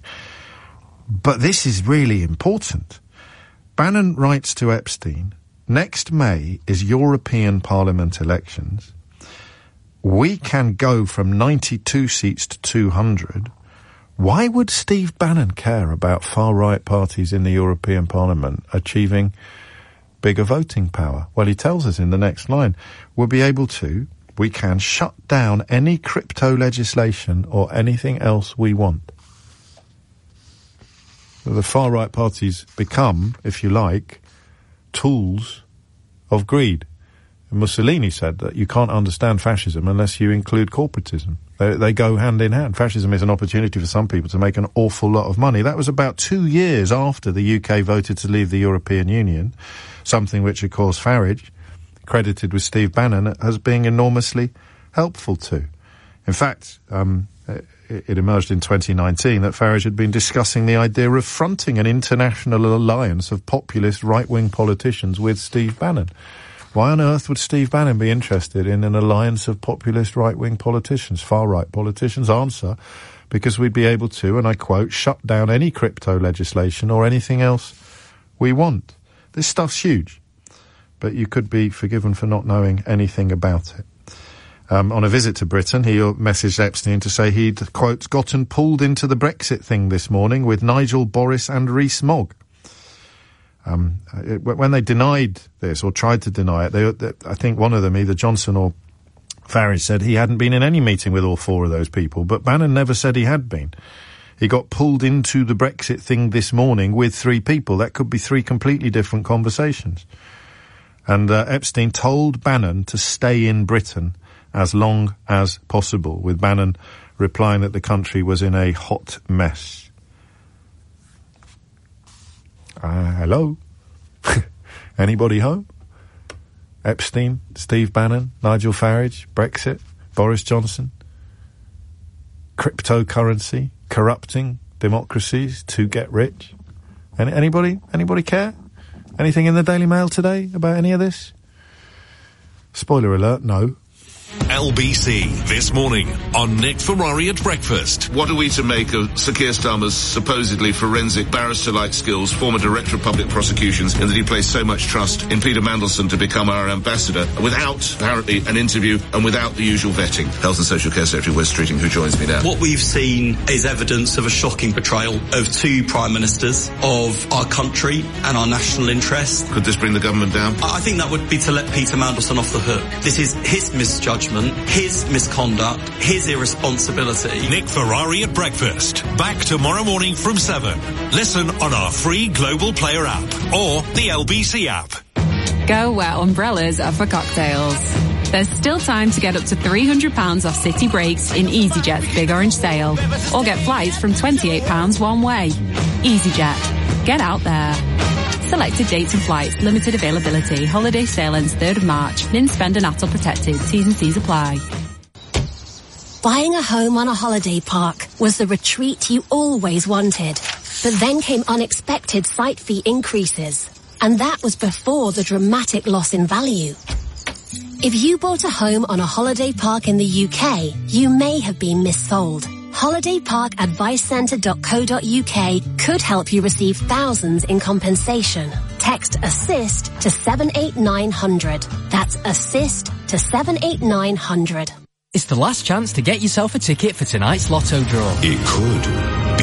But this is really important. Bannon writes to Epstein, "Next May is European Parliament elections. We can go from ninety-two seats to two hundred. Why would Steve Bannon care about far-right parties in the European Parliament achieving bigger voting power?" Well, he tells us in the next line, "We'll be able to, we can shut down any crypto legislation or anything else we want." The far-right parties become, if you like, tools of greed. Mussolini said that you can't understand fascism unless you include corporatism. They, they go hand in hand. Fascism is an opportunity for some people to make an awful lot of money. That was about two years after the U K voted to leave the European Union, something which, of course, Farage, credited with Steve Bannon, as being enormously helpful to. In fact, um, it, it emerged in twenty nineteen that Farage had been discussing the idea of fronting an international alliance of populist right-wing politicians with Steve Bannon. Why on earth would Steve Bannon be interested in an alliance of populist right-wing politicians, far-right politicians? Answer, because we'd be able to, and I quote, "shut down any crypto legislation or anything else we want." This stuff's huge, but you could be forgiven for not knowing anything about it. Um, on a visit to Britain, he messaged Epstein to say he'd, quote, "gotten pulled into the Brexit thing this morning with Nigel, Boris and Rees-Mogg." Um, it, when they denied this, or tried to deny it, they, they, I think one of them, either Johnson or Farage, said he hadn't been in any meeting with all four of those people, but Bannon never said he had been. He got pulled into the Brexit thing this morning with three people. That could be three completely different conversations. And uh, Epstein told Bannon to stay in Britain as long as possible, with Bannon replying that the country was in a hot mess. Uh, hello? Anybody home? Epstein, Steve Bannon, Nigel Farage, Brexit, Boris Johnson, cryptocurrency, corrupting democracies to get rich. Any, anybody? Anybody care? Anything in the Daily Mail today about any of this? Spoiler alert, no. L B C this morning on Nick Ferrari at breakfast. What are we to make of Sir Keir Starmer's supposedly forensic barrister-like skills, former Director of Public Prosecutions, and that he placed so much trust in Peter Mandelson to become our ambassador without, apparently, an interview and without the usual vetting? Health and Social Care Secretary Wes Streeting, who joins me now. What we've seen is evidence of a shocking betrayal of two prime ministers, of our country and our national interest. Could this bring the government down? I think that would be to let Peter Mandelson off the hook. This is his misjudgment, his misconduct, his irresponsibility. Nick Ferrari at breakfast. Back tomorrow morning from seven. Listen on our free Global Player app or the L B C app. Go where umbrellas are for cocktails. There's still time to get up to three hundred pounds off city breaks in EasyJet's Big Orange Sale. Or get flights from twenty-eight pounds one way. EasyJet. Get out there. Selected dates and flights, limited availability. Holiday sale ends third of March. Min spend and A T L protected. T's and C's apply. Buying a home on a holiday park was the retreat you always wanted. But then came unexpected site fee increases. And that was before the dramatic loss in value. If you bought a home on a holiday park in the U K, you may have been missold. holiday park advice centre dot co dot U K could help you receive thousands in compensation. Text ASSIST to seven eight nine hundred. That's ASSIST to seven eight nine hundred. It's the last chance to get yourself a ticket for tonight's Lotto draw. It could be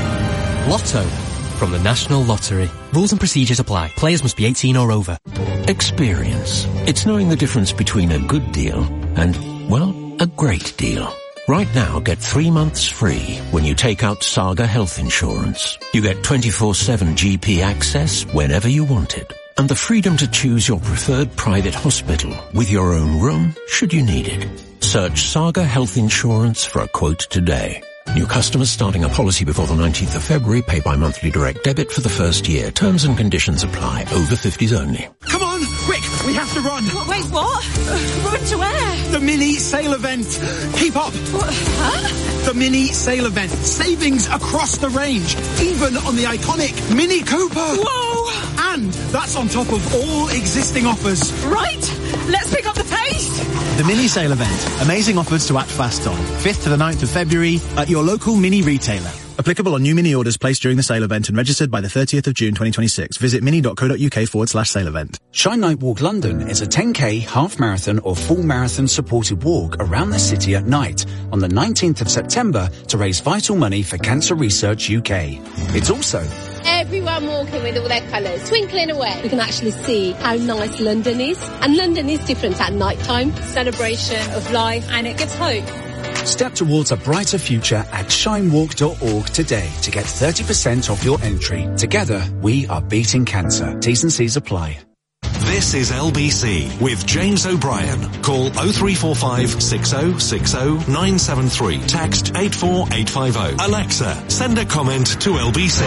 you. Lotto from the National Lottery. Rules and procedures apply. Players must be eighteen or over. Experience. It's knowing the difference between a good deal and, well, a great deal. Right now, get three months free when you take out Saga Health Insurance. You get twenty-four seven G P access whenever you want it. And the freedom to choose your preferred private hospital with your own room should you need it. Search Saga Health Insurance for a quote today. New customers starting a policy before the nineteenth of February pay by monthly direct debit for the first year. Terms and conditions apply. Over fifties only. Come on, quick, we have to run. Wait, what? Run to where? The mini sale event. Keep up. What? Huh? The mini sale event. Savings across the range, even on the iconic Mini Cooper. Whoa! And that's on top of all existing offers. Right, let's pick up the pace. The mini sale event. Amazing offers to act fast on. fifth to the ninth of February at your local mini retailer. Applicable on new mini orders placed during the sale event and registered by the thirtieth of June twenty twenty-six. Visit mini dot co dot U K forward slash sale event. Shine Night Walk London is a ten K, half marathon or full marathon supported walk around the city at night on the nineteenth of September to raise vital money for Cancer Research U K. It's also everyone walking with all their colours, twinkling away. We can actually see how nice London is. And London is different at night time. Celebration of life, and it gives hope. Step towards a brighter future at shine walk dot org today to get thirty percent off your entry. Together, we are beating cancer. T's and C's apply. This is L B C with James O'Brien. Call oh three four five, six oh six oh, nine seven three. Text eight four eight five oh. Alexa, send a comment to L B C.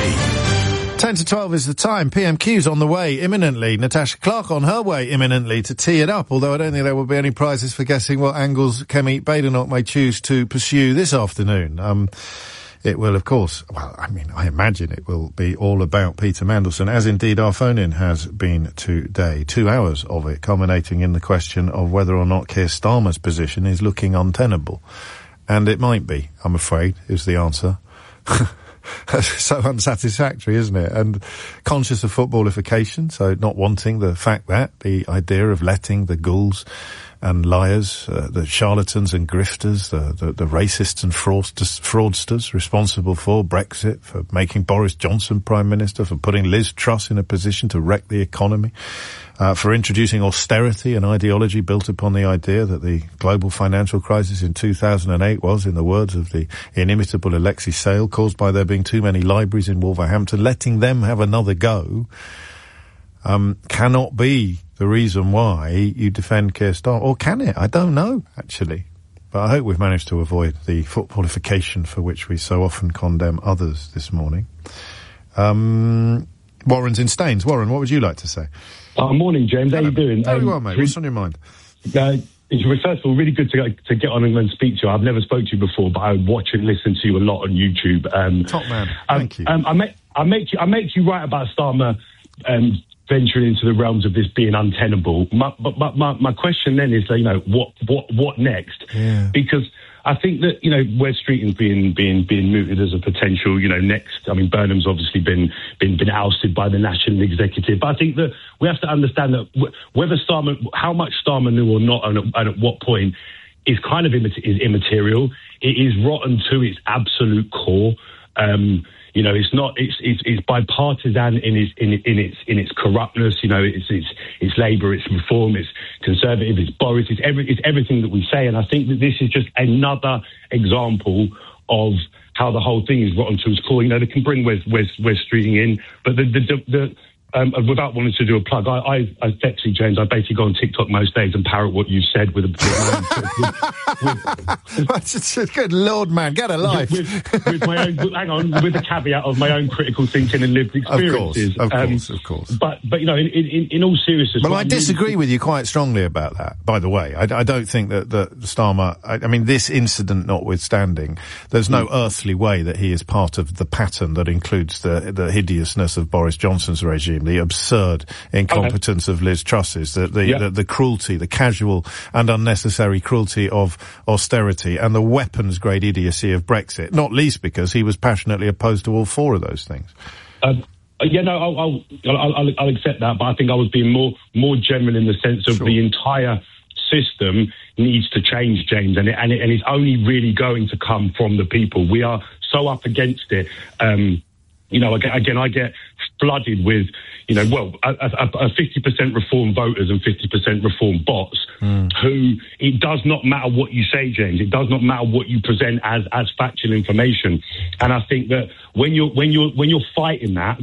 ten to twelve is the time. P M Q's on the way imminently. Natasha Clark on her way imminently to tee it up, although I don't think there will be any prizes for guessing what angles Kemi Badenoch may choose to pursue this afternoon. Um, it will, of course, well, I mean, I imagine it will be all about Peter Mandelson, as indeed our phone-in has been today. Two hours of it, culminating in the question of whether or not Keir Starmer's position is looking untenable. And it might be, I'm afraid, is the answer. So unsatisfactory, isn't it? And conscious of footballification, so not wanting the fact that, the idea of letting the ghouls and liars, uh, the charlatans and grifters, the, the, the racists and fraudsters, fraudsters responsible for Brexit, for making Boris Johnson Prime Minister, for putting Liz Truss in a position to wreck the economy, uh, for introducing austerity, an ideology built upon the idea that the global financial crisis in two thousand eight was, in the words of the inimitable Alexei Sayle, caused by there being too many libraries in Wolverhampton. Letting them have another go um, cannot be the reason why you defend Keir Starmer. Or can it? I don't know, actually. But I hope we've managed to avoid the footballification for which we so often condemn others this morning. Um, Warren's in Staines. Warren, what would you like to say? Uh, morning, James. How you doing? Very um, well, mate. What's on your mind? Uh, it's, first of all, really good to, to get on and speak to you. I've never spoke to you before, but I watch and listen to you a lot on YouTube. Um, Top man. Um, Thank you. Um, I, make, I, make you, I make you right about Starmer um, venturing into the realms of this being untenable. My, but my, my, my question then is, you know, what what what next? Yeah. Because I think that, you know, Wes Streeting being being being mooted as a potential, you know, next. I mean, Burnham's obviously been been been ousted by the national executive, but I think that we have to understand that w- whether Starmer, how much Starmer knew or not, and at, and at what point, is kind of immat- is immaterial. It is rotten to its absolute core. Um, You know, it's not. It's it's, it's bipartisan in its in, in its in its corruptness. You know, it's it's it's Labour, it's Reform, it's Conservative, it's Boris, it's every it's everything that we say. And I think that this is just another example of how the whole thing is rotten to its core. You know, they can bring Wes Wes Wes Streeting in, but the the, the, the Um, without wanting to do a plug, I, I, I actually, James, I basically go on TikTok most days and parrot what you said with a... With, with, with, good Lord, man, get a life. With, with, with my own, hang on, with the caveat of my own critical thinking and lived experiences. Of course, of um, course, of course. But, but you know, in, in, in all seriousness... Well, I disagree really... with you quite strongly about that, by the way. I, I don't think that, that Starmer... I, I mean, this incident notwithstanding, there's no mm. earthly way that he is part of the pattern that includes the, the hideousness of Boris Johnson's regime, the absurd incompetence okay. of Liz Truss's, the the, yeah. the the cruelty, the casual and unnecessary cruelty of austerity, and the weapons-grade idiocy of Brexit, not least because he was passionately opposed to all four of those things. Um, yeah, no, I'll, I'll, I'll, I'll accept that, but I think I was being more more general in the sense of sure. the entire system needs to change, James, and it, and, it, and it's only really going to come from the people. We are so up against it. Um, you know, again, I get flooded with, you know, well, a, a, a fifty percent Reform voters and fifty percent Reform bots mm. who, it does not matter what you say, James. It does not matter what you present as, as factual information. And I think that when you're, when you're, when you're fighting that,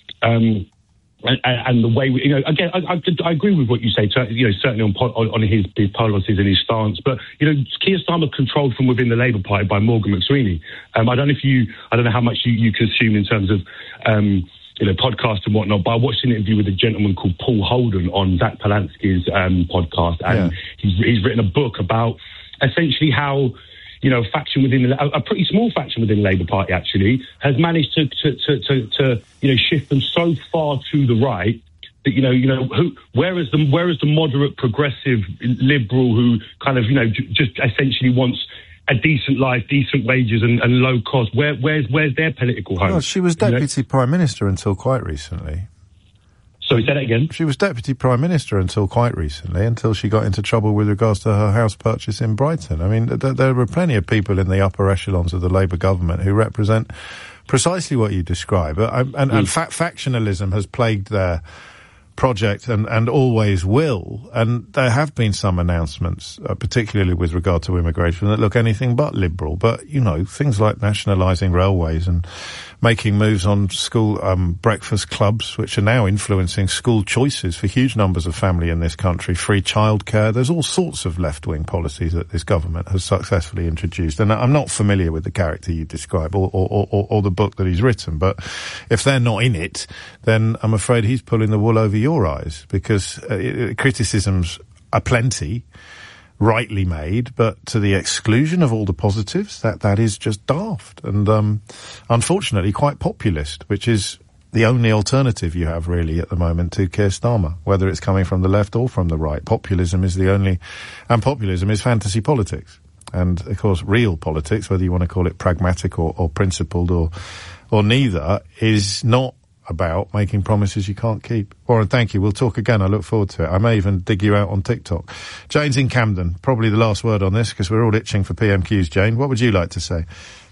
um, and, and the way we, you know, again, I, I, I agree with what you say, you know, certainly on, on, on his, his policies and his stance, but, you know, Keir Starmer controlled from within the Labour Party by Morgan McSweeney. Um, I don't know if you, I don't know how much you, you consume in terms of, um, you know, podcasts and whatnot, but I watched an interview with a gentleman called Paul Holden on Zach Polanski's um, podcast, and yeah. he's, he's written a book about essentially how, you know, a faction within the, a, a pretty small faction within the Labour Party actually has managed to, to, to, to, to, you know, shift them so far to the right that, you know, you know, who, where is the, where is the moderate, progressive, liberal who kind of, you know, j- just essentially wants a decent life, decent wages and, and low cost? Where, where's, where's their political home? Well, she was Deputy you know? Prime Minister until quite recently. Sorry, say that again? She was Deputy Prime Minister until quite recently, until she got into trouble with regards to her house purchase in Brighton. I mean, th- there were plenty of people in the upper echelons of the Labour government who represent precisely what you describe. And, and, mm. and fa- factionalism has plagued their project and, and always will. And there have been some announcements, uh, particularly with regard to immigration, that look anything but liberal. But, you know, things like nationalising railways and making moves on school um, breakfast clubs, which are now influencing school choices for huge numbers of family in this country, free childcare. There's all sorts of left-wing policies that this government has successfully introduced. And I'm not familiar with the character you describe or, or, or, or the book that he's written, but if they're not in it, then I'm afraid he's pulling the wool over your eyes, because uh, criticisms are plenty, rightly made, but to the exclusion of all the positives, that that is just daft and um unfortunately quite populist, which is the only alternative you have really at the moment to Keir Starmer, whether it's coming from the left or from the right. Populism is the only, and populism is fantasy politics. And of course real politics, whether you want to call it pragmatic or, or principled or or neither, is not about making promises you can't keep. Warren, thank you. We'll talk again. I look forward to it. I may even dig you out on TikTok. Jane's in Camden. Probably the last word on this, because we're all itching for P M Qs. Jane, what would you like to say?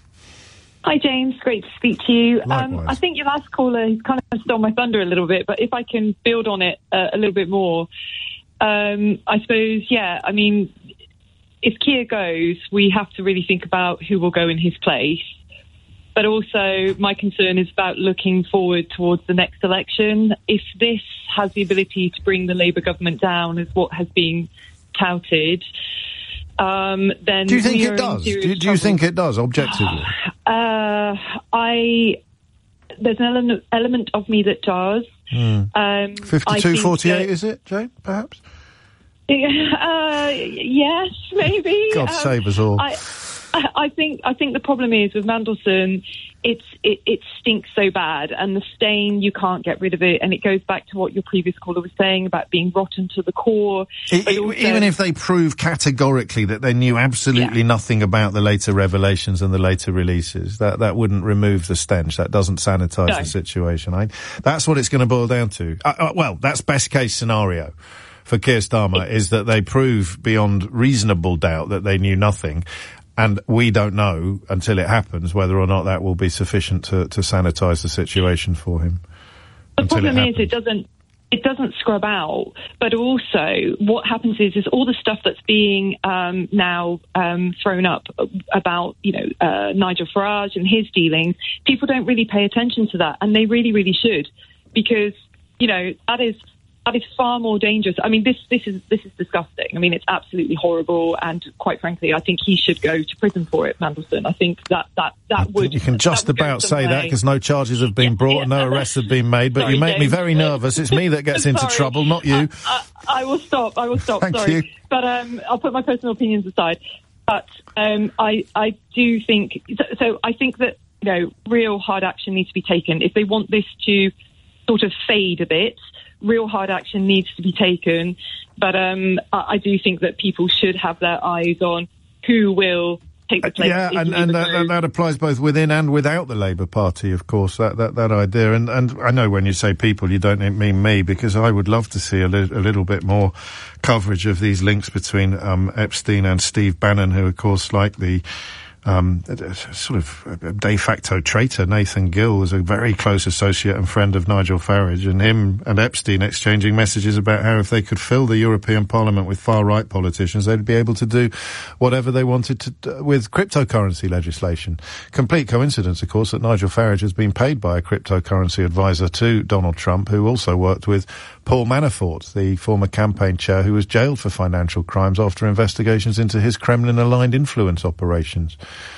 Hi, James. Great to speak to you. Likewise. Um, I think your last caller kind of stole my thunder a little bit, but if I can build on it uh, a little bit more, um, I suppose, yeah, I mean, if Keir goes, we have to really think about who will go in his place. But also, my concern is about looking forward towards the next election. If this has the ability to bring the Labour government down, as what has been touted, um, then do you think it does? Do, do you think it does objectively? Uh, I there's an element, element of me that does. Mm. Um, Fifty-two forty-eight, is it, Jane? Perhaps. Uh, yes, maybe. God um, save us all. I, I, I think I think the problem is with Mandelson, it's it, it stinks so bad, and the stain, you can't get rid of it, and it goes back to what your previous caller was saying about being rotten to the core. It, it, also, even if they prove categorically that they knew absolutely yeah. nothing about the later revelations and the later releases, that that wouldn't remove the stench. That doesn't sanitise no. the situation. I, that's what it's going to boil down to. Uh, uh, well, that's best case scenario for Keir Starmer, is that they prove beyond reasonable doubt that they knew nothing, and we don't know until it happens whether or not that will be sufficient to, to sanitise the situation for him. The problem is it doesn't it doesn't scrub out, but also what happens is is all the stuff that's being um, now um, thrown up about, you know, uh, Nigel Farage and his dealings, people don't really pay attention to that, and they really, really should, because, you know, that is... That is far more dangerous. I mean, this this is this is disgusting. I mean, it's absolutely horrible, and quite frankly, I think he should go to prison for it, Mandelson. I think that that that would. You can just about say way. that because no charges have been yeah, brought, yeah. and no arrests have been made. But Sorry, you make James. me very nervous. It's me that gets into trouble, not you. I, I, I will stop. I will stop. Thank Sorry, you. But um, I'll put my personal opinions aside. But um, I I do think so, so. I think that, you know, real hard action needs to be taken if they want this to sort of fade a bit. Real hard action needs to be taken, but um, I, I do think that people should have their eyes on who will take the place. Yeah, and, and that, that, that applies both within and without the Labour Party, of course, that, that, that idea. And, and I know when you say people, you don't mean me, because I would love to see a, li- a little bit more coverage of these links between um, Epstein and Steve Bannon, who, of course, like the Um, sort of a de facto traitor, Nathan Gill, was a very close associate and friend of Nigel Farage, and him and Epstein exchanging messages about how if they could fill the European Parliament with far-right politicians, they'd be able to do whatever they wanted to do with cryptocurrency legislation. Complete coincidence, of course, that Nigel Farage has been paid by a cryptocurrency advisor to Donald Trump, who also worked with Paul Manafort, the former campaign chair who was jailed for financial crimes after investigations into his Kremlin-aligned influence operations.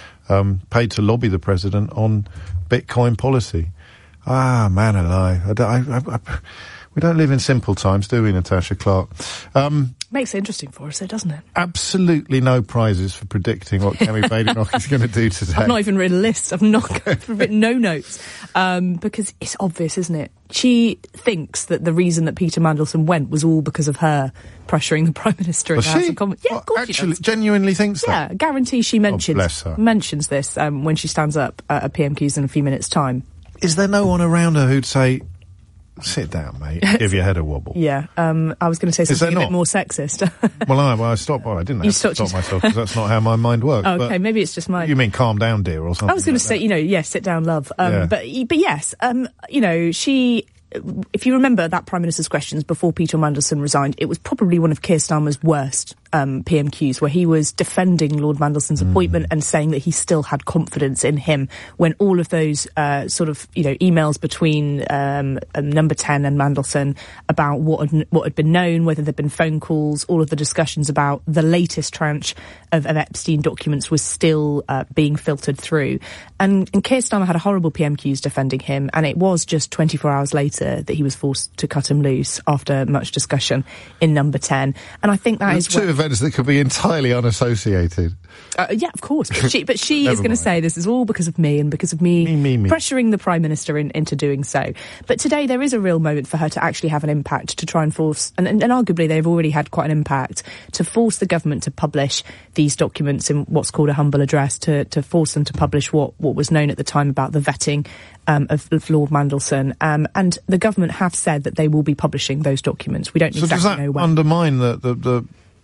Um, paid to lobby the president on Bitcoin policy. Ah, man alive. I, I, I, I, we don't live in simple times, do we, Natasha Clark? Um, Makes it interesting for us, though, doesn't it? Absolutely no prizes for predicting what Kemi Badenoch is going to do today. I've not even written a list. I've not written no notes. Um, because it's obvious, isn't it? She thinks that the reason that Peter Mandelson went was all because of her pressuring the Prime Minister in the House of Commons. Yeah, of course actually, she does. Genuinely thinks yeah, that? Yeah, guarantee she mentions, oh, bless her. mentions this um, when she stands up at a P M Qs in a few minutes' time. Is there no one around her who'd say, sit down, mate, give your head a wobble? Yeah, um, I was going to say something a bit more sexist. well, I, well, I stopped, well, I didn't have to stop myself, because that's not how my mind works. Oh, okay, maybe it's just mine. You mean calm down, dear, or something? I was going like to say, that. you know, yes, sit down, love. Um, yeah. but, but yes, um, you know, she... If you remember that Prime Minister's questions before Peter Mandelson resigned, it was probably one of Keir Starmer's worst um, P M Qs, where he was defending Lord Mandelson's mm. appointment and saying that he still had confidence in him, when all of those uh, sort of, you know, emails between um, um, Number ten and Mandelson about what had, what had been known, whether there'd been phone calls, all of the discussions about the latest tranche of, of Epstein documents was still uh, being filtered through. And, and Keir Starmer had a horrible P M Qs defending him, and it was just twenty-four hours later that he was forced to cut him loose after much discussion in Number ten. And I think that There's is two events that could be entirely unassociated. Uh, yeah, of course. But she, but she is going to say this is all because of me and because of me, me, me, me. pressuring the Prime Minister in, into doing so. But today there is a real moment for her to actually have an impact, to try and force, and, and, and arguably they've already had quite an impact, to force the government to publish these documents in what's called a humble address, to, to force them to publish what, what was known at the time about the vetting Um, of, of Lord Mandelson, um, and the government have said that they will be publishing those documents. We don't so exactly does that know when. Undermine the the the,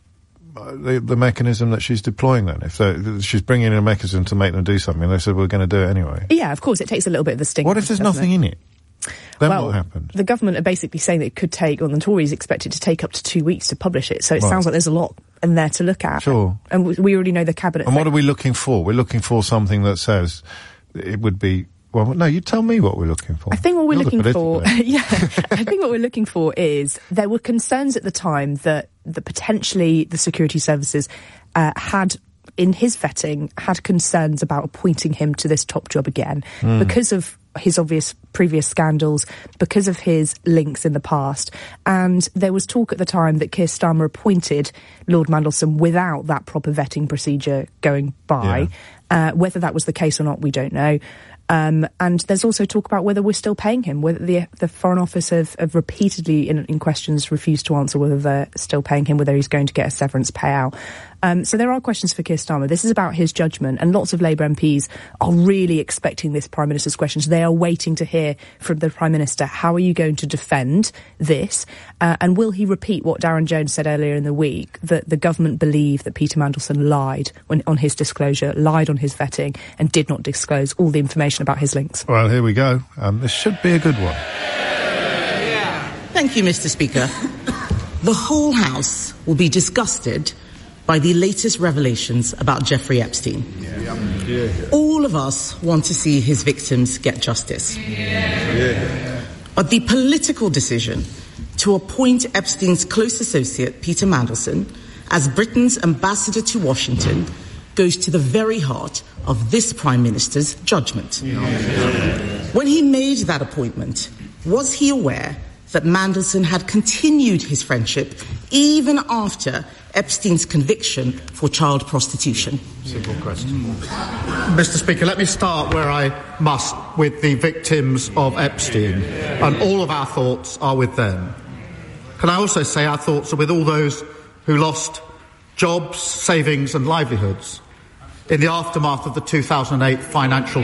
uh, the the mechanism that she's deploying? Then, if she's bringing in a mechanism to make them do something, they said we're going to do it anyway. Yeah, of course, it takes a little bit of the sting. What if there's nothing it? in it? Then well, what happens? The government are basically saying that it could take, or the Tories expect it to take up to two weeks to publish it. So it right. sounds like there's a lot in there to look at. Sure. And we already know the cabinet. And what are we looking for? We're looking for something that says it would be. Well, no, you tell me what we're looking for. I think what we're You're looking for, yeah, I think what we're looking for is there were concerns at the time that, that potentially the security services uh, had, in his vetting, had concerns about appointing him to this top job again mm. because of his obvious previous scandals, because of his links in the past. And there was talk at the time that Keir Starmer appointed Lord Mandelson without that proper vetting procedure going by. Yeah. Uh, whether that was the case or not, we don't know. Um, and there's also talk about whether we're still paying him, whether the the Foreign Office have, have repeatedly in, in questions refused to answer whether they're still paying him, whether he's going to get a severance payout. Um, so there are questions for Keir Starmer. This is about his judgment, and lots of Labour M Ps are really expecting this Prime Minister's questions. They are waiting to hear from the Prime Minister, how are you going to defend this? Uh, and will he repeat what Darren Jones said earlier in the week, that the government believe that Peter Mandelson lied when, on his disclosure, lied on his vetting, and did not disclose all the information about his links? Well, here we go. Um, this should be a good one. Thank you, Mister Speaker. The whole House will be disgusted by the latest revelations about Jeffrey Epstein. Yeah. Yeah. All of us want to see his victims get justice. Yeah. But the political decision to appoint Epstein's close associate, Peter Mandelson, as Britain's ambassador to Washington goes to the very heart of this Prime Minister's judgment. Yeah. When he made that appointment, was he aware that Mandelson had continued his friendship even after Epstein's conviction for child prostitution? Simple question. Mister Speaker, let me start where I must, with the victims of Epstein, and all of our thoughts are with them. Can I also say our thoughts are with all those who lost jobs, savings and livelihoods in the aftermath of the two thousand eight financial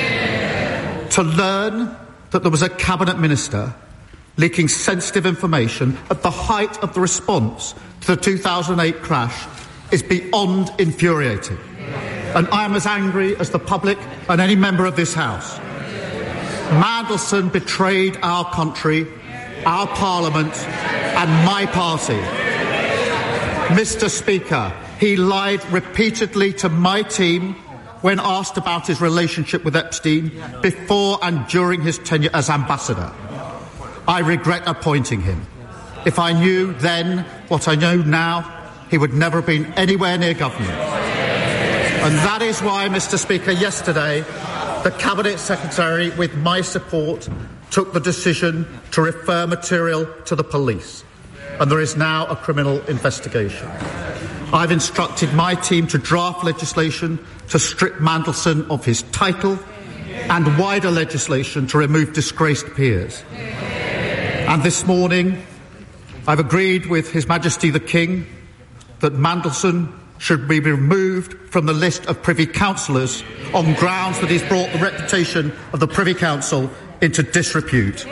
crash. To learn that there was a cabinet minister leaking sensitive information at the height of the response to the two thousand eight crash is beyond infuriating. And I am as angry as the public and any member of this House. Mandelson betrayed our country, our Parliament and my party. Mister Speaker, he lied repeatedly to my team when asked about his relationship with Epstein before and during his tenure as ambassador. I regret appointing him. If I knew then what I know now, he would never have been anywhere near government. And that is why, Mister Speaker, yesterday, the Cabinet Secretary, with my support, took the decision to refer material to the police. And there is now a criminal investigation. I've instructed my team to draft legislation to strip Mandelson of his title and wider legislation to remove disgraced peers. And this morning, I've agreed with His Majesty the King that Mandelson should be removed from the list of Privy Councillors on grounds that he's brought the reputation of the Privy Council into disrepute.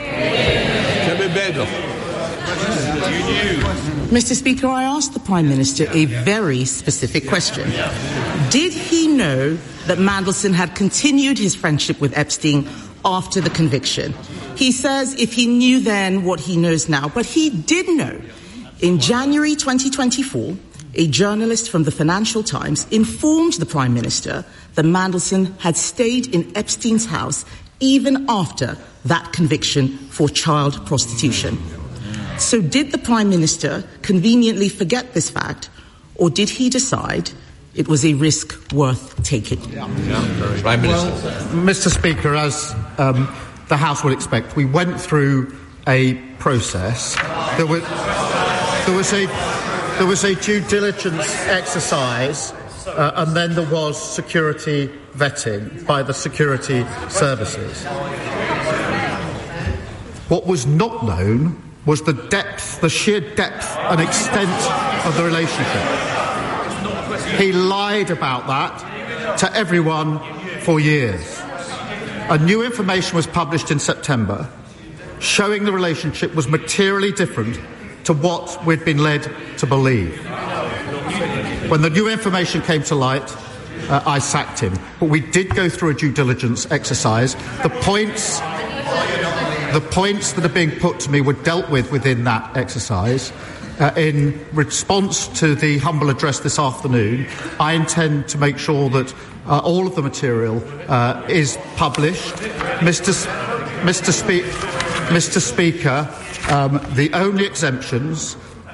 Mister Speaker, I asked the Prime Minister a very specific question. Did he know that Mandelson had continued his friendship with Epstein after the conviction? He says if he knew then what he knows now, but he did know. In January twenty twenty-four, a journalist from the Financial Times informed the Prime Minister that Mandelson had stayed in Epstein's house even after that conviction for child prostitution. So did the Prime Minister conveniently forget this fact, or did he decide it was a risk worth taking? Yeah. Yeah. Prime Minister. Well, Mister Speaker, as um, the House would expect, we went through a process. There was, there was a there was a due diligence exercise, uh, and then there was security vetting by the security services. What was not known was the depth, the sheer depth and extent of the relationship. He lied about that to everyone for years. A new information was published in September showing the relationship was materially different to what we'd been led to believe. When the new information came to light, uh, I sacked him. But we did go through a due diligence exercise. The points, the points that are being put to me were dealt with within that exercise. Uh, in response to the humble address this afternoon, I intend to make sure that uh, all of the material uh, is published. Mister S- Mister Spe- Mister Speaker, um, the only exemptions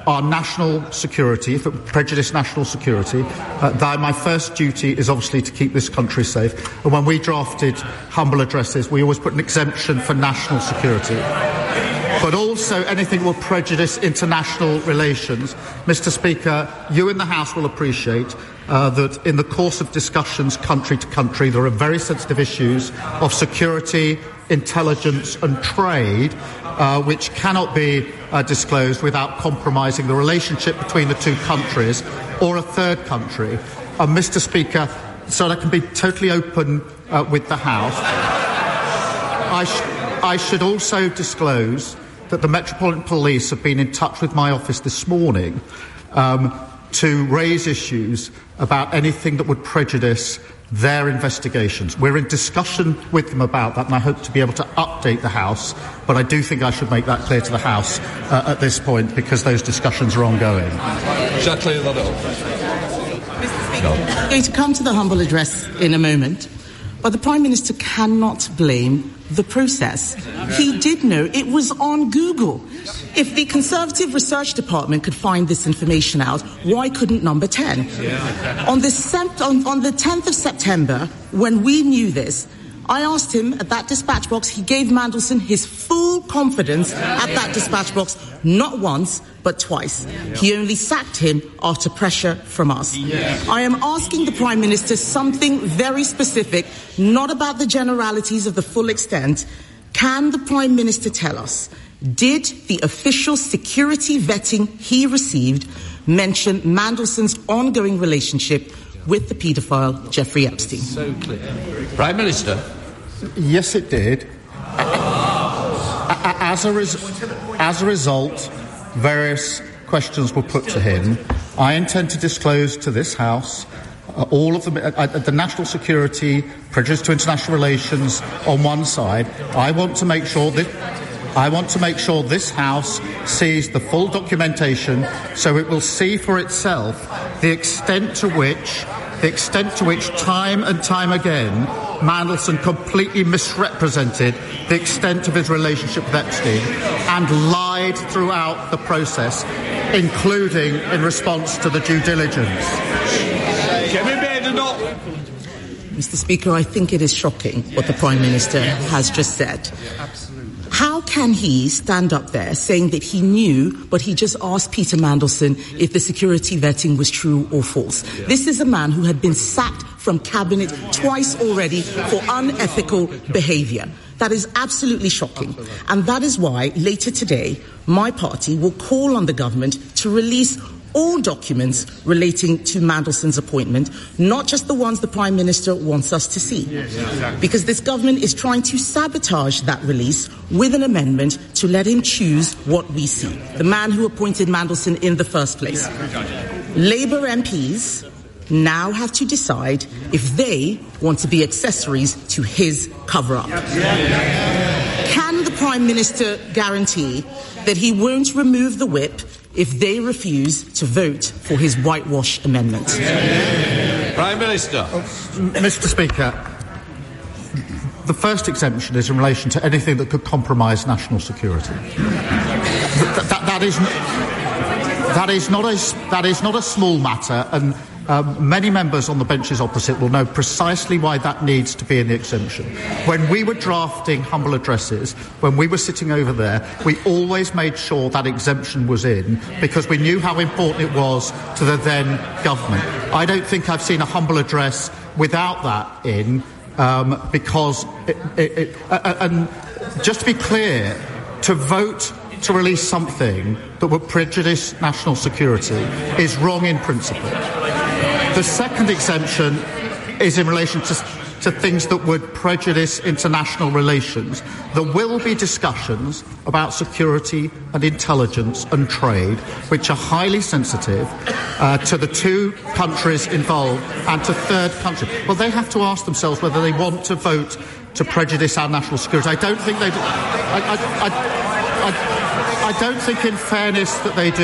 our national security, if it would prejudice national security, uh, that my first duty is obviously to keep this country safe. And when we drafted humble addresses, we always put an exemption for national security. But also anything will prejudice international relations. Mister Speaker, you in the House will appreciate uh, that in the course of discussions country to country, there are very sensitive issues of security, intelligence and trade, uh, which cannot be uh, disclosed without compromising the relationship between the two countries or a third country. Uh, Mister Speaker, so that I can be totally open uh, with the House, I, sh- I should also disclose that the Metropolitan Police have been in touch with my office this morning um, to raise issues about anything that would prejudice their investigations. We're in discussion with them about that, and I hope to be able to update the House, but I do think I should make that clear to the House uh, at this point, because those discussions are ongoing. Shall I clear that up? Mister Speaker, I'm going to come to the humble address in a moment, but the Prime Minister cannot blame the process. He did know it was on Google. If the Conservative Research Department could find this information out, why couldn't Number ten? On the, sem- on, on the tenth of September, when we knew this, I asked him at that dispatch box, he gave Mandelson his full confidence at that dispatch box, not once, but twice. He only sacked him after pressure from us. I am asking the Prime Minister something very specific, not about the generalities of the full extent. Can the Prime Minister tell us, did the official security vetting he received mention Mandelson's ongoing relationship with the paedophile Jeffrey Epstein? So clear. Prime Minister? Yes, it did. As a, res- as a result, various questions were put to him. I intend to disclose to this House uh, all of the, uh, the national security, prejudice to international relations on one side. I want to make sure that I want to make sure this House sees the full documentation, so it will see for itself the extent to which the extent to which time and time again Mandelson completely misrepresented the extent of his relationship with Epstein and lied throughout the process, including in response to the due diligence. Mister Speaker, I think it is shocking what the Prime Minister has just said. How can he stand up there saying that he knew, but he just asked Peter Mandelson if the security vetting was true or false? Yeah. This is a man who had been sacked from cabinet twice already for unethical behaviour. That is absolutely shocking. And that is why later today, my party will call on the government to release all documents relating to Mandelson's appointment, not just the ones the Prime Minister wants us to see. Yes, exactly. Because this government is trying to sabotage that release with an amendment to let him choose what we see. The man who appointed Mandelson in the first place. Labour M Ps now have to decide if they want to be accessories to his cover-up. Can the Prime Minister guarantee that he won't remove the whip if they refuse to vote for his whitewash amendment? Prime Minister. Oh, Mister Speaker, the first exemption is in relation to anything that could compromise national security. That, that, that, is, that, is not a, that is not a small matter, and Um, many members on the benches opposite will know precisely why that needs to be in the exemption. When we were drafting humble addresses, when we were sitting over there, we always made sure that exemption was in because we knew how important it was to the then government. I don't think I've seen a humble address without that in um, because, it, it, it, uh, and just to be clear, to vote to release something that would prejudice national security is wrong in principle. The second exemption is in relation to, to things that would prejudice international relations. There will be discussions about security and intelligence and trade, which are highly sensitive uh, to the two countries involved and to third countries. Well, they have to ask themselves whether they want to vote to prejudice our national security. I don't think they do. I, I, I, I, I don't think, in fairness, that they do.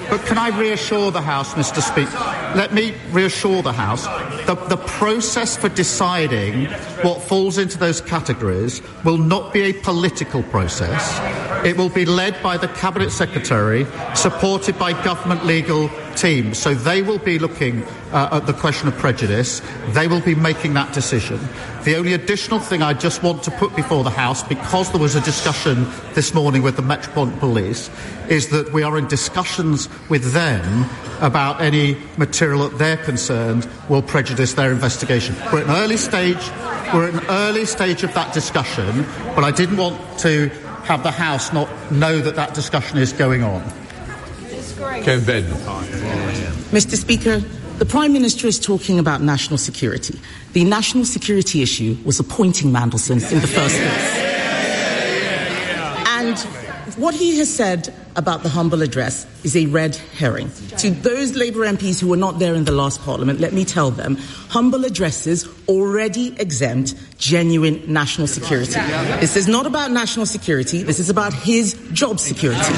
but can I reassure the House, Mister Speaker? Let me reassure the House. The, the process for deciding what falls into those categories will not be a political process. It will be led by the Cabinet Secretary, supported by government legal teams. So they will be looking uh, at the question of prejudice. They will be making that decision. The only additional thing I just want to put before the House, because there was a discussion this morning with the Metropolitan Police, is that we are in discussions with them about any material that they're concerned will prejudice their investigation. We're at an early stage. We're at an early stage of that discussion, but I didn't want to have the House not know that that discussion is going on. Ken Ben. Mister Speaker, the Prime Minister is talking about national security. The national security issue was appointing Mandelson in the first place. And what he has said about the humble address is a red herring. To those Labour M Ps who were not there in the last Parliament, let me tell them, humble addresses already exempt genuine national security. This is not about national security, this is about his job security.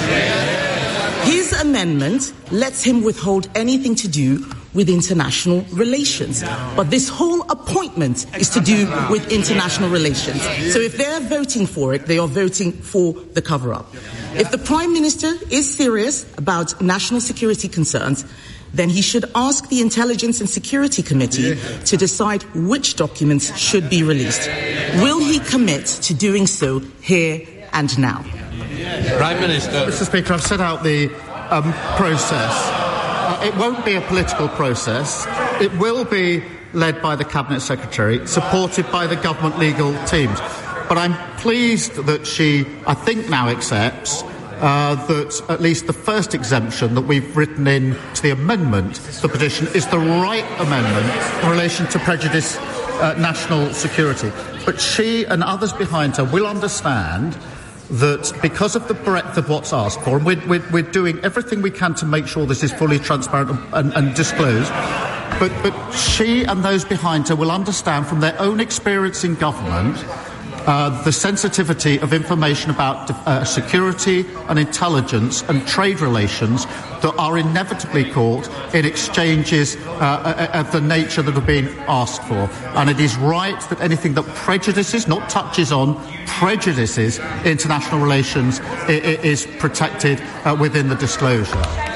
His amendment lets him withhold anything to do with international relations. But this whole appointment is to do with international relations. So if they're voting for it, they are voting for the cover-up. If the Prime Minister is serious about national security concerns, then he should ask the Intelligence and Security Committee to decide which documents should be released. Will he commit to doing so here and now? Prime Minister. Mister Speaker, I've set out the um, process. Uh, it won't be a political process. It will be led by the Cabinet Secretary, supported by the government legal teams. But I'm pleased that she, I think, now accepts uh, that at least the first exemption that we've written in to the amendment to the petition is the right amendment in relation to prejudice uh, national security. But she and others behind her will understand that because of the breadth of what's asked for, and we're, we're, we're doing everything we can to make sure this is fully transparent and, and, and disclosed, but, but she and those behind her will understand from their own experience in government uh, the sensitivity of information about uh, security and intelligence and trade relations that are inevitably caught in exchanges uh, of the nature that are being asked for. And it is right that anything that prejudices, not touches on, prejudices international relations is protected uh, within the disclosure.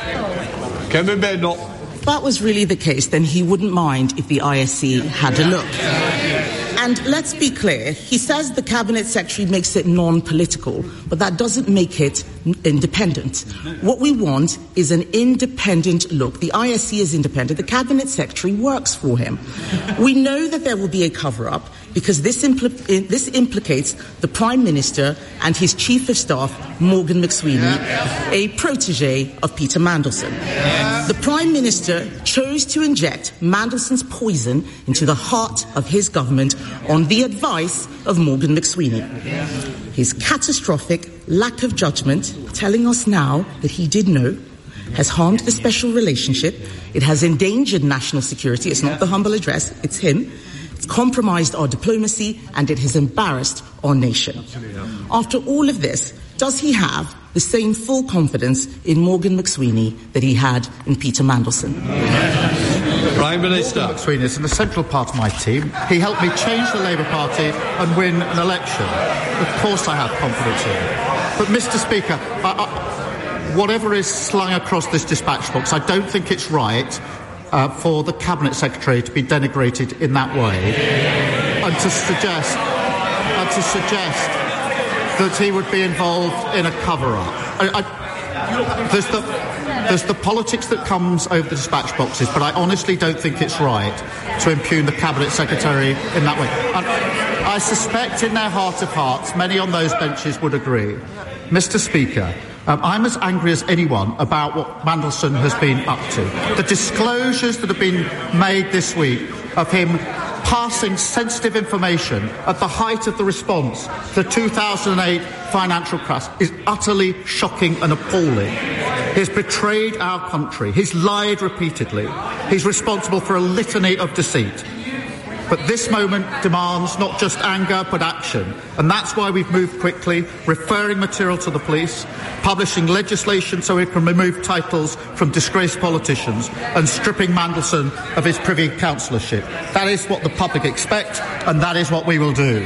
Can we bear not? If that was really the case, then he wouldn't mind if the I S C had a look. And let's be clear, he says the Cabinet Secretary makes it non-political, but that doesn't make it independent. What we want is an independent look. The I S C is independent. The Cabinet Secretary works for him. We know that there will be a cover-up because this, impl- this implicates the Prime Minister and his Chief of Staff, Morgan McSweeney, a protege of Peter Mandelson. The Prime Minister chose to inject Mandelson's poison into the heart of his government on the advice of Morgan McSweeney. His catastrophic lack of judgment, telling us now that he did know, has harmed the special relationship. It has endangered national security. It's not the humble address, it's him. It's compromised our diplomacy and it has embarrassed our nation. After all of this, does he have the same full confidence in Morgan McSweeney that he had in Peter Mandelson? Prime Minister. Morgan McSweeney is an essential part of my team. He helped me change the Labour Party and win an election. Of course I have confidence in him. But, Mister Speaker, I, I, whatever is slung across this dispatch box, I don't think it's right uh, for the Cabinet Secretary to be denigrated in that way and to suggest, and to suggest that he would be involved in a cover-up. I, I, there's the... There's the politics that comes over the dispatch boxes, but I honestly don't think it's right to impugn the Cabinet Secretary in that way. And I suspect in their heart of hearts, many on those benches would agree. Mister Speaker, um, I'm as angry as anyone about what Mandelson has been up to. The disclosures that have been made this week of him passing sensitive information at the height of the response to the two thousand eight financial crash is utterly shocking and appalling. He's betrayed our country. He's lied repeatedly. He's responsible for a litany of deceit. But this moment demands not just anger, but action. And that's why we've moved quickly, referring material to the police, publishing legislation so we can remove titles from disgraced politicians, and stripping Mandelson of his Privy Councillorship. That is what the public expect, and that is what we will do.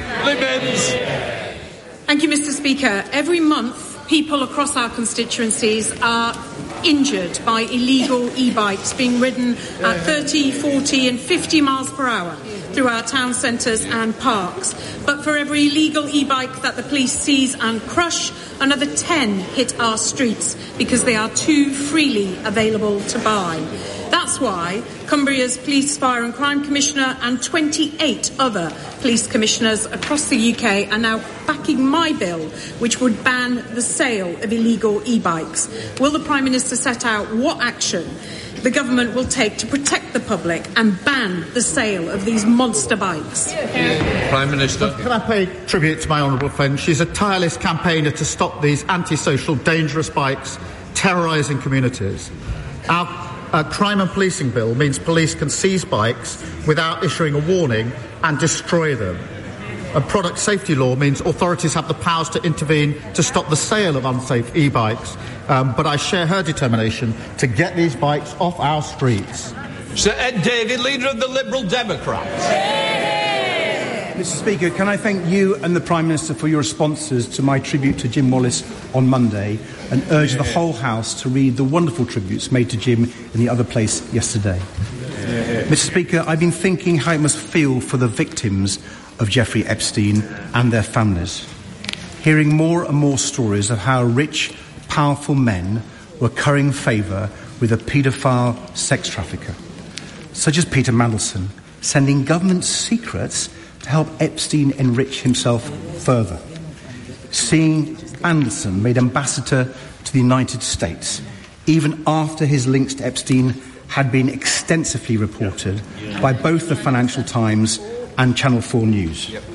Thank you, Mister Speaker. Every month, people across our constituencies are injured by illegal e-bikes being ridden at thirty, forty and fifty miles per hour through our town centres and parks. But for every illegal e-bike that the police seize and crush, another ten hit our streets because they are too freely available to buy. That's why Cumbria's Police, Fire and Crime Commissioner and twenty-eight other police commissioners across the U K are now backing my bill, which would ban the sale of illegal e-bikes. Will the Prime Minister set out what action the government will take to protect the public and ban the sale of these monster bikes? Prime Minister. Can I pay tribute to my honourable friend? She's a tireless campaigner to stop these antisocial, dangerous bikes terrorising communities. Our uh, crime and policing bill means police can seize bikes without issuing a warning and destroy them. A product safety law means authorities have the powers to intervene to stop the sale of unsafe e-bikes. Um, but I share her determination to get these bikes off our streets. Sir Ed Davey, leader of the Liberal Democrats. Mister Speaker, can I thank you and the Prime Minister for your responses to my tribute to Jim Wallace on Monday, and urge the whole House to read the wonderful tributes made to Jim in the other place yesterday. Mister Speaker, I've been thinking how it must feel for the victims of Jeffrey Epstein and their families, hearing more and more stories of how rich, powerful men were currying favour with a paedophile sex trafficker, such as Peter Mandelson, sending government secrets to help Epstein enrich himself further. Seeing Mandelson made ambassador to the United States, even after his links to Epstein had been extensively reported by both the Financial Times and Channel four News. Yep.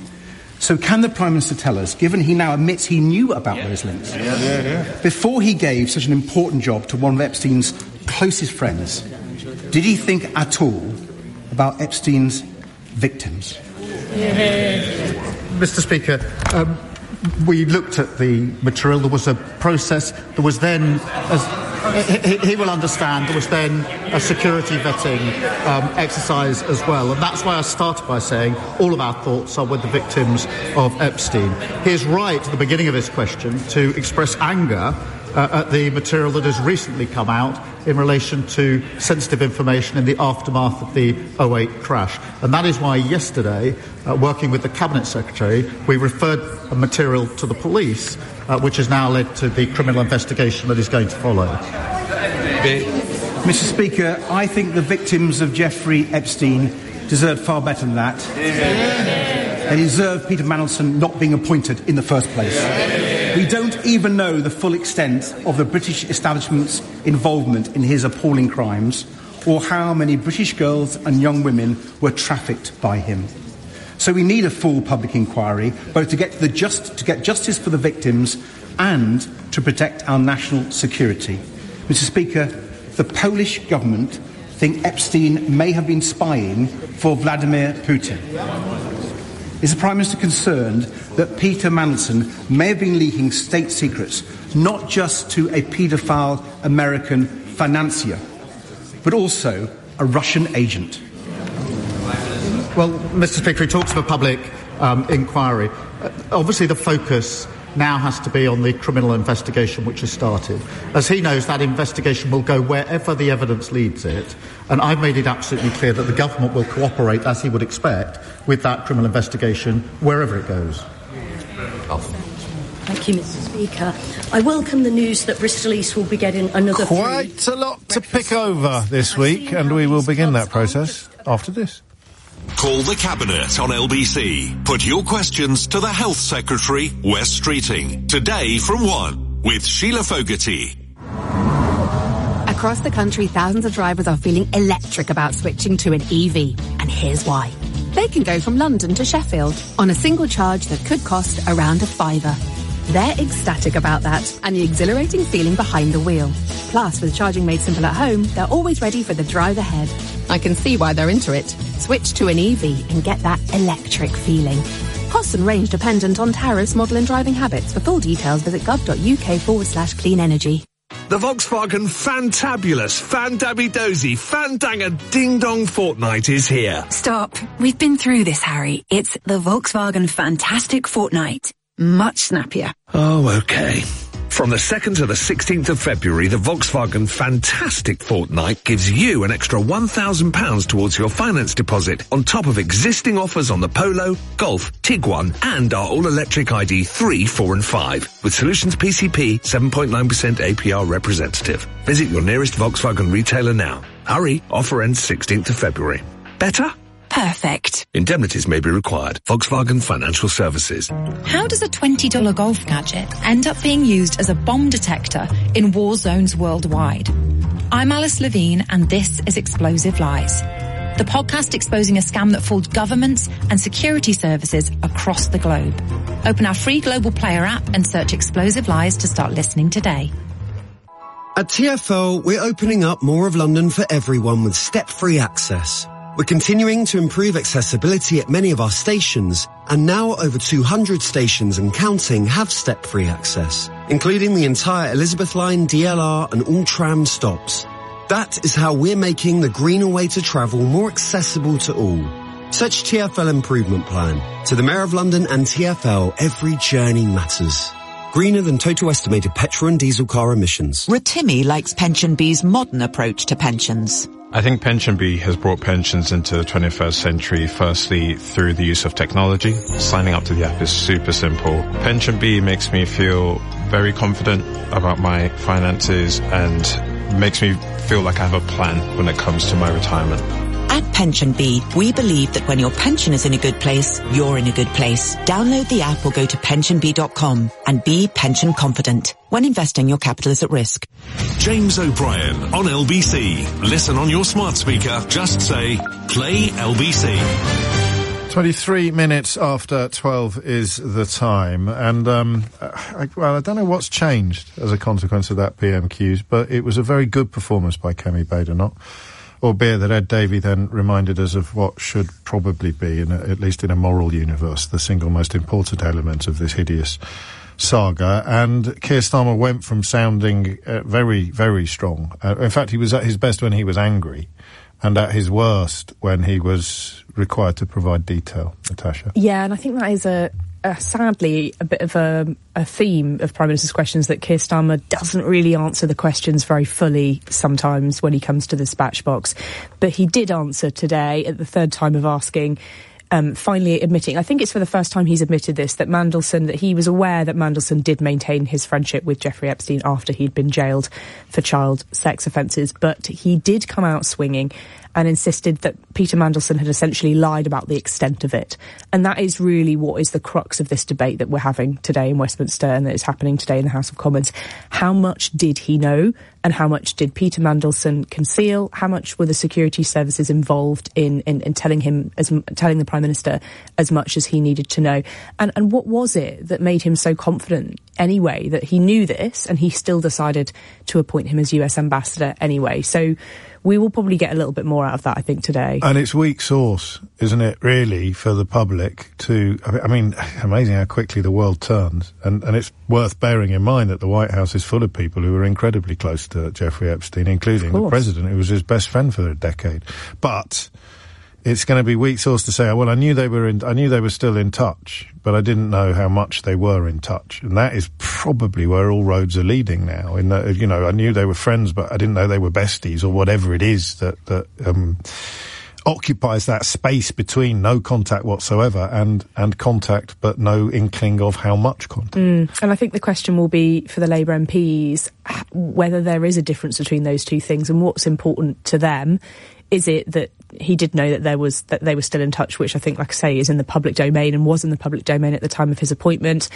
So can the Prime Minister tell us, given he now admits he knew about yeah. those links, yeah, yeah, yeah. before he gave such an important job to one of Epstein's closest friends, did he think at all about Epstein's victims? Yeah. Mister Speaker, um, we looked at the material. There was a process. There was then, as he, he will understand, there was then a security vetting um, exercise as well. And that's why I started by saying all of our thoughts are with the victims of Epstein. He is right at the beginning of his question to express anger uh, at the material that has recently come out in relation to sensitive information in the aftermath of the oh eight crash. And that is why yesterday, uh, working with the Cabinet Secretary, we referred a material to the police, uh, which has now led to the criminal investigation that is going to follow. Mister Speaker, I think the victims of Jeffrey Epstein deserve far better than that. They deserve Peter Mandelson not being appointed in the first place. We don't even know the full extent of the British establishment's involvement in his appalling crimes, or how many British girls and young women were trafficked by him. So we need a full public inquiry, both to get, to the just, to get justice for the victims and to protect our national security. Mister Speaker, the Polish government think Epstein may have been spying for Vladimir Putin. Is the Prime Minister concerned that Peter Mandelson may have been leaking state secrets, not just to a paedophile American financier, but also a Russian agent? Well, Mister Speaker, he talks of a public um, inquiry. Uh, obviously, the focus now has to be on the criminal investigation which has started. As he knows, that investigation will go wherever the evidence leads it, and I've made it absolutely clear that the government will cooperate, as he would expect, with that criminal investigation wherever it goes. Thank you, Mister Speaker. I welcome the news that Bristol East will be getting another Quite three a lot to pick over this week, and we will begin that process after this. Call the Cabinet on L B C. Put your questions to the Health Secretary, Wes Streeting. Today from one, with Sheila Fogarty. Across the country, thousands of drivers are feeling electric about switching to an E V. And here's why. They can go from London to Sheffield on a single charge that could cost around a fiver. They're ecstatic about that and the exhilarating feeling behind the wheel. Plus, with charging made simple at home, they're always ready for the drive ahead. I can see why they're into it. Switch to an E V and get that electric feeling. Cost and range dependent on tariffs, model and driving habits. For full details, visit gov.uk forward slash clean energy. The Volkswagen Fantabulous, Fandabby-Dozy, Fandanga Ding Dong Fortnight is here. Stop. We've been through this, Harry. It's the Volkswagen Fantastic Fortnight. Much snappier. Oh, okay. From the second to the sixteenth of February, the Volkswagen Fantastic Fortnight gives you an extra one thousand pounds towards your finance deposit on top of existing offers on the Polo, Golf, Tiguan and our all-electric I D three, four and five with Solutions P C P seven point nine percent A P R representative. Visit your nearest Volkswagen retailer now. Hurry, offer ends sixteenth of February. Better? Perfect. Indemnities may be required. Volkswagen Financial Services. How does a twenty dollars golf gadget end up being used as a bomb detector in war zones worldwide? I'm Alice Levine, and this is Explosive Lies, the podcast exposing a scam that fooled governments and security services across the globe. Open our free Global Player app and search Explosive Lies to start listening today. At T F L, we're opening up more of London for everyone with step-free access. We're continuing to improve accessibility at many of our stations, and now over two hundred stations and counting have step-free access, including the entire Elizabeth Line, D L R and all tram stops. That is how we're making the greener way to travel more accessible to all. Search T F L Improvement Plan. To the Mayor of London and T F L, every journey matters. Greener than total estimated petrol and diesel car emissions. Rotimi likes PensionBee's modern approach to pensions. I think PensionBee has brought pensions into the twenty-first century, firstly through the use of technology. Signing up to the app is super simple. PensionBee makes me feel very confident about my finances and makes me feel like I have a plan when it comes to my retirement. At PensionBee, we believe that when your pension is in a good place, you're in a good place. Download the app or go to pension bee dot com and be pension confident. When investing, your capital is at risk. James O'Brien on L B C. Listen on your smart speaker. Just say, play L B C. twenty-three minutes after twelve is the time. And, um, I, well, I don't know what's changed as a consequence of that P M Qs, but it was a very good performance by Kemi Badenoch. Albeit that Ed Davey then reminded us of what should probably be, in a, at least in a moral universe, the single most important element of this hideous saga. And Keir Starmer went from sounding uh, very, very strong. Uh, in fact, he was at his best when he was angry, and at his worst when he was required to provide detail. Natasha? Yeah, and I think that is a... Uh, sadly, a bit of a, a theme of Prime Minister's questions, that Keir Starmer doesn't really answer the questions very fully sometimes when he comes to the dispatch box. But he did answer today at the third time of asking, um, finally admitting, I think it's for the first time he's admitted this, that Mandelson, that he was aware that Mandelson did maintain his friendship with Jeffrey Epstein after he'd been jailed for child sex offences. But he did come out swinging and insisted that Peter Mandelson had essentially lied about the extent of it. And that is really what is the crux of this debate that we're having today in Westminster and that is happening today in the House of Commons. How much did he know, and how much did Peter Mandelson conceal? How much were the security services involved in, in, in telling him, as telling the Prime Minister as much as he needed to know? And, and what was it that made him so confident anyway, that he knew this and he still decided to appoint him as U S ambassador anyway? So we will probably get a little bit more out of that, I think, today. And it's weak sauce, isn't it, really, for the public to... I mean, amazing how quickly the world turns. And, and it's worth bearing in mind that the White House is full of people who are incredibly close to Jeffrey Epstein, including the president, who was his best friend for a decade. But it's going to be weak sauce to say, oh, well, I knew they were in, I knew they were still in touch, but I didn't know how much they were in touch. And that is probably where all roads are leading now. In that, you know, I knew they were friends, but I didn't know they were besties, or whatever it is that, that, um, occupies that space between no contact whatsoever and, and contact, but no inkling of how much contact. Mm. And I think the question will be for the Labour M Ps, whether there is a difference between those two things and what's important to them. Is it that he did know that there was, that they were still in touch, which I think, like I say, is in the public domain and was in the public domain at the time of his appointment?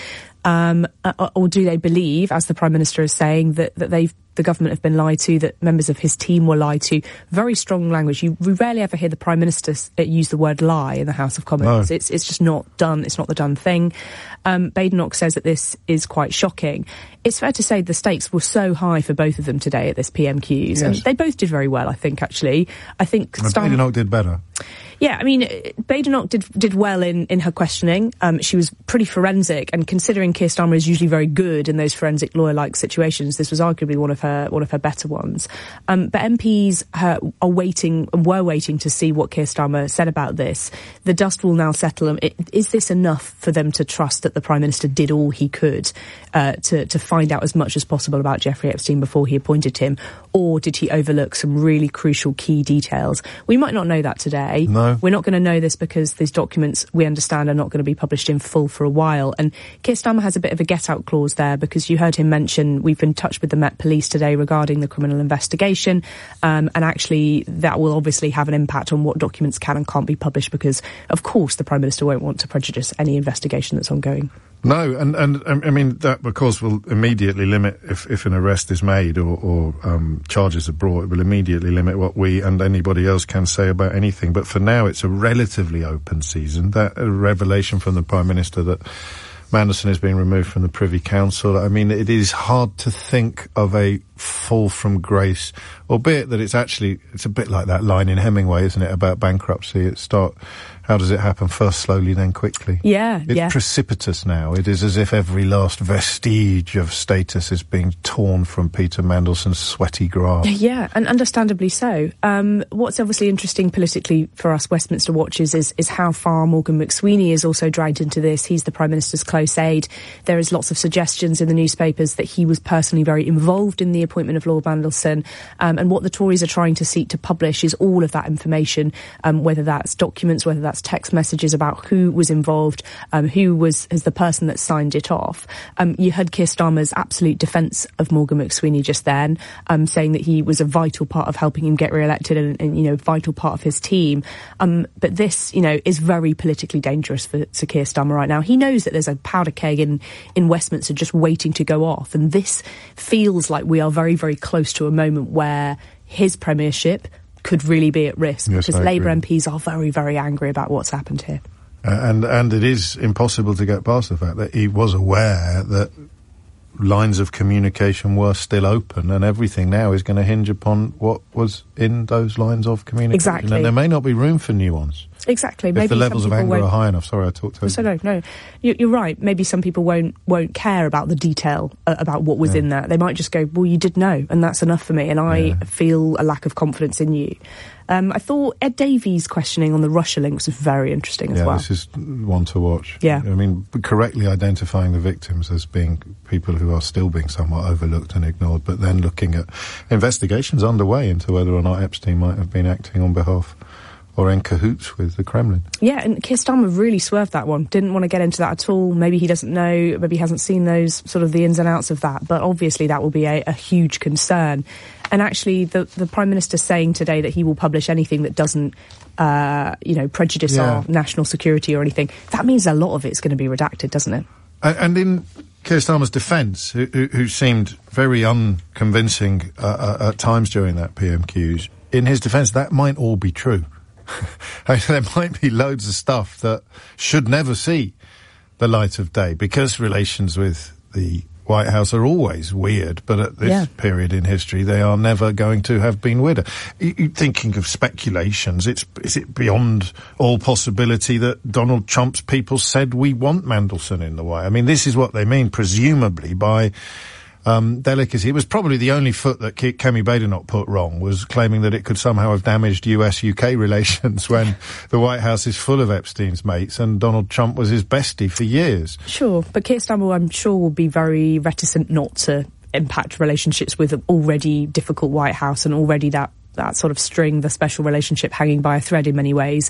Um, uh, or do they believe, as the Prime Minister is saying, that, that they've the government have been lied to, that members of his team were lied to? Very strong language. You we rarely ever hear the Prime Minister use the word lie in the House of Commons. No. It's it's just not done. It's not the done thing. Um, Badenoch says that this is quite shocking. It's fair to say the stakes were so high for both of them today at this P M Qs. Yes. And they both did very well, I think, actually. I think... Star- Badenoch did better. Yeah, I mean, Badenoch did did well in, in her questioning. Um, she was pretty forensic, and considering Keir Starmer is usually very good in those forensic lawyer-like situations, this was arguably one of her one of her better ones. Um, but M Ps uh, are waiting and were waiting to see what Keir Starmer said about this. The dust will now settle. It, is this enough for them to trust that the Prime Minister did all he could uh, to to find out as much as possible about Jeffrey Epstein before he appointed him, or did he overlook some really crucial key details? We might not know that today. No. We're not going to know this because these documents, we understand, are not going to be published in full for a while. And Keir Starmer has a bit of a get-out clause there, because you heard him mention, we've been in touch with the Met Police today regarding the criminal investigation, um, and actually that will obviously have an impact on what documents can and can't be published, because, of course, the Prime Minister won't want to prejudice any investigation that's ongoing. No, and, and I mean, that, of course, will immediately limit, if, if an arrest is made or, or um, charges are brought, it will immediately limit what we and anybody else can say about anything. But for now, it's a relatively open season. That a revelation from the Prime Minister that Mandelson is being removed from the Privy Council, I mean, it is hard to think of a fall from grace, albeit that it's actually, it's a bit like that line in Hemingway, isn't it, about bankruptcy. It start... How does it happen? First slowly, then quickly. Yeah, it's yeah. precipitous now. It is as if every last vestige of status is being torn from Peter Mandelson's sweaty grasp. Yeah, and understandably so. Um, what's obviously interesting politically for us Westminster watchers is, is how far Morgan McSweeney is also dragged into this. He's the Prime Minister's close aide. There is lots of suggestions in the newspapers that he was personally very involved in the appointment of Lord Mandelson. Um, and what the Tories are trying to seek to publish is all of that information, um, whether that's documents, whether that's text messages about who was involved, um, who was as the person that signed it off. Um, you heard Keir Starmer's absolute defence of Morgan McSweeney just then, um, saying that he was a vital part of helping him get re-elected and, and you know, vital part of his team. Um, but this, you know, is very politically dangerous for, for Keir Starmer right now. He knows that there's a powder keg in, in Westminster just waiting to go off, and this feels like we are very, very close to a moment where his premiership could really be at risk, yes, because Labour M Ps are very, very angry about what's happened here. Uh, and and it is impossible to get past the fact that he was aware that lines of communication were still open, and everything now is going to hinge upon what was in those lines of communication. Exactly. And there may not be room for nuance. Exactly. If Maybe the levels of anger won't... are high enough. Sorry, I talked to So no, no, you're right. Maybe some people won't won't care about the detail uh, about what was yeah. in there. They might just go, "Well, you did know, and that's enough for me." And I yeah. feel a lack of confidence in you. Um, I thought Ed Davies' questioning on the Russia links was very interesting as yeah, well. This is one to watch. Yeah, I mean, correctly identifying the victims as being people who are still being somewhat overlooked and ignored, but then looking at investigations underway into whether or not Epstein might have been acting on behalf or in cahoots with the Kremlin. Yeah, and Keir Starmer really swerved that one. Didn't want to get into that at all. Maybe he doesn't know, maybe he hasn't seen those sort of the ins and outs of that, but obviously that will be a, a huge concern. And actually, the, the Prime Minister saying today that he will publish anything that doesn't, uh, you know, prejudice yeah. our national security or anything, that means a lot of it's going to be redacted, doesn't it? And, and in Keir Starmer's defence, who, who, who seemed very unconvincing uh, uh, at times during that P M Qs, in his defence, that might all be true. I mean, there might be loads of stuff that should never see the light of day, because relations with the White House are always weird, but at this yeah. period in history, they are never going to have been weirder. You, you, thinking of speculations, it's, is it beyond all possibility that Donald Trump's people said we want Mandelson in the White House? I mean, this is what they mean, presumably, by Um, delicacy. It was probably the only foot that Ke- Kemi Badenoch put wrong, was claiming that it could somehow have damaged U S U K relations when the White House is full of Epstein's mates and Donald Trump was his bestie for years. Sure, but Keir Starmer, I'm sure, will be very reticent not to impact relationships with an already difficult White House and already that that sort of string, the special relationship hanging by a thread in many ways.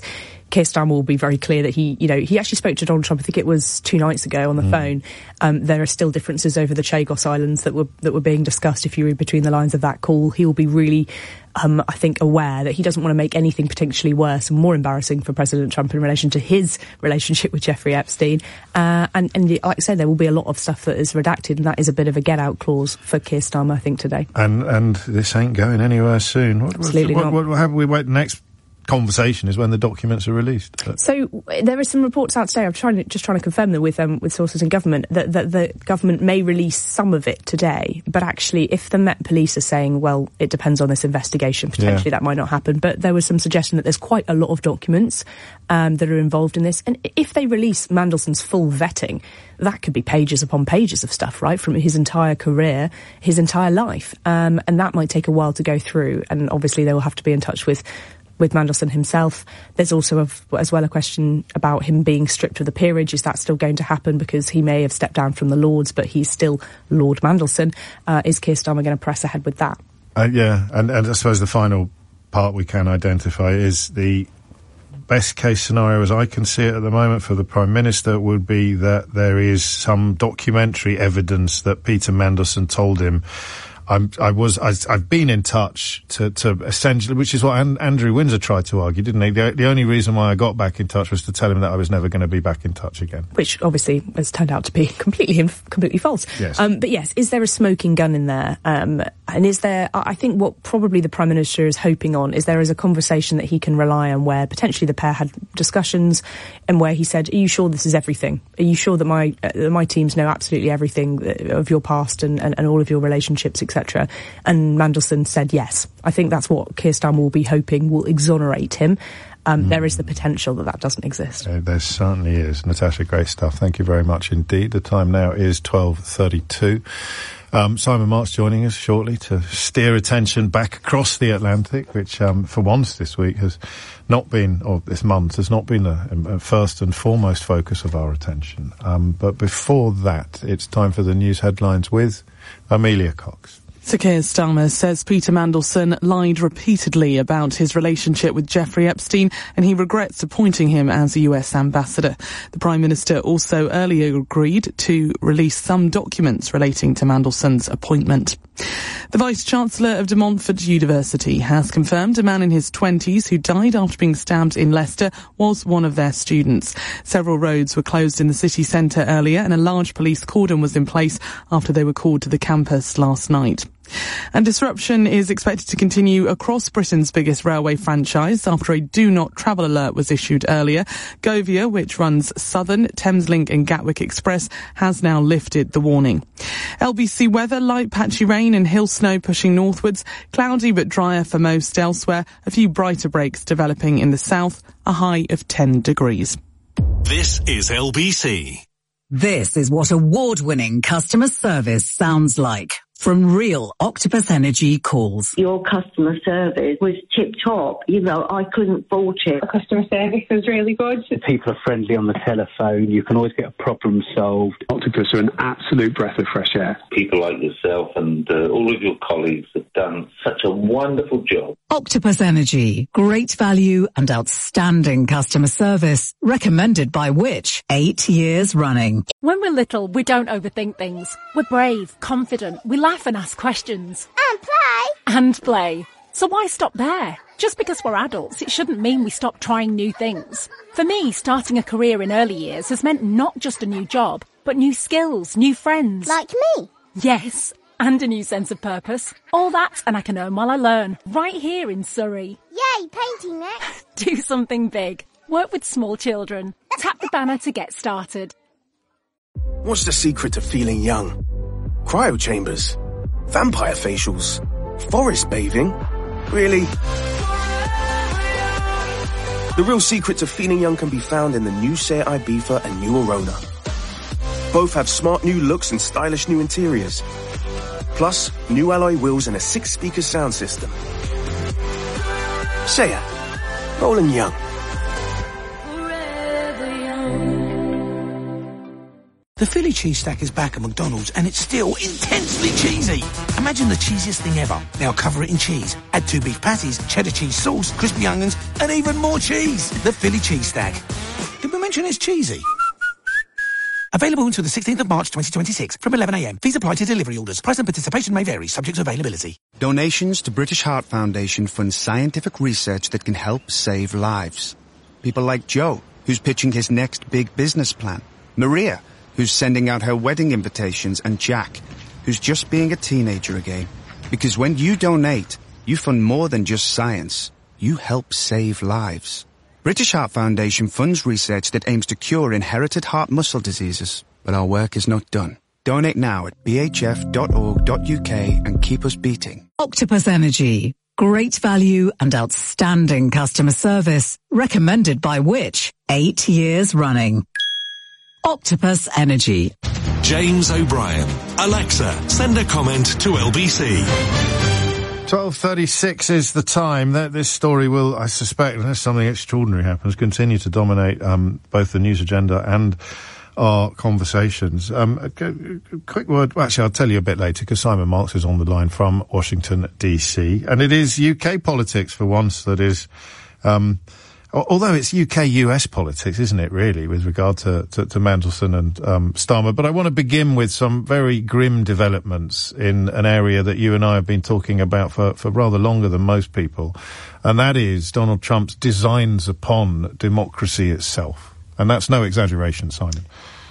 Keir Starmer will be very clear that he, you know, he actually spoke to Donald Trump, I think it was two nights ago on the mm. phone. Um, there are still differences over the Chagos Islands that were that were being discussed. If you read between the lines of that call, he will be really, um, I think, aware that he doesn't want to make anything potentially worse and more embarrassing for President Trump in relation to his relationship with Jeffrey Epstein. Uh, and, and like I said, there will be a lot of stuff that is redacted, and that is a bit of a get-out clause for Keir Starmer, I think, today. And and this ain't going anywhere soon. What, Absolutely what, not. What, what, have we wait? The next conversation is when the documents are released. But. So there are some reports out today. I'm trying to, just trying to confirm them with um, with sources in government that, that the government may release some of it today. But actually, if the Met Police are saying, well, it depends on this investigation, potentially yeah. that might not happen. But there was some suggestion that there's quite a lot of documents um, that are involved in this. And if they release Mandelson's full vetting, that could be pages upon pages of stuff, right, from his entire career, his entire life. Um, and that might take a while to go through. And obviously they will have to be in touch with with Mandelson himself. There's also a, as well a question about him being stripped of the peerage. Is that still going to happen? Because he may have stepped down from the Lords, but he's still Lord Mandelson. Uh, is Keir Starmer going to press ahead with that? Uh, yeah, and, and I suppose the final part we can identify is the best case scenario, as I can see it at the moment, for the Prime Minister would be that there is some documentary evidence that Peter Mandelson told him. I'm, I was, I, I've been in touch to, to essentially, which is what An- Andrew Windsor tried to argue, didn't he? The, the only reason why I got back in touch was to tell him that I was never going to be back in touch again. Which obviously has turned out to be completely, completely false. Yes. Um, but yes, is there a smoking gun in there? Um, and is there, I think what probably the Prime Minister is hoping on is there is a conversation that he can rely on where potentially the pair had discussions and where he said, are you sure this is everything? Are you sure that my, uh, my teams know absolutely everything of your past and, and, and all of your relationships, et cetera? And Mandelson said yes. I think that's what Keir Starmer will be hoping will exonerate him. Um, mm. There is the potential that that doesn't exist. Uh, there certainly is. Natasha, great stuff. Thank you very much indeed. The time now is twelve thirty-two. Um, Simon Marks joining us shortly to steer attention back across the Atlantic, which um, for once this week has not been, or this month has not been a, a first and foremost focus of our attention. Um, but before that, it's time for the news headlines with Amelia Cox. Sir Keir Starmer says Peter Mandelson lied repeatedly about his relationship with Jeffrey Epstein, and he regrets appointing him as a U S ambassador. The Prime Minister also earlier agreed to release some documents relating to Mandelson's appointment. The Vice-Chancellor of De Montfort University has confirmed a man in his twenties who died after being stabbed in Leicester was one of their students. Several roads were closed in the city centre earlier, and a large police cordon was in place after they were called to the campus last night. And disruption is expected to continue across Britain's biggest railway franchise after a do not travel alert was issued earlier. Govia, which runs Southern, Thameslink and Gatwick Express, has now lifted the warning. L B C weather, light patchy rain and hill snow pushing northwards, cloudy but drier for most elsewhere, a few brighter breaks developing in the south, a high of ten degrees. This is L B C. This is what award-winning customer service sounds like from real Octopus Energy calls. Your customer service was tip-top. You know, I couldn't fault it. The customer service was really good. People are friendly on the telephone. You can always get a problem solved. Octopus are an absolute breath of fresh air. People like yourself and uh, all of your colleagues have done such a wonderful job. Octopus Energy. Great value and outstanding customer service. Recommended by Which? Eight years running. When we're little, we don't overthink things. We're brave, confident, we laugh and ask questions. And play. And play. So why stop there? Just because we're adults, it shouldn't mean we stop trying new things. For me, starting a career in early years has meant not just a new job, but new skills, new friends. Like me? Yes, and a new sense of purpose. All that, and I can earn while I learn. Right here in Surrey. Yay, painting next. Do something big. Work with small children. Tap the banner to get started. What's the secret to feeling young? Cryo chambers? Vampire facials? Forest bathing? Really? The real secret to feeling young can be found in the new Seat Ibiza and new Arona. Both have smart new looks and stylish new interiors. Plus, new alloy wheels and a six-speaker sound system. Seat. Rolling young. The Philly cheese stack is back at McDonald's and it's still intensely cheesy. Imagine the cheesiest thing ever. Now cover it in cheese. Add two beef patties, cheddar cheese sauce, crispy onions, and even more cheese. The Philly cheese stack. Did we mention it's cheesy? Available until the sixteenth of March twenty twenty-six from eleven a m. Fees apply to delivery orders. Price and participation may vary, subject to availability. Donations to British Heart Foundation fund scientific research that can help save lives. People like Joe, who's pitching his next big business plan. Maria, who's sending out her wedding invitations, and Jack, who's just being a teenager again. Because when you donate, you fund more than just science. You help save lives. British Heart Foundation funds research that aims to cure inherited heart muscle diseases. But our work is not done. Donate now at b h f dot org dot u k and keep us beating. Octopus Energy. Great value and outstanding customer service. Recommended by Which? Eight years running. Octopus Energy. James O'Brien. Alexa, send a comment to L B C. twelve thirty-six is the time. That this story will, I suspect, unless something extraordinary happens, continue to dominate um, both the news agenda and our conversations. Um, a, a quick word. Well, actually, I'll tell you a bit later because Simon Marks is on the line from Washington, D C, and it is U K politics for once that is. Um, Although it's U K U S politics, isn't it, really, with regard to, to, to Mandelson and um, Starmer. But I want to begin with some very grim developments in an area that you and I have been talking about for, for rather longer than most people, and that is Donald Trump's designs upon democracy itself. And that's no exaggeration, Simon.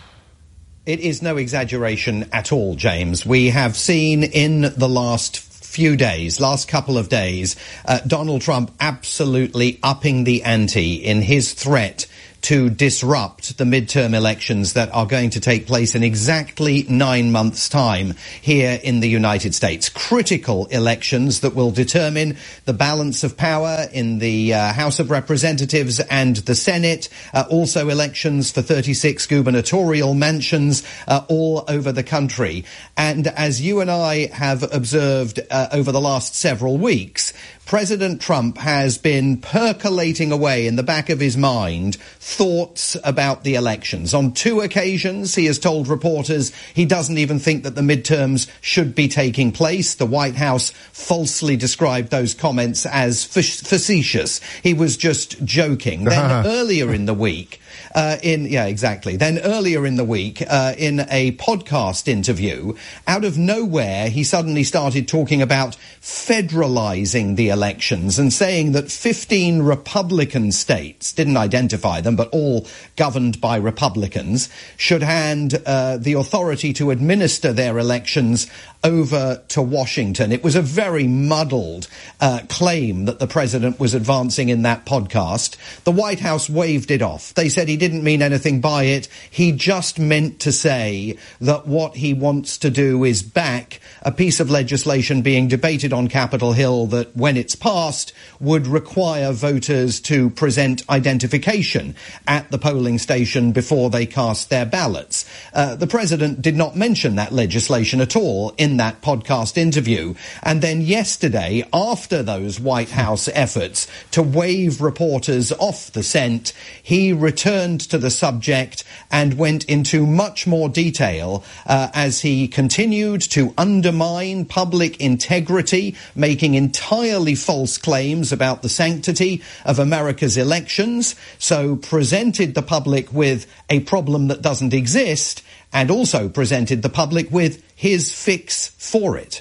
It is no exaggeration at all, James. We have seen in the last few days, last couple of days, uh, Donald Trump absolutely upping the ante in his threat to disrupt the midterm elections that are going to take place in exactly nine months' time here in the United States. Critical elections that will determine the balance of power in the uh, House of Representatives and the Senate. Uh, also elections for thirty-six gubernatorial mansions uh, all over the country. And as you and I have observed uh, over the last several weeks, President Trump has been percolating away in the back of his mind thoughts about the elections. On two occasions, he has told reporters he doesn't even think that the midterms should be taking place. The White House falsely described those comments as facetious. He was just joking. Then earlier in the week, Uh, in, yeah, exactly. Then earlier in the week, uh, in a podcast interview, out of nowhere, he suddenly started talking about federalizing the elections and saying that fifteen Republican states, didn't identify them, but all governed by Republicans, should hand uh, the authority to administer their elections over to Washington. It was a very muddled uh, claim that the president was advancing in that podcast. The White House waved it off. They said he didn't mean anything by it. He just meant to say that what he wants to do is back a piece of legislation being debated on Capitol Hill that, when it's passed, would require voters to present identification at the polling station before they cast their ballots. Uh, the president did not mention that legislation at all in that podcast interview. And then yesterday, after those White House efforts to wave reporters off the scent, he returned to the subject and went into much more detail uh, as he continued to undermine public integrity, making entirely false claims about the sanctity of America's elections, so presented the public with a problem that doesn't exist, and also presented the public with his fix for it.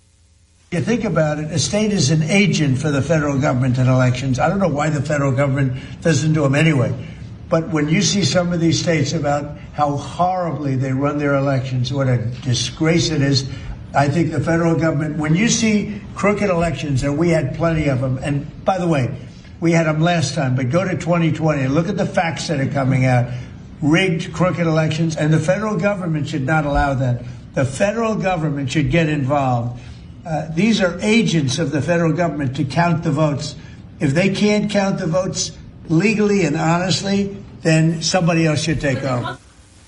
You think about it, a state is an agent for the federal government in elections. I don't know why the federal government doesn't do them anyway. But when you see some of these states about how horribly they run their elections, what a disgrace it is, I think the federal government, when you see crooked elections, and we had plenty of them, and by the way, we had them last time, but go to twenty twenty and look at the facts that are coming out. Rigged, crooked elections, and the federal government should not allow that. The federal government should get involved. Uh, these are agents of the federal government to count the votes. If they can't count the votes legally and honestly, then somebody else should take over.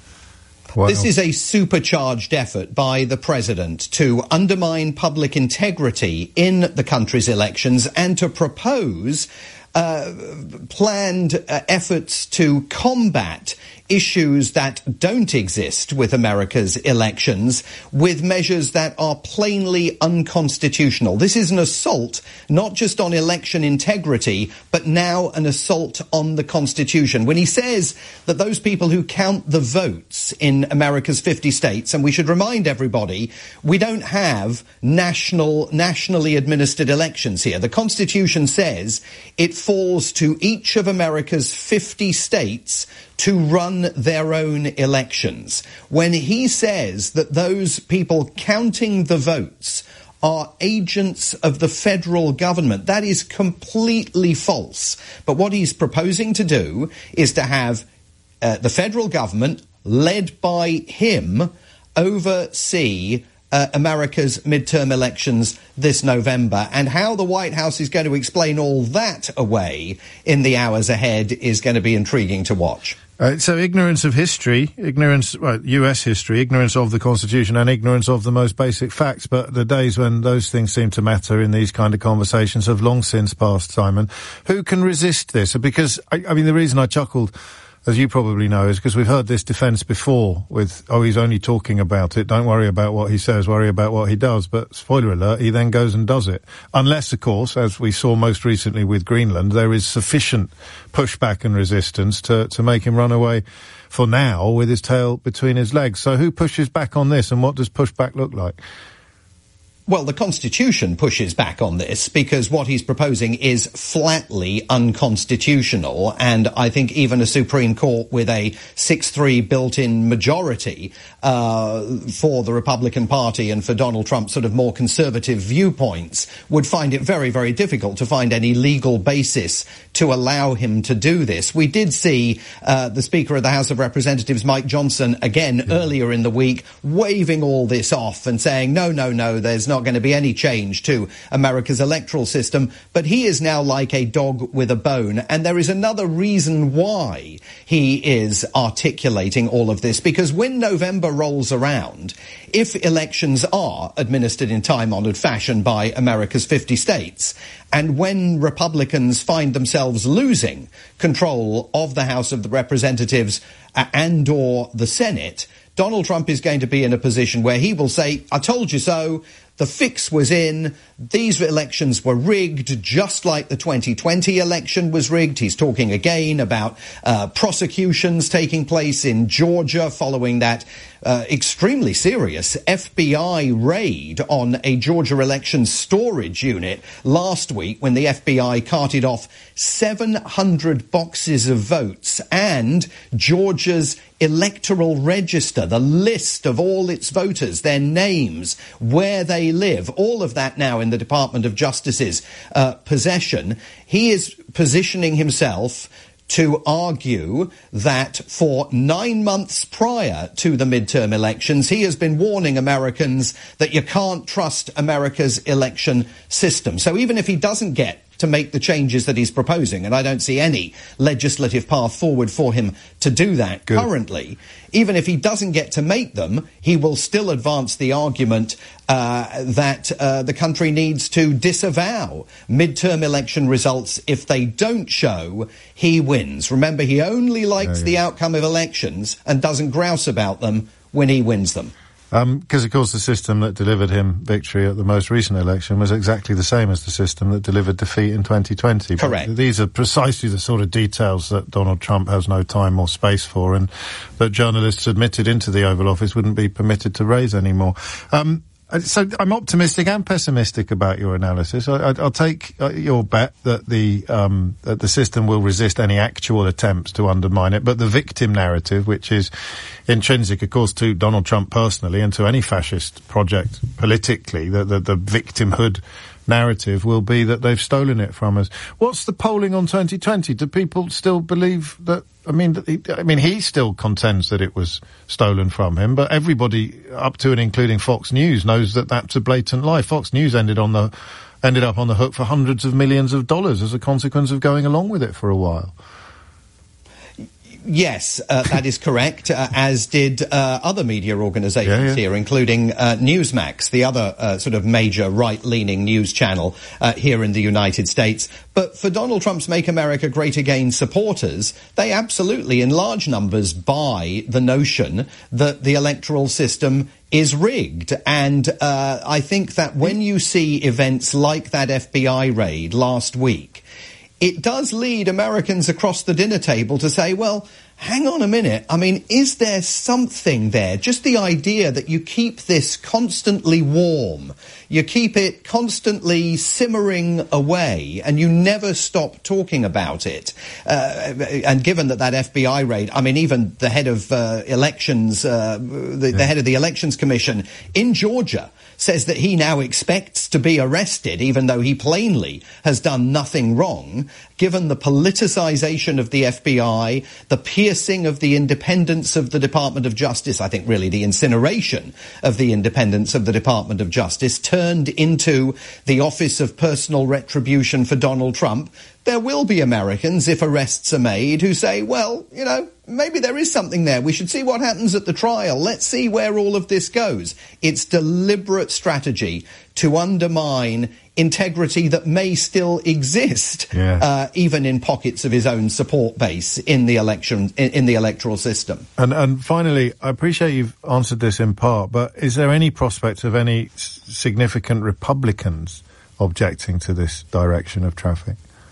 Wow. This is a supercharged effort by the president to undermine public integrity in the country's elections and to propose uh, planned uh, efforts to combat issues that don't exist with America's elections with measures that are plainly unconstitutional. This is an assault not just on election integrity, but now an assault on the Constitution. When he says that those people who count the votes in America's fifty states, and we should remind everybody, we don't have national, nationally administered elections here. The Constitution says it falls to each of America's fifty states to run their own elections. When he says that those people counting the votes are agents of the federal government, that is completely false. But what he's proposing to do is to have uh, the federal government, led by him, oversee Uh, America's midterm elections this November. And how the White House is going to explain all that away in the hours ahead is going to be intriguing to watch. Uh, so ignorance of history, ignorance, well, U S history, ignorance of the Constitution and ignorance of the most basic facts. But the days when those things seem to matter in these kind of conversations have long since passed, Simon. Who can resist this? Because, I, I mean, the reason I chuckled, as you probably know, is because we've heard this defence before with, oh, he's only talking about it, don't worry about what he says, worry about what he does. But, spoiler alert, he then goes and does it. Unless, of course, as we saw most recently with Greenland, there is sufficient pushback and resistance to, to make him run away for now with his tail between his legs. So who pushes back on this, and what does pushback look like? Well, the Constitution pushes back on this because what he's proposing is flatly unconstitutional, and I think even a Supreme Court with a six three built-in majority uh, for the Republican Party and for Donald Trump's sort of more conservative viewpoints would find it very, very difficult to find any legal basis to allow him to do this. We did see uh, the Speaker of the House of Representatives, Mike Johnson, again yeah. earlier in the week, waving all this off and saying, no, no, no, there's not going to be any change to America's electoral system. But he is now like a dog with a bone. And there is another reason why he is articulating all of this, because when November rolls around, if elections are administered in time-honoured fashion by America's fifty states, and when Republicans find themselves losing control of the House of the Representatives uh, and or the Senate, Donald Trump is going to be in a position where he will say, I told you so. The fix was in. These elections were rigged, just like the twenty twenty election was rigged. He's talking again about uh, prosecutions taking place in Georgia following that uh, extremely serious F B I raid on a Georgia election storage unit last week, when the F B I carted off seven hundred boxes of votes and Georgia's electoral register, the list of all its voters, their names, where they live, all of that now in the Department of Justice's uh, possession. He is positioning himself to argue that for nine months prior to the midterm elections, he has been warning Americans that you can't trust America's election system. So even if he doesn't get to make the changes that he's proposing, and I don't see any legislative path forward for him to do that Good. currently, even if he doesn't get to make them, he will still advance the argument uh, that uh, the country needs to disavow midterm election results if they don't show he wins. Remember, he only likes yeah, yeah. the outcome of elections and doesn't grouse about them when he wins them. Because, um, of course, the system that delivered him victory at the most recent election was exactly the same as the system that delivered defeat in twenty twenty. Correct. But these are precisely the sort of details that Donald Trump has no time or space for, and that journalists admitted into the Oval Office wouldn't be permitted to raise anymore. Um, So I'm optimistic and pessimistic about your analysis. I, I, I'll take uh, your bet that the um, that the system will resist any actual attempts to undermine it. But the victim narrative, which is intrinsic, of course, to Donald Trump personally and to any fascist project politically, the, the, the victimhood narrative will be that they've stolen it from us. What's the polling on twenty twenty? Do people still believe that? I mean, I mean, he still contends that it was stolen from him, but everybody up to and including Fox News knows that that's a blatant lie. Fox News ended on the ended up on the hook for hundreds of millions of dollars as a consequence of going along with it for a while. yes, uh, that is correct, uh, as did uh, other media organisations yeah, yeah. here, including uh, Newsmax, the other uh, sort of major right-leaning news channel uh, here in the United States. But for Donald Trump's Make America Great Again supporters, they absolutely, in large numbers, buy the notion that the electoral system is rigged. And uh, I think that when you see events like that F B I raid last week, it does lead Americans across the dinner table to say, well, hang on a minute. I mean, is there something there? Just the idea that you keep this constantly warm, you keep it constantly simmering away, and you never stop talking about it. Uh, and given that that F B I raid, I mean, even the head of uh, elections, uh, the, yeah. the head of the Elections Commission in Georgia says that he now expects to be arrested, even though he plainly has done nothing wrong, given the politicisation of the F B I, the piercing of the independence of the Department of Justice, I think really the incineration of the independence of the Department of Justice, turned into the Office of Personal Retribution for Donald Trump. There will be Americans, if arrests are made, who say, well, you know, maybe there is something there. We should see what happens at the trial. Let's see where all of this goes. It's deliberate strategy to undermine integrity that may still exist, yeah. uh, even in pockets of his own support base in the election, in, in the electoral system. And, and finally, I appreciate you've answered this in part, but is there any prospect of any s- significant Republicans objecting to this direction of traffic?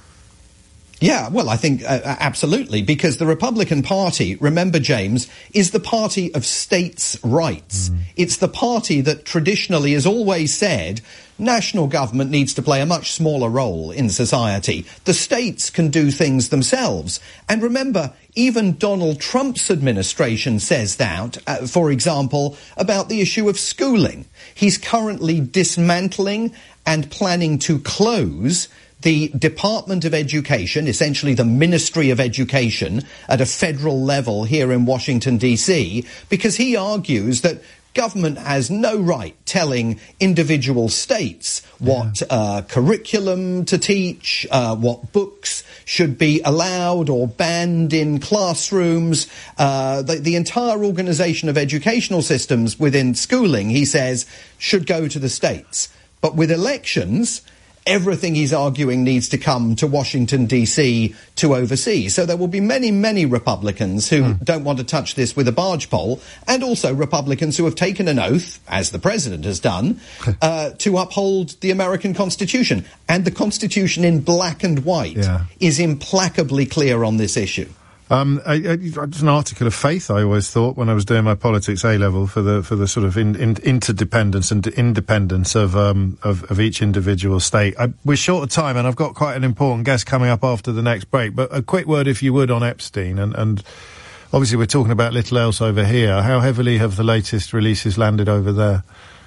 Yeah, well, I think uh, absolutely, because the Republican Party, remember, James, is the party of states' rights. Mm. It's the party that traditionally has always said national government needs to play a much smaller role in society. The states can do things themselves. And remember, even Donald Trump's administration says that, uh, for example, about the issue of schooling. He's currently dismantling and planning to close the Department of Education, essentially the Ministry of Education at a federal level here in Washington, D C, because he argues that government has no right telling individual states what yeah. uh, curriculum to teach, uh, what books should be allowed or banned in classrooms. Uh, the, the entire organisation of educational systems within schooling, he says, should go to the states. But with elections, everything he's arguing needs to come to Washington, D C to oversee. So there will be many, many Republicans who mm. don't want to touch this with a barge pole, and also Republicans who have taken an oath, as the president has done, uh, to uphold the American Constitution. And the Constitution in black and white yeah. is implacably clear on this issue. Um, I, I, it's an article of faith, I always thought, when I was doing my politics A-level, for the for the sort of in, in, interdependence and independence of um of, of each individual state. I, we're short of time, and I've got quite an important guest coming up after the next break. But a quick word, if you would, on Epstein, and, and obviously we're talking about little else over here. How heavily have the latest releases landed over there?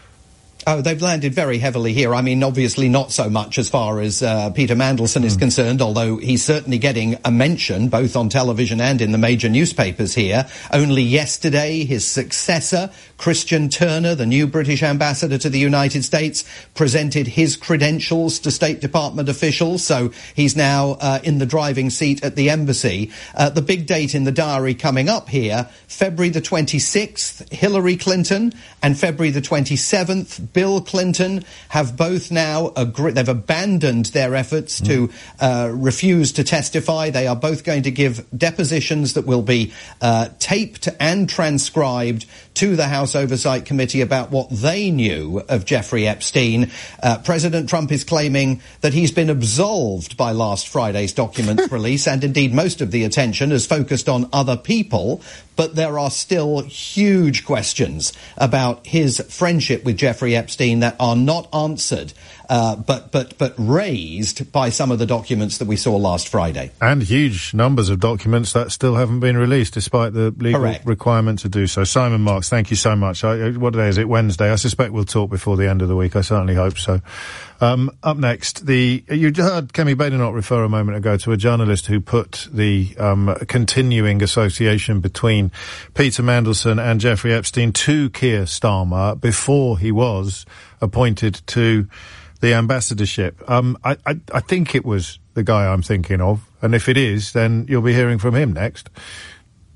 Oh, they've landed very heavily here. I mean, obviously not so much as far as uh, Peter Mandelson mm. is concerned, although he's certainly getting a mention both on television and in the major newspapers here. Only yesterday, his successor, Christian Turner, the new British ambassador to the United States, presented his credentials to State Department officials, so he's now uh, in the driving seat at the embassy. Uh, the big date in the diary coming up here, February the twenty-sixth, Hillary Clinton, and February the twenty-seventh, Bill Clinton have both now agreed. They've abandoned their efforts mm. to uh, refuse to testify. They are both going to give depositions that will be uh, taped and transcribed to the House Oversight Committee about what they knew of Jeffrey Epstein. Uh, President Trump is claiming that he's been absolved by last Friday's documents release, and indeed most of the attention is focused on other people. But there are still huge questions about his friendship with Jeffrey Epstein that are not answered, uh, but but but raised by some of the documents that we saw last Friday. And huge numbers of documents that still haven't been released, despite the legal Correct. requirement to do so. Simon Marks, thank you so much. I, what day is it? Wednesday. I suspect we'll talk before the end of the week. I certainly hope so. Um, up next, the you heard Kemi Badenoch refer a moment ago to a journalist who put the um, continuing association between Peter Mandelson and Jeffrey Epstein to Keir Starmer before he was appointed to the ambassadorship. Um, I, I, I think it was the guy I'm thinking of, and if it is, then you'll be hearing from him next.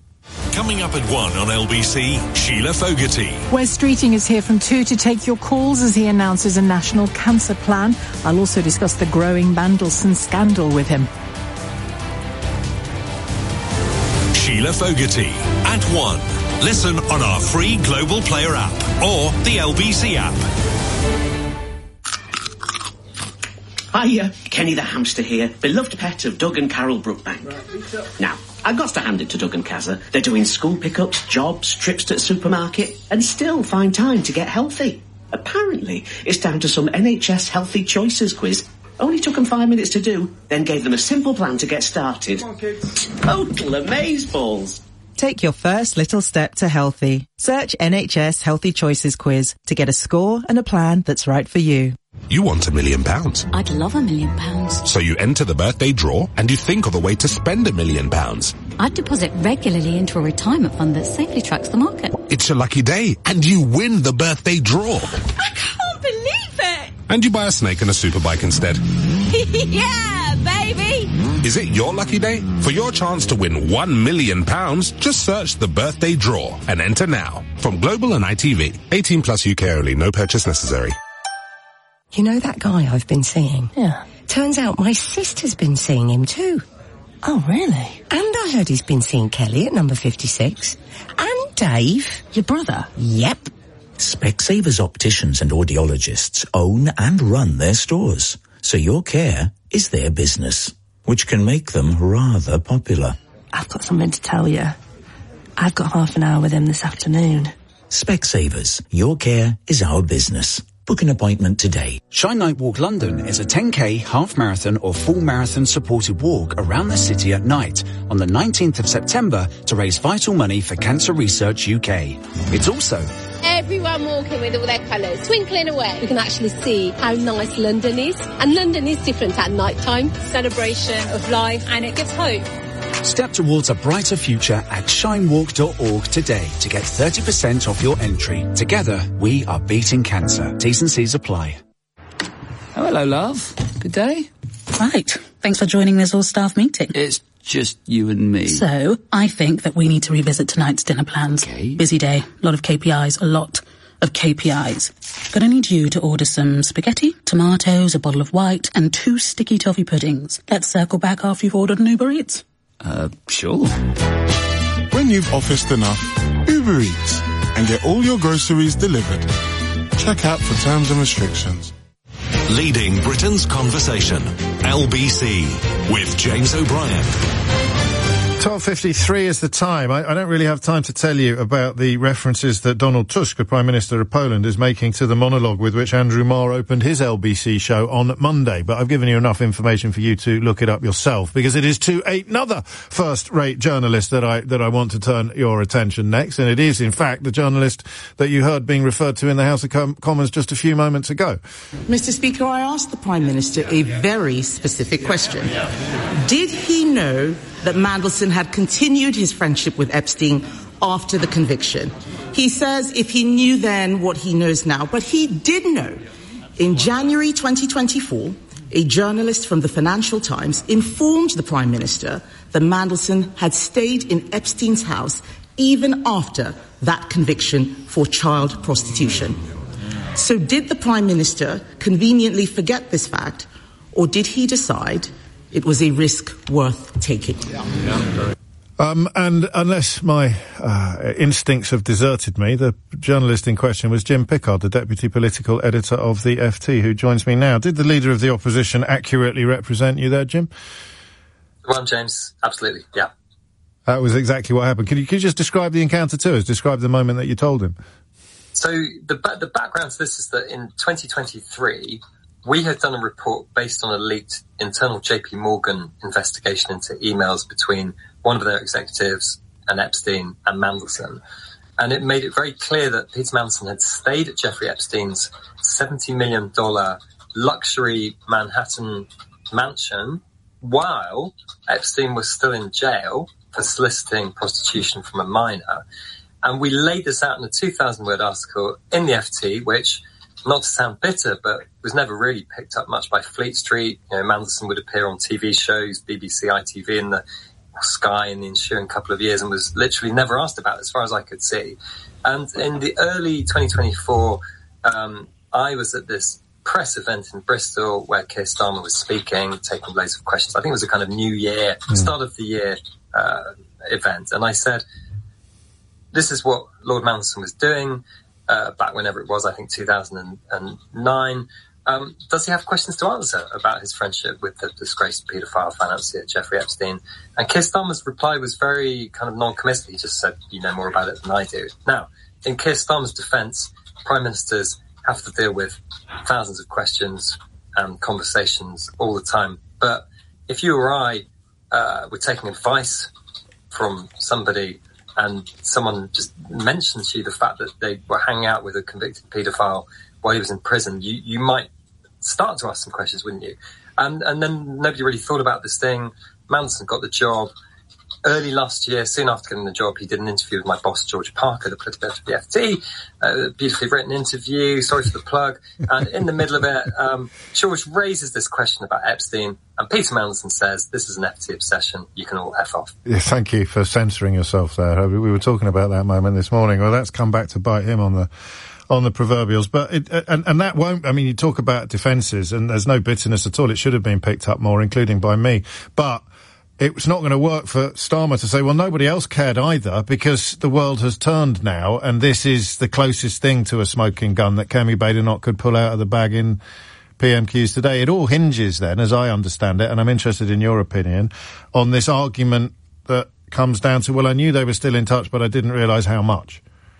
Coming up at one on L B C, Sheila Fogarty. Wes Streeting is here from two to take your calls as he announces a national cancer plan. I'll also discuss the growing Mandelson scandal with him. Sheila Fogarty at one. Listen on our free Global Player app or the L B C app. Hiya, Kenny the hamster here, beloved pet of Doug and Carol Brookbank. Now, I've got to hand it to Doug and Kazza. They're doing school pickups, jobs, trips to the supermarket, and still find time to get healthy. Apparently, it's down to some N H S Healthy Choices quiz. Only took them five minutes to do, then gave them a simple plan to get started. Come on, kids. Total amazeballs. Take your first little step to healthy. Search N H S Healthy Choices quiz to get a score and a plan that's right for you. You want a million pounds. I'd love a million pounds. So you enter the birthday draw and you think of a way to spend a million pounds. I'd deposit regularly into a retirement fund that safely tracks the market. It's your lucky day and you win the birthday draw. I can't believe it! And you buy a snake and a superbike instead. Yeah, baby! Is it your lucky day? For your chance to win one million pounds, just search the birthday draw and enter now. From Global and I T V. eighteen plus U K only. No purchase necessary. You know that guy I've been seeing? Yeah. Turns out my sister's been seeing him too. Oh, really? And I heard he's been seeing Kelly at number fifty-six. And Dave. Your brother? Yep. Specsavers opticians and audiologists own and run their stores, so your care is their business, which can make them rather popular. I've got something to tell you. I've got half an hour with him this afternoon. Specsavers, your care is our business. Book an appointment today. Shine Night Walk London is a ten K, half marathon or full marathon supported walk around the city at night on the nineteenth of September to raise vital money for Cancer Research U K. It's also everyone walking with all their colours, twinkling away. We can actually see how nice London is. And London is different at night time. Celebration of life, and it gives hope. Step towards a brighter future at shinewalk dot org today to get thirty percent off your entry. Together, we are beating cancer. T's and C's apply. Oh, hello, love. Good day. Right. Thanks for joining this all-staff meeting. It's just you and me. So, I think that we need to revisit tonight's dinner plans. Okay. Busy day. A lot of K P Is. A lot of K P Is. Gonna need you to order some spaghetti, tomatoes, a bottle of white, and two sticky toffee puddings. Let's circle back after you've ordered an Uber Eats. Uh, sure. When you've officed enough, Uber Eats, and get all your groceries delivered. Check out for terms and restrictions. Leading Britain's conversation. L B C with James O'Brien. twelve fifty-three is the time. I, I don't really have time to tell you about the references that Donald Tusk, the Prime Minister of Poland, is making to the monologue with which Andrew Marr opened his L B C show on Monday. But I've given you enough information for you to look it up yourself, because it is to another first-rate journalist that I that I want to turn your attention next. And it is, in fact, the journalist that you heard being referred to in the House of Com- Commons just a few moments ago. Mister Speaker, I asked the Prime Minister a very specific question. Did he know that Mandelson had continued his friendship with Epstein after the conviction? He says if he knew then what he knows now, but he did know. In January twenty twenty-four, a journalist from the Financial Times informed the Prime Minister that Mandelson had stayed in Epstein's house even after that conviction for child prostitution. So did the Prime Minister conveniently forget this fact, or did he decide it was a risk worth taking? Um, and unless my uh, instincts have deserted me, the journalist in question was Jim Pickard, the deputy political editor of the F T, who joins me now. Did the leader of the opposition accurately represent you there, Jim? Well, James, absolutely, yeah. That was exactly what happened. Could you, could you just describe the encounter to us? Describe the moment that you told him. So the the background to this is that in twenty twenty-three, we had done a report based on a leaked internal J P Morgan investigation into emails between one of their executives and Epstein and Mandelson. And it made it very clear that Peter Mandelson had stayed at Jeffrey Epstein's seventy million dollars luxury Manhattan mansion while Epstein was still in jail for soliciting prostitution from a minor. And we laid this out in a two thousand word article in the F T, which, not to sound bitter, but was never really picked up much by Fleet Street. You know, Mandelson would appear on T V shows, B B C, I T V, in the Sky in the ensuing couple of years and was literally never asked about as far as I could see. And in the early twenty twenty-four, um, I was at this press event in Bristol where Keir Starmer was speaking, taking loads of questions. I think it was a kind of New Year, mm. start of the year uh, event. And I said, this is what Lord Mandelson was doing uh, back whenever it was, I think two thousand nine. Um, does he have questions to answer about his friendship with the disgraced paedophile financier Jeffrey Epstein? And Keir Starmer's reply was very kind of non-committal. He just said, you know more about it than I do. Now, in Keir Starmer's defence, prime ministers have to deal with thousands of questions and conversations all the time. But if you or I uh, were taking advice from somebody and someone just mentions to you the fact that they were hanging out with a convicted paedophile while he was in prison, you, you might start to ask some questions, wouldn't you? And, and then nobody really thought about this thing. Mandelson got the job. Early last year, soon after getting the job, he did an interview with my boss, George Parker, the political editor of the F T. A beautifully written interview, sorry for the plug. And in the middle of it, um, George raises this question about Epstein, and Peter Mandelson says, this is an F T obsession, you can all F off. Yeah, thank you for censoring yourself there. We were talking about that moment this morning. Well, that's come back to bite him on the on the proverbials. But it, and, and that won't, I mean, you talk about defences, and there's no bitterness at all. It should have been picked up more, including by me. But it's not going to work for Starmer to say, well, nobody else cared either, because the world has turned now, and this is the closest thing to a smoking gun that Kemi Badenoch could pull out of the bag in P M Qs today. It all hinges then, as I understand it, and I'm interested in your opinion, on this argument that comes down to, well, I knew they were still in touch, but I didn't realise how much.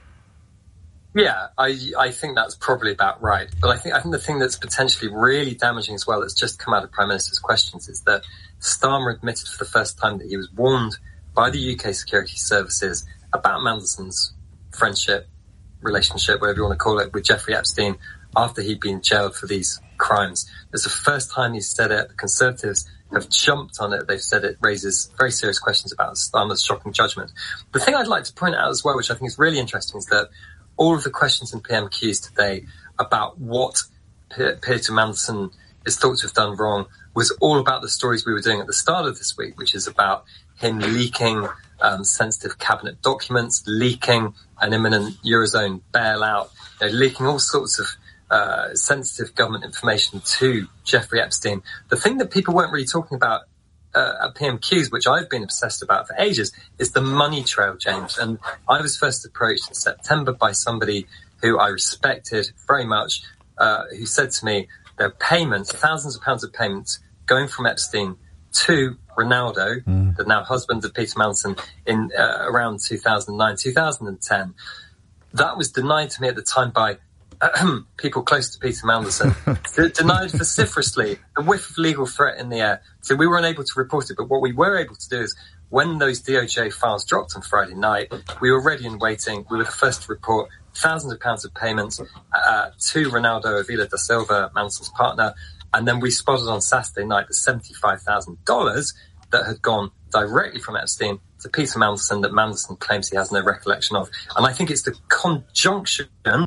Yeah, I I think that's probably about right. But I think I think the thing that's potentially really damaging as well, that's just come out of Prime Minister's questions, is that Starmer admitted for the first time that he was warned by the U K security services about Mandelson's friendship, relationship, whatever you want to call it, with Jeffrey Epstein after he'd been jailed for these crimes. It's the first time he said it. The Conservatives have jumped on it. They've said it raises very serious questions about Starmer's shocking judgment. The thing I'd like to point out as well, which I think is really interesting, is that all of the questions in P M Qs today about what P- Peter Mandelson is thought to have done wrong was all about the stories we were doing at the start of this week, which is about him leaking um, sensitive cabinet documents, leaking an imminent Eurozone bailout, you know, leaking all sorts of uh, sensitive government information to Jeffrey Epstein. The thing that people weren't really talking about Uh, at P M Qs, which I've been obsessed about for ages, is the money trail, James. And I was first approached in September by somebody who I respected very much, uh, who said to me, there are payments, thousands of pounds of payments, going from Epstein to Ronaldo, mm. the now husband of Peter Mandelson, in uh, around two thousand nine, two thousand ten. That was denied to me at the time by people close to Peter Mandelson, denied vociferously, a whiff of legal threat in the air. So we were unable to report it, but what we were able to do is, when those D O J files dropped on Friday night, we were ready and waiting. We were the first to report thousands of pounds of payments uh, to Ronaldo Avila da Silva, Mandelson's partner, and then we spotted on Saturday night the seventy-five thousand dollars that had gone directly from Epstein to Peter Mandelson that Mandelson claims he has no recollection of. And I think it's the conjunction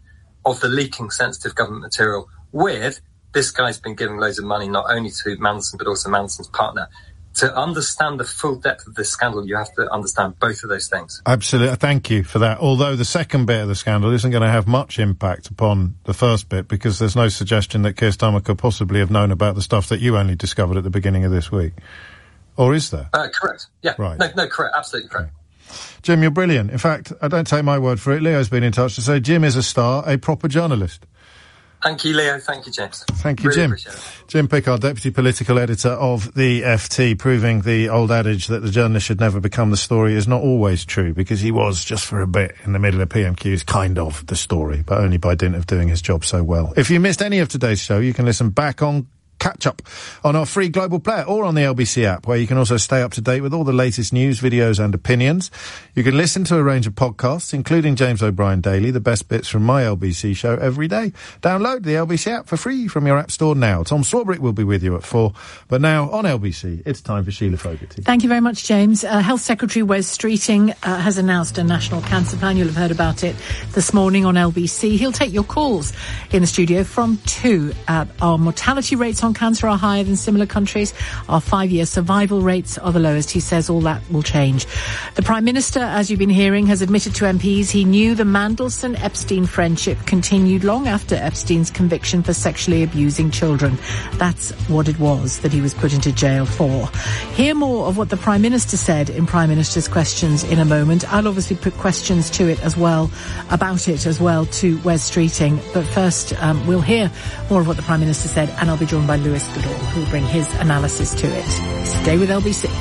of the leaking sensitive government material with this guy's been giving loads of money not only to Mandelson but also Mandelson's partner. To understand the full depth of this scandal, you have to understand both of those things. Absolutely. Thank you for that. Although the second bit of the scandal isn't going to have much impact upon the first bit, because there's no suggestion that Keir Starmer could possibly have known about the stuff that you only discovered at the beginning of this week. Or is there? Uh, correct. Yeah. Right. No, no, correct. Absolutely correct. Okay. Jim, you're brilliant. In fact, I don't take my word for it. Leo's been in touch to say Jim is a star, a proper journalist. Thank you, Leo. Thank you, James. Thank you, really Jim. Appreciate it. Jim Pickard, Deputy Political Editor of the F T, proving the old adage that the journalist should never become the story is not always true, because he was, just for a bit, in the middle of P M Qs, kind of the story, but only by dint of doing his job so well. If you missed any of today's show, you can listen back on catch up on our free global player or on the L B C app, where you can also stay up to date with all the latest news, videos and opinions. You can listen to a range of podcasts, including James O'Brien Daily, the best bits from my L B C show every day. Download the L B C app for free from your app store now. Tom Swarbrick will be with you at four. But now on L B C, it's time for Sheila Fogarty. Thank you very much, James. Uh, Health Secretary Wes Streeting uh, has announced a national cancer plan. You'll have heard about it this morning on L B C. He'll take your calls in the studio from two. Uh, our mortality rates on on cancer are higher than similar countries. Our five-year survival rates are the lowest. He says all that will change. The Prime Minister, as you've been hearing, has admitted to M Ps he knew the Mandelson-Epstein friendship continued long after Epstein's conviction for sexually abusing children. That's what it was that he was put into jail for. Hear more of what the Prime Minister said in Prime Minister's Questions in a moment. I'll obviously put questions to it as well, about it as well, to Wes Streeting. But first, um, we'll hear more of what the Prime Minister said, and I'll be joined by Lewis Goodall, who will bring his analysis to it. Stay with L B C.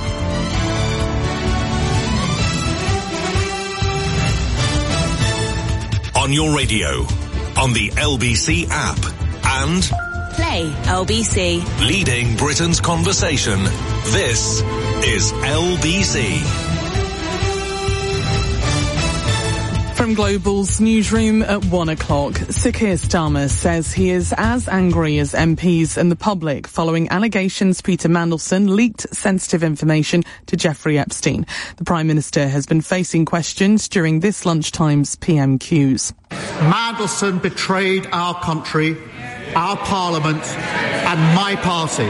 On your radio, on the L B C app, and Play L B C. Leading Britain's conversation. This is L B C. From Global's newsroom at one o'clock, Sir Keir Starmer says he is as angry as M Ps and the public following allegations Peter Mandelson leaked sensitive information to Jeffrey Epstein. The Prime Minister has been facing questions during this lunchtime's P M Qs. Mandelson betrayed our country, our Parliament and my party.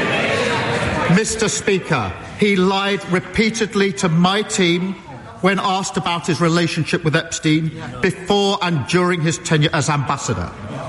Mister Speaker, he lied repeatedly to my team when asked about his relationship with Epstein before and during his tenure as ambassador.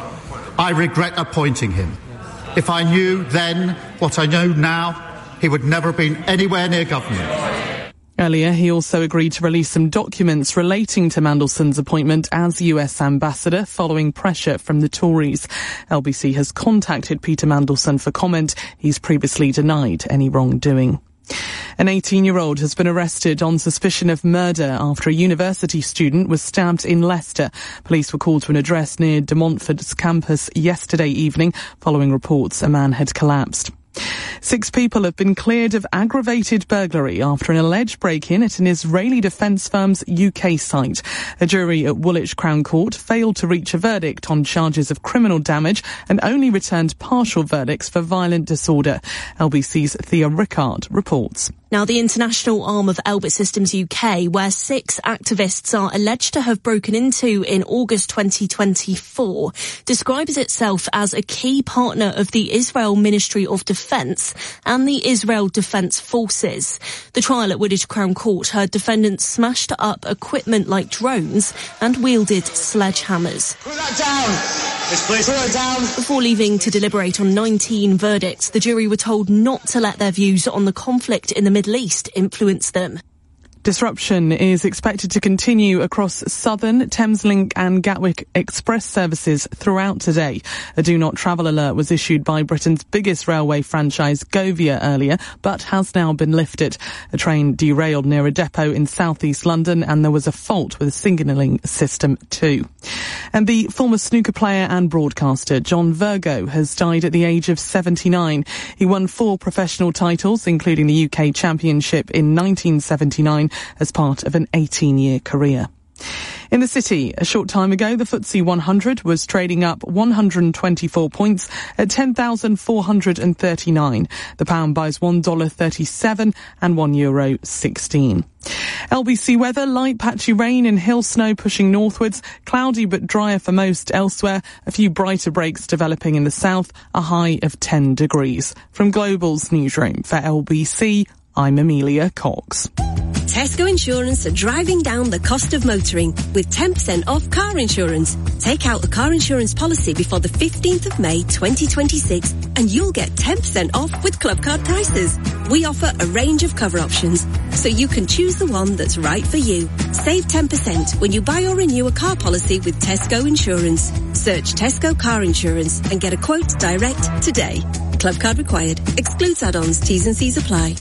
I regret appointing him. If I knew then what I know now, he would never have been anywhere near government. Earlier, he also agreed to release some documents relating to Mandelson's appointment as U S ambassador following pressure from the Tories. L B C has contacted Peter Mandelson for comment. He's previously denied any wrongdoing. An eighteen-year-old has been arrested on suspicion of murder after a university student was stabbed in Leicester. Police were called to an address near De Montfort's campus yesterday evening following reports a man had collapsed. Six people have been cleared of aggravated burglary after an alleged break-in at an Israeli defence firm's U K site. A jury at Woolwich Crown Court failed to reach a verdict on charges of criminal damage and only returned partial verdicts for violent disorder. L B C's Thea Rickard reports. Now, the international arm of Elbit Systems U K, where six activists are alleged to have broken into in August twenty twenty-four, describes itself as a key partner of the Israel Ministry of Defence and the Israel Defence Forces. The trial at Woolwich Crown Court heard defendants smashed up equipment like drones and wielded sledgehammers. Put that down! Yes, please. Put that down! Before leaving to deliberate on nineteen verdicts, the jury were told not to let their views on the conflict in the Middle East influence them. Disruption is expected to continue across Southern, Thameslink and Gatwick Express services throughout today. A do not travel alert was issued by Britain's biggest railway franchise, Govia, earlier, but has now been lifted. A train derailed near a depot in southeast London and there was a fault with a signalling system too. And the former snooker player and broadcaster John Virgo has died at the age of seventy-nine. He won four professional titles, including the U K Championship in nineteen seventy-nine, as part of an eighteen-year career. In the city, a short time ago, the F T S E one hundred was trading up one hundred twenty-four points at ten thousand four hundred thirty-nine. The pound buys one dollar thirty-seven and one euro sixteen. L B C weather, light patchy rain and hill snow pushing northwards, cloudy but drier for most elsewhere, a few brighter breaks developing in the south, a high of ten degrees. From Global's newsroom for L B C, I'm Amelia Cox. Tesco Insurance are driving down the cost of motoring with ten percent off car insurance. Take out a car insurance policy before the fifteenth of May twenty twenty-six and you'll get ten percent off with club card prices. We offer a range of cover options so you can choose the one that's right for you. Save ten percent when you buy or renew a car policy with Tesco Insurance. Search Tesco Car Insurance and get a quote direct today. Club card required. Excludes add-ons. T's and C's apply.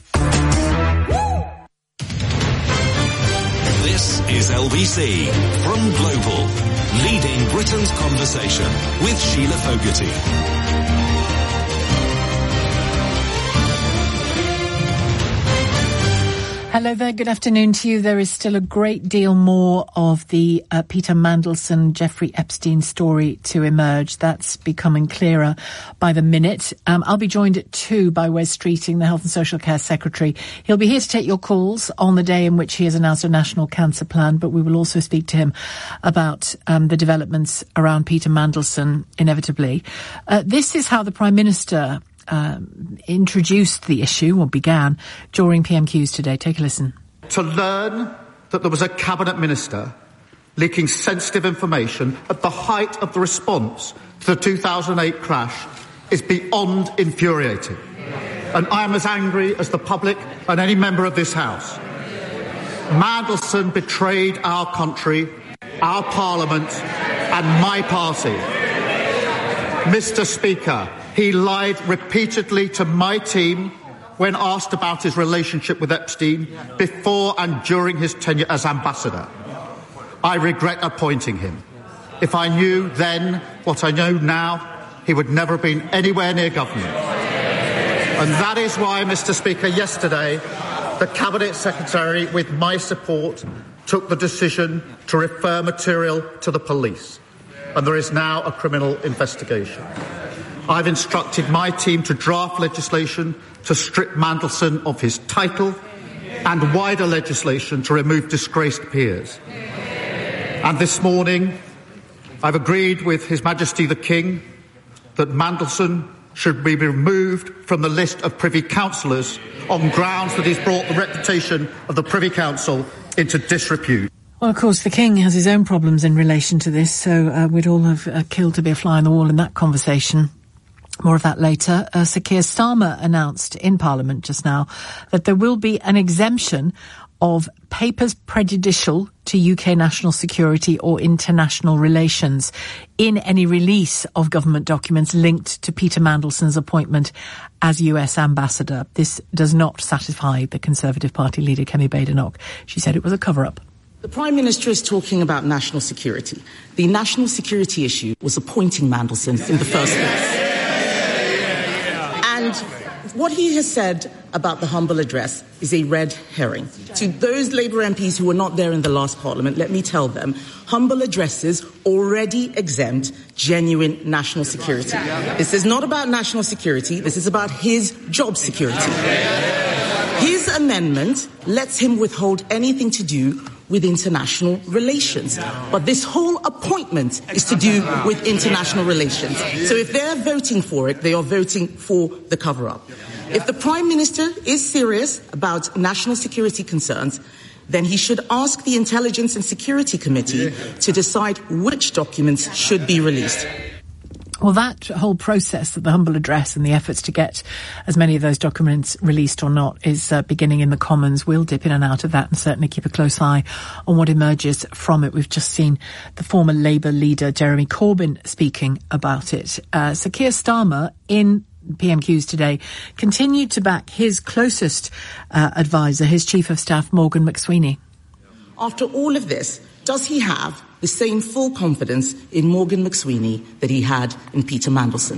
This is L B C from Global, leading Britain's conversation with Sheila Fogarty. Hello there, good afternoon to you. There is still a great deal more of the uh, Peter Mandelson, Jeffrey Epstein story to emerge. That's becoming clearer by the minute. Um, I'll be joined at two by Wes Streeting, the Health and Social Care Secretary. He'll be here to take your calls on the day in which he has announced a national cancer plan, but we will also speak to him about um, the developments around Peter Mandelson, inevitably. Uh, this is how the Prime Minister um, introduced the issue, or began, during P M Qs today. Take a listen. To learn that there was a cabinet minister leaking sensitive information at the height of the response to the two thousand eight crash is beyond infuriating. And I am as angry as the public and any member of this House. Mandelson betrayed our country, our Parliament, and my party. Mister Speaker, he lied repeatedly to my team when asked about his relationship with Epstein before and during his tenure as ambassador. I regret appointing him. If I knew then what I know now, he would never have been anywhere near government. And that is why, Mister Speaker, yesterday, the Cabinet Secretary, with my support, took the decision to refer material to the police. And there is now a criminal investigation. I've instructed my team to draft legislation to strip Mandelson of his title and wider legislation to remove disgraced peers. And this morning, I've agreed with His Majesty the King that Mandelson should be removed from the list of Privy Councillors on grounds that he's brought the reputation of the Privy Council into disrepute. Well, of course, the King has his own problems in relation to this, so uh, we'd all have uh, killed to be a fly on the wall in that conversation. More of that later. Uh, Sir Keir Starmer announced in Parliament just now that there will be an exemption of papers prejudicial to U K national security or international relations in any release of government documents linked to Peter Mandelson's appointment as U S ambassador. This does not satisfy the Conservative Party leader, Kemi Badenoch. She said it was a cover-up. The Prime Minister is talking about national security. The national security issue was appointing Mandelson in the first place. And what he has said about the humble address is a red herring. To those Labour M Ps who were not there in the last Parliament, let me tell them, humble addresses already exempt genuine national security. This is not about national security, this is about his job security. His amendment lets him withhold anything to do with international relations. But this whole appointment is to do with international relations. So if they're voting for it, they are voting for the cover-up. If the Prime Minister is serious about national security concerns, then he should ask the Intelligence and Security Committee to decide which documents should be released. Well, that whole process of the humble address and the efforts to get as many of those documents released or not is uh, beginning in the Commons. We'll dip in and out of that and certainly keep a close eye on what emerges from it. We've just seen the former Labour leader, Jeremy Corbyn, speaking about it. Uh, Sir Keir Starmer, in P M Qs today, continued to back his closest uh, advisor, his Chief of Staff, Morgan McSweeney. After all of this, does he have the same full confidence in Morgan McSweeney that he had in Peter Mandelson?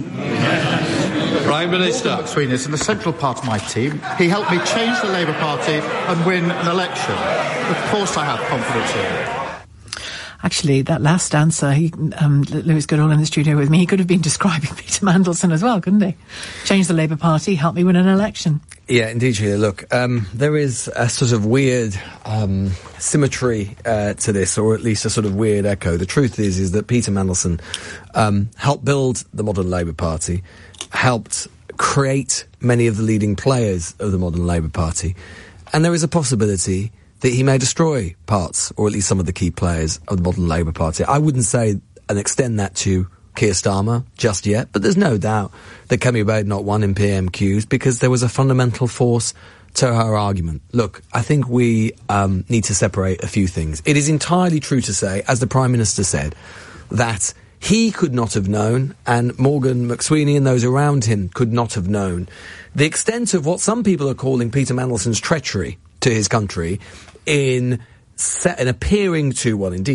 Prime Minister. Morgan McSweeney is in the central part of my team. He helped me change the Labour Party and win an election. Of course I have confidence in him. Actually, that last answer, he, um, Lewis Goodall in the studio with me, he could have been describing Peter Mandelson as well, couldn't he? Change the Labour Party, help me win an election. Yeah, indeed, Sheila. Look, um, there is a sort of weird um, symmetry uh, to this, or at least a sort of weird echo. The truth is, is that Peter Mandelson um, helped build the modern Labour Party, helped create many of the leading players of the modern Labour Party, and there is a possibility that he may destroy parts, or at least some of the key players of the modern Labour Party. I wouldn't say and extend that to Keir Starmer just yet, but there's no doubt that Kemi Badenoch won in P M Qs because there was a fundamental force to her argument. Look, I think we um, need to separate a few things. It is entirely true to say, as the Prime Minister said, that he could not have known, and Morgan McSweeney and those around him could not have known, the extent of what some people are calling Peter Mandelson's treachery to his country in, se- in appearing to, well, indeed,